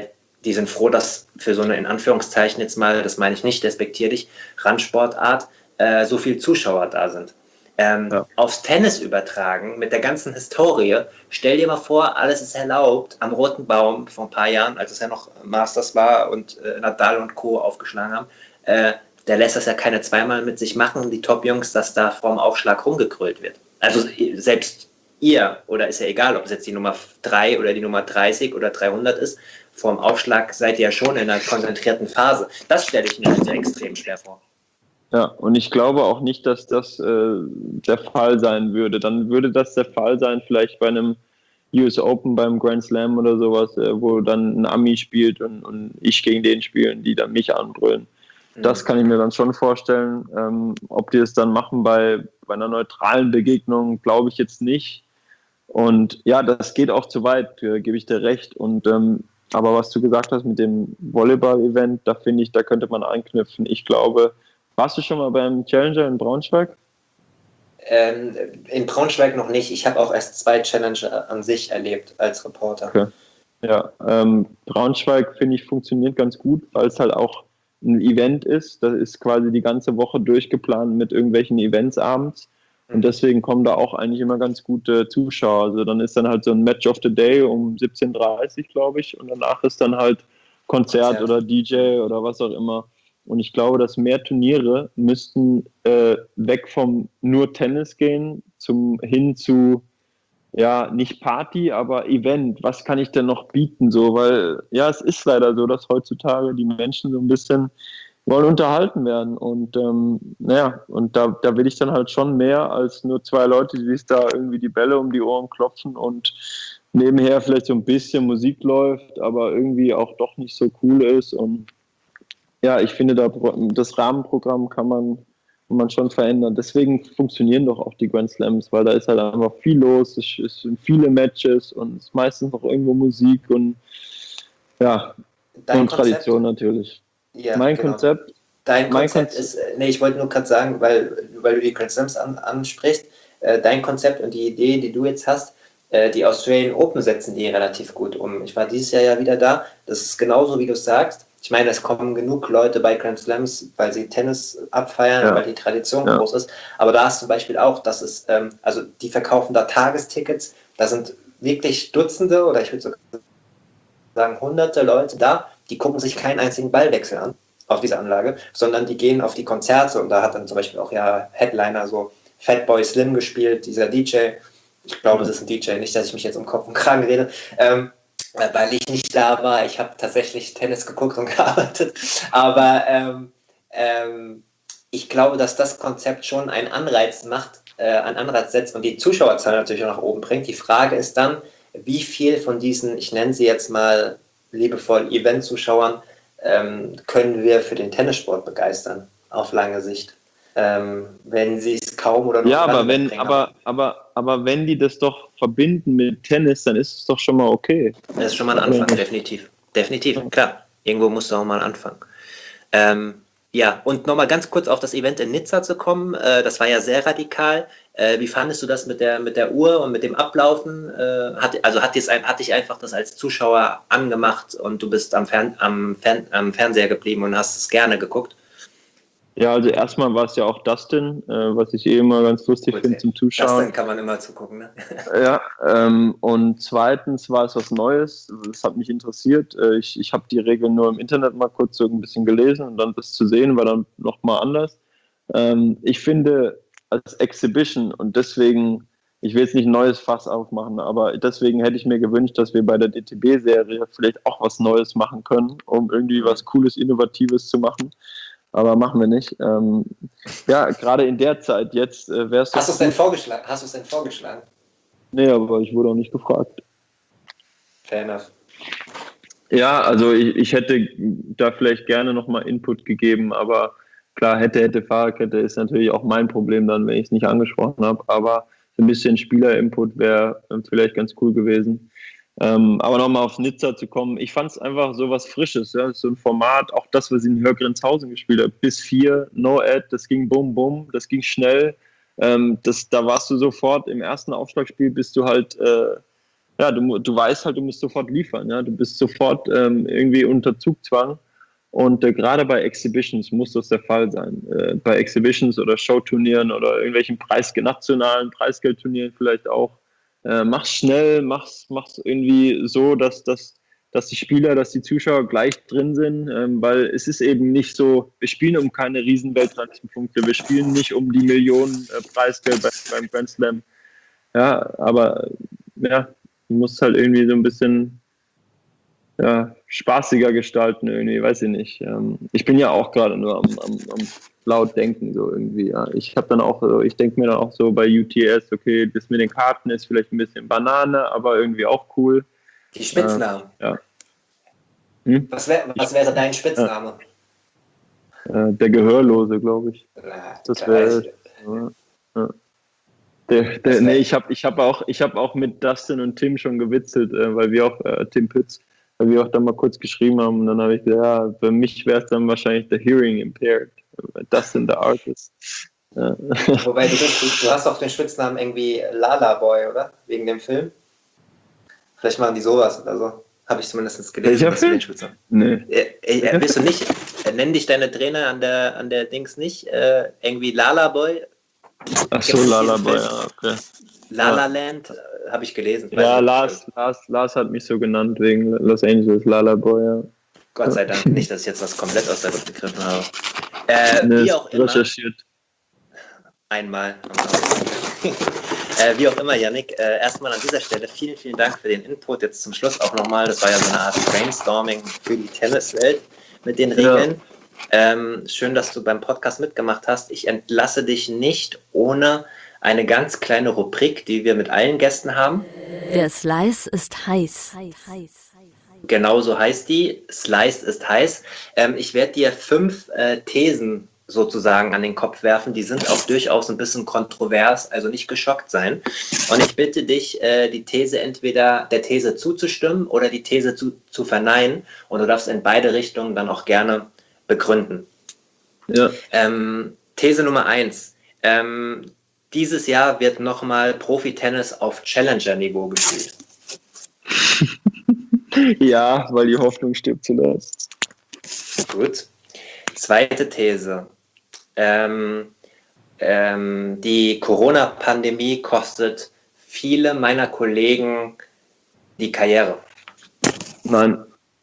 die sind froh, dass für so eine, in Anführungszeichen jetzt mal, das meine ich nicht despektierlich, Randsportart, äh, so viele Zuschauer da sind. Ähm, ja. Aufs Tennis übertragen, mit der ganzen Historie, stell dir mal vor, alles ist erlaubt, am Roten Baum vor ein paar Jahren, als es ja noch Masters war und äh, Nadal und Co. aufgeschlagen haben, äh, der lässt das ja keine zweimal mit sich machen, die Top-Jungs, dass da vorm Aufschlag rumgekrölt wird. Also selbst ihr, oder ist ja egal, ob es jetzt die Nummer drei oder die Nummer dreißig oder dreihundert ist, vorm Aufschlag seid ihr ja schon in einer konzentrierten Phase. Das stelle ich mir extrem schwer vor. Ja, und ich glaube auch nicht, dass das äh, der Fall sein würde. Dann würde das der Fall sein, vielleicht bei einem U S Open, beim Grand Slam oder sowas, äh, wo dann ein Ami spielt und, und ich gegen den spielen, die dann mich anbrüllen. Mhm. Das kann ich mir dann schon vorstellen. Ähm, ob die es dann machen bei, bei einer neutralen Begegnung, glaube ich jetzt nicht. Und ja, das geht auch zu weit, äh, gebe ich dir recht. Und ähm, aber was du gesagt hast mit dem Volleyball-Event, da finde ich, da könnte man anknüpfen. Ich glaube, warst du schon mal beim Challenger in Braunschweig? Ähm, in Braunschweig noch nicht. Ich habe auch erst zwei Challenger an sich erlebt als Reporter. Okay. Ja, ähm, Braunschweig, finde ich, funktioniert ganz gut, weil es halt auch ein Event ist. Das ist quasi die ganze Woche durchgeplant mit irgendwelchen Events abends. Und deswegen kommen da auch eigentlich immer ganz gute Zuschauer. Also dann ist dann halt so ein Match of the Day um siebzehn Uhr dreißig, glaube ich. Und danach ist dann halt Konzert, Konzert oder D J oder was auch immer. Und ich glaube, dass mehr Turniere müssten äh, weg vom nur Tennis gehen, zum hin zu, ja, nicht Party, aber Event. Was kann ich denn noch bieten? So, weil, ja, es ist leider so, dass heutzutage die Menschen so ein bisschen wollen unterhalten werden. Und ähm, naja, und da, da will ich dann halt schon mehr als nur zwei Leute, die sich da irgendwie die Bälle um die Ohren klopfen und nebenher vielleicht so ein bisschen Musik läuft, aber irgendwie auch doch nicht so cool ist. Und ja, ich finde, da, das Rahmenprogramm kann man, kann man schon verändern. Deswegen funktionieren doch auch die Grand Slams, weil da ist halt einfach viel los, es, es sind viele Matches und es ist meistens noch irgendwo Musik und ja, Dein und Konzept? Tradition natürlich. Ja, mein genau. Konzept. Dein mein Konzept Konzept ist, nee, ich wollte nur gerade sagen, weil, weil du die Grand Slams an, ansprichst, äh, dein Konzept und die Idee, die du jetzt hast, äh, die Australian Open setzen die relativ gut um. Ich war dieses Jahr ja wieder da, das ist genauso, wie du sagst. Ich meine, es kommen genug Leute bei Grand Slams, weil sie Tennis abfeiern, ja. weil die Tradition ja. groß ist. Aber da ist zum Beispiel auch, dass es, ähm, also die verkaufen da Tagestickets, da sind wirklich Dutzende oder ich würde sogar sagen hunderte Leute da, die gucken sich keinen einzigen Ballwechsel an auf dieser Anlage, sondern die gehen auf die Konzerte und da hat dann zum Beispiel auch ja Headliner so Fatboy Slim gespielt, dieser D J. Ich glaube, das ist ein D J, nicht, dass ich mich jetzt um Kopf und Kragen rede. Ähm, weil ich nicht da war. Ich habe tatsächlich Tennis geguckt und gearbeitet. Aber ähm, ähm, ich glaube, dass das Konzept schon einen Anreiz macht, äh, einen Anreiz setzt und die Zuschauerzahl natürlich auch nach oben bringt. Die Frage ist dann, wie viel von diesen, ich nenne sie jetzt mal liebevoll Event-Zuschauern, ähm, können wir für den Tennissport begeistern, auf lange Sicht. Ähm, wenn sie es kaum oder noch ja, aber wenn, aber, aber, aber wenn die das doch verbinden mit Tennis, dann ist es doch schon mal okay. Das ist schon mal ein Anfang, ja. definitiv. Definitiv, klar. Irgendwo musst du auch mal anfangen. Ähm, ja, und nochmal ganz kurz auf das Event in Nizza zu kommen. Äh, das war ja sehr radikal. Äh, wie fandest du das mit der, mit der Uhr und mit dem Ablaufen? Äh, hat, also hat, ein, hat dich einfach das als Zuschauer angemacht und du bist am, Fern, am, Fern, am Fernseher geblieben und hast es gerne geguckt? Ja, also erstmal war es ja auch Dustin, äh, was ich eh immer ganz lustig finde zum Zuschauen. Dustin kann man immer zugucken, ne? Ja, ähm, und zweitens war es was Neues, das hat mich interessiert. Äh, ich ich habe die Regeln nur im Internet mal kurz so ein bisschen gelesen und dann das zu sehen war dann nochmal anders. Ähm, ich finde als Exhibition und deswegen, ich will jetzt nicht ein neues Fass aufmachen, aber deswegen hätte ich mir gewünscht, dass wir bei der D T B-Serie vielleicht auch was Neues machen können, um irgendwie was Cooles, Innovatives zu machen. Aber machen wir nicht. Ähm, ja, gerade in der Zeit jetzt äh, wäre es. Hast du es denn vorgeschlagen? Hast du es denn vorgeschlagen? Nee, aber ich wurde auch nicht gefragt. Fair enough. Ja, also ich, ich hätte da vielleicht gerne nochmal Input gegeben, aber klar, hätte, hätte, Fahrradkette ist natürlich auch mein Problem dann, wenn ich es nicht angesprochen habe. Aber so ein bisschen Spieler-Input wäre vielleicht ganz cool gewesen. Ähm, aber nochmal auf Nizza zu kommen, ich fand es einfach so was Frisches, ja? So ein Format, auch das, was ich in Hörgrenzhausen gespielt habe, bis vier, No-Ad, das ging bum bum, das ging schnell, ähm, das, da warst du sofort im ersten Aufschlagspiel, bist du halt, äh, ja, du, du weißt halt, du musst sofort liefern, ja, du bist sofort ähm, irgendwie unter Zugzwang und äh, gerade bei Exhibitions muss das der Fall sein. Äh, bei Exhibitions oder Showturnieren oder irgendwelchen Preis, nationalen Preisgeldturnieren vielleicht auch. Äh, mach's schnell, mach's, mach's irgendwie so, dass, dass, dass die Spieler, dass die Zuschauer gleich drin sind, ähm, weil es ist eben nicht so, wir spielen um keine riesen Weltranglistenpunkte, wir spielen nicht um die Millionen äh, Preisgeld bei, beim Grand Slam. Ja, aber ja, du musst halt irgendwie so ein bisschen ja, spaßiger gestalten irgendwie, weiß ich nicht. Ähm, ich bin ja auch gerade nur am, am, am laut denken so irgendwie. Ja. Ich habe dann auch, so, ich denke mir dann auch so bei U T S, okay, das mit den Karten ist vielleicht ein bisschen Banane, aber irgendwie auch cool. Die Spitznamen. Äh, ja. Hm? Was, wär, was wäre dein Spitzname? Ja. Äh, der Gehörlose, glaube ich. Na, das wäre. Ja, ja. Der, der, nee, ich habe ich hab auch, ich hab auch mit Dustin und Tim schon gewitzelt, äh, weil wir auch, äh, Tim Pütz, weil wir auch da mal kurz geschrieben haben. Und dann habe ich gesagt, ja, für mich wäre es dann wahrscheinlich der Hearing Impaired. Dustin, der Artist. Ja. Wobei, du, bist, du hast auch den Spitznamen irgendwie Lala Boy, oder? Wegen dem Film? Vielleicht machen die sowas oder so. Habe ich zumindest gelesen. Welcher Film? Nee. Äh, äh, willst du nicht, äh, nennen dich deine Trainer an der, an der Dings nicht äh, irgendwie Lala Boy? Ach so, Lala Boy, ja, okay. La La Land, äh, habe ich gelesen. Ja, Lars, Lars, Lars hat mich so genannt wegen Los Angeles, Lala Boy, ja. Gott sei Dank nicht, dass ich jetzt was komplett aus der Luft gegriffen habe. Äh, nee, wie auch immer. Recherchiert. Einmal. äh, wie auch immer, Yannick, äh, erstmal an dieser Stelle vielen, vielen Dank für den Input. Jetzt zum Schluss auch nochmal, das war ja so eine Art Brainstorming für die Tenniswelt mit den Regeln. Ja. Ähm, schön, dass du beim Podcast mitgemacht hast. Ich entlasse dich nicht ohne eine ganz kleine Rubrik, die wir mit allen Gästen haben. Der Slice ist heiß. Genau so heißt die. Slice ist heiß. Ähm, ich werde dir fünf äh, Thesen sozusagen an den Kopf werfen. Die sind auch durchaus ein bisschen kontrovers, also nicht geschockt sein. Und ich bitte dich, äh, die These entweder der These zuzustimmen oder die These zu, zu verneinen. Und du darfst in beide Richtungen dann auch gerne begründen. Ja. Ähm, These Nummer eins. Ähm, dieses Jahr wird nochmal Profi-Tennis auf Challenger-Niveau gespielt. Ja, weil die Hoffnung stirbt zuletzt. Gut. Zweite These. Ähm, ähm, die Corona-Pandemie kostet viele meiner Kollegen die Karriere. Nein.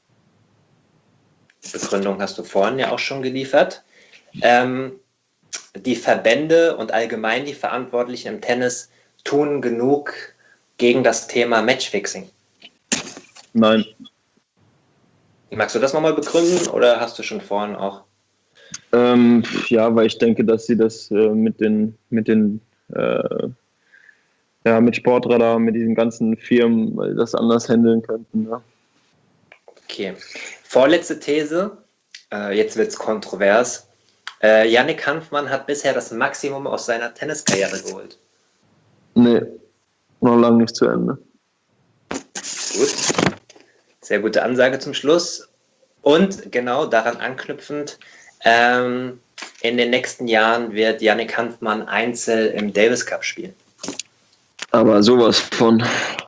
Begründung hast du vorhin ja auch schon geliefert. Ähm, die Verbände und allgemein die Verantwortlichen im Tennis tun genug gegen das Thema Matchfixing. Nein. Magst du das nochmal begründen oder hast du schon vorhin auch? Ähm, ja, weil ich denke, dass sie das äh, mit den, mit den äh, ja, mit Sportradar, mit diesen ganzen Firmen, weil das anders handeln könnten. Ja. Okay. Vorletzte These, äh, jetzt wird es kontrovers. Äh, Yannick Hanfmann hat bisher das Maximum aus seiner Tenniskarriere geholt. Nee, noch lange nicht zu Ende. Gut. Sehr gute Ansage zum Schluss. Und genau daran anknüpfend, ähm, in den nächsten Jahren wird Yannick Hanfmann Einzel im Davis Cup spielen. Aber sowas von.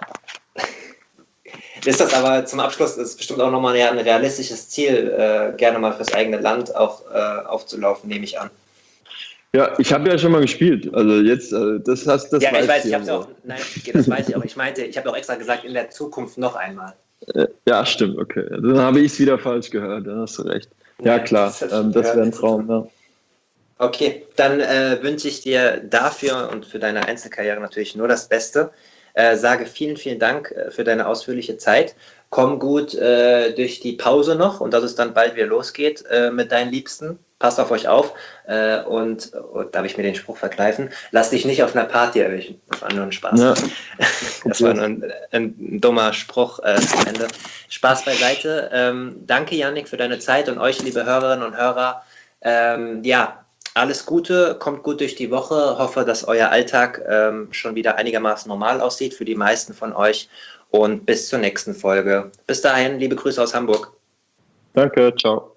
Ist das aber zum Abschluss, ist bestimmt auch nochmal ein realistisches Ziel, äh, gerne mal fürs eigene Land auch äh, aufzulaufen, nehme ich an. Ja, ich habe ja schon mal gespielt. Also jetzt, äh, das hast das Ja, weiß ich weiß, ich ja habe es auch, nein, das weiß ich auch. Ich meinte, ich habe auch extra gesagt, in der Zukunft noch einmal. Äh, ja, stimmt, okay. Dann habe ich es wieder falsch gehört, dann hast du recht. Ja, Nein, klar, das, ähm, das wäre ein Traum, ja. Okay, dann äh, wünsche ich dir dafür und für deine Einzelkarriere natürlich nur das Beste. Äh, sage vielen, vielen Dank äh, für deine ausführliche Zeit. Komm gut äh, durch die Pause noch und dass es dann bald wieder losgeht äh, mit deinen Liebsten. Passt auf euch auf äh, und, und darf ich mir den Spruch verkneifen? Lass dich nicht auf einer Party erwischen. Das war nur ein Spaß. Ja. Das war nur ein, ein dummer Spruch äh, zum Ende. Spaß beiseite. Ähm, danke, Yannick, für deine Zeit und euch, liebe Hörerinnen und Hörer. Ähm, ja, alles Gute, kommt gut durch die Woche. Hoffe, dass euer Alltag ähm, schon wieder einigermaßen normal aussieht für die meisten von euch. Und bis zur nächsten Folge. Bis dahin, liebe Grüße aus Hamburg. Danke, ciao.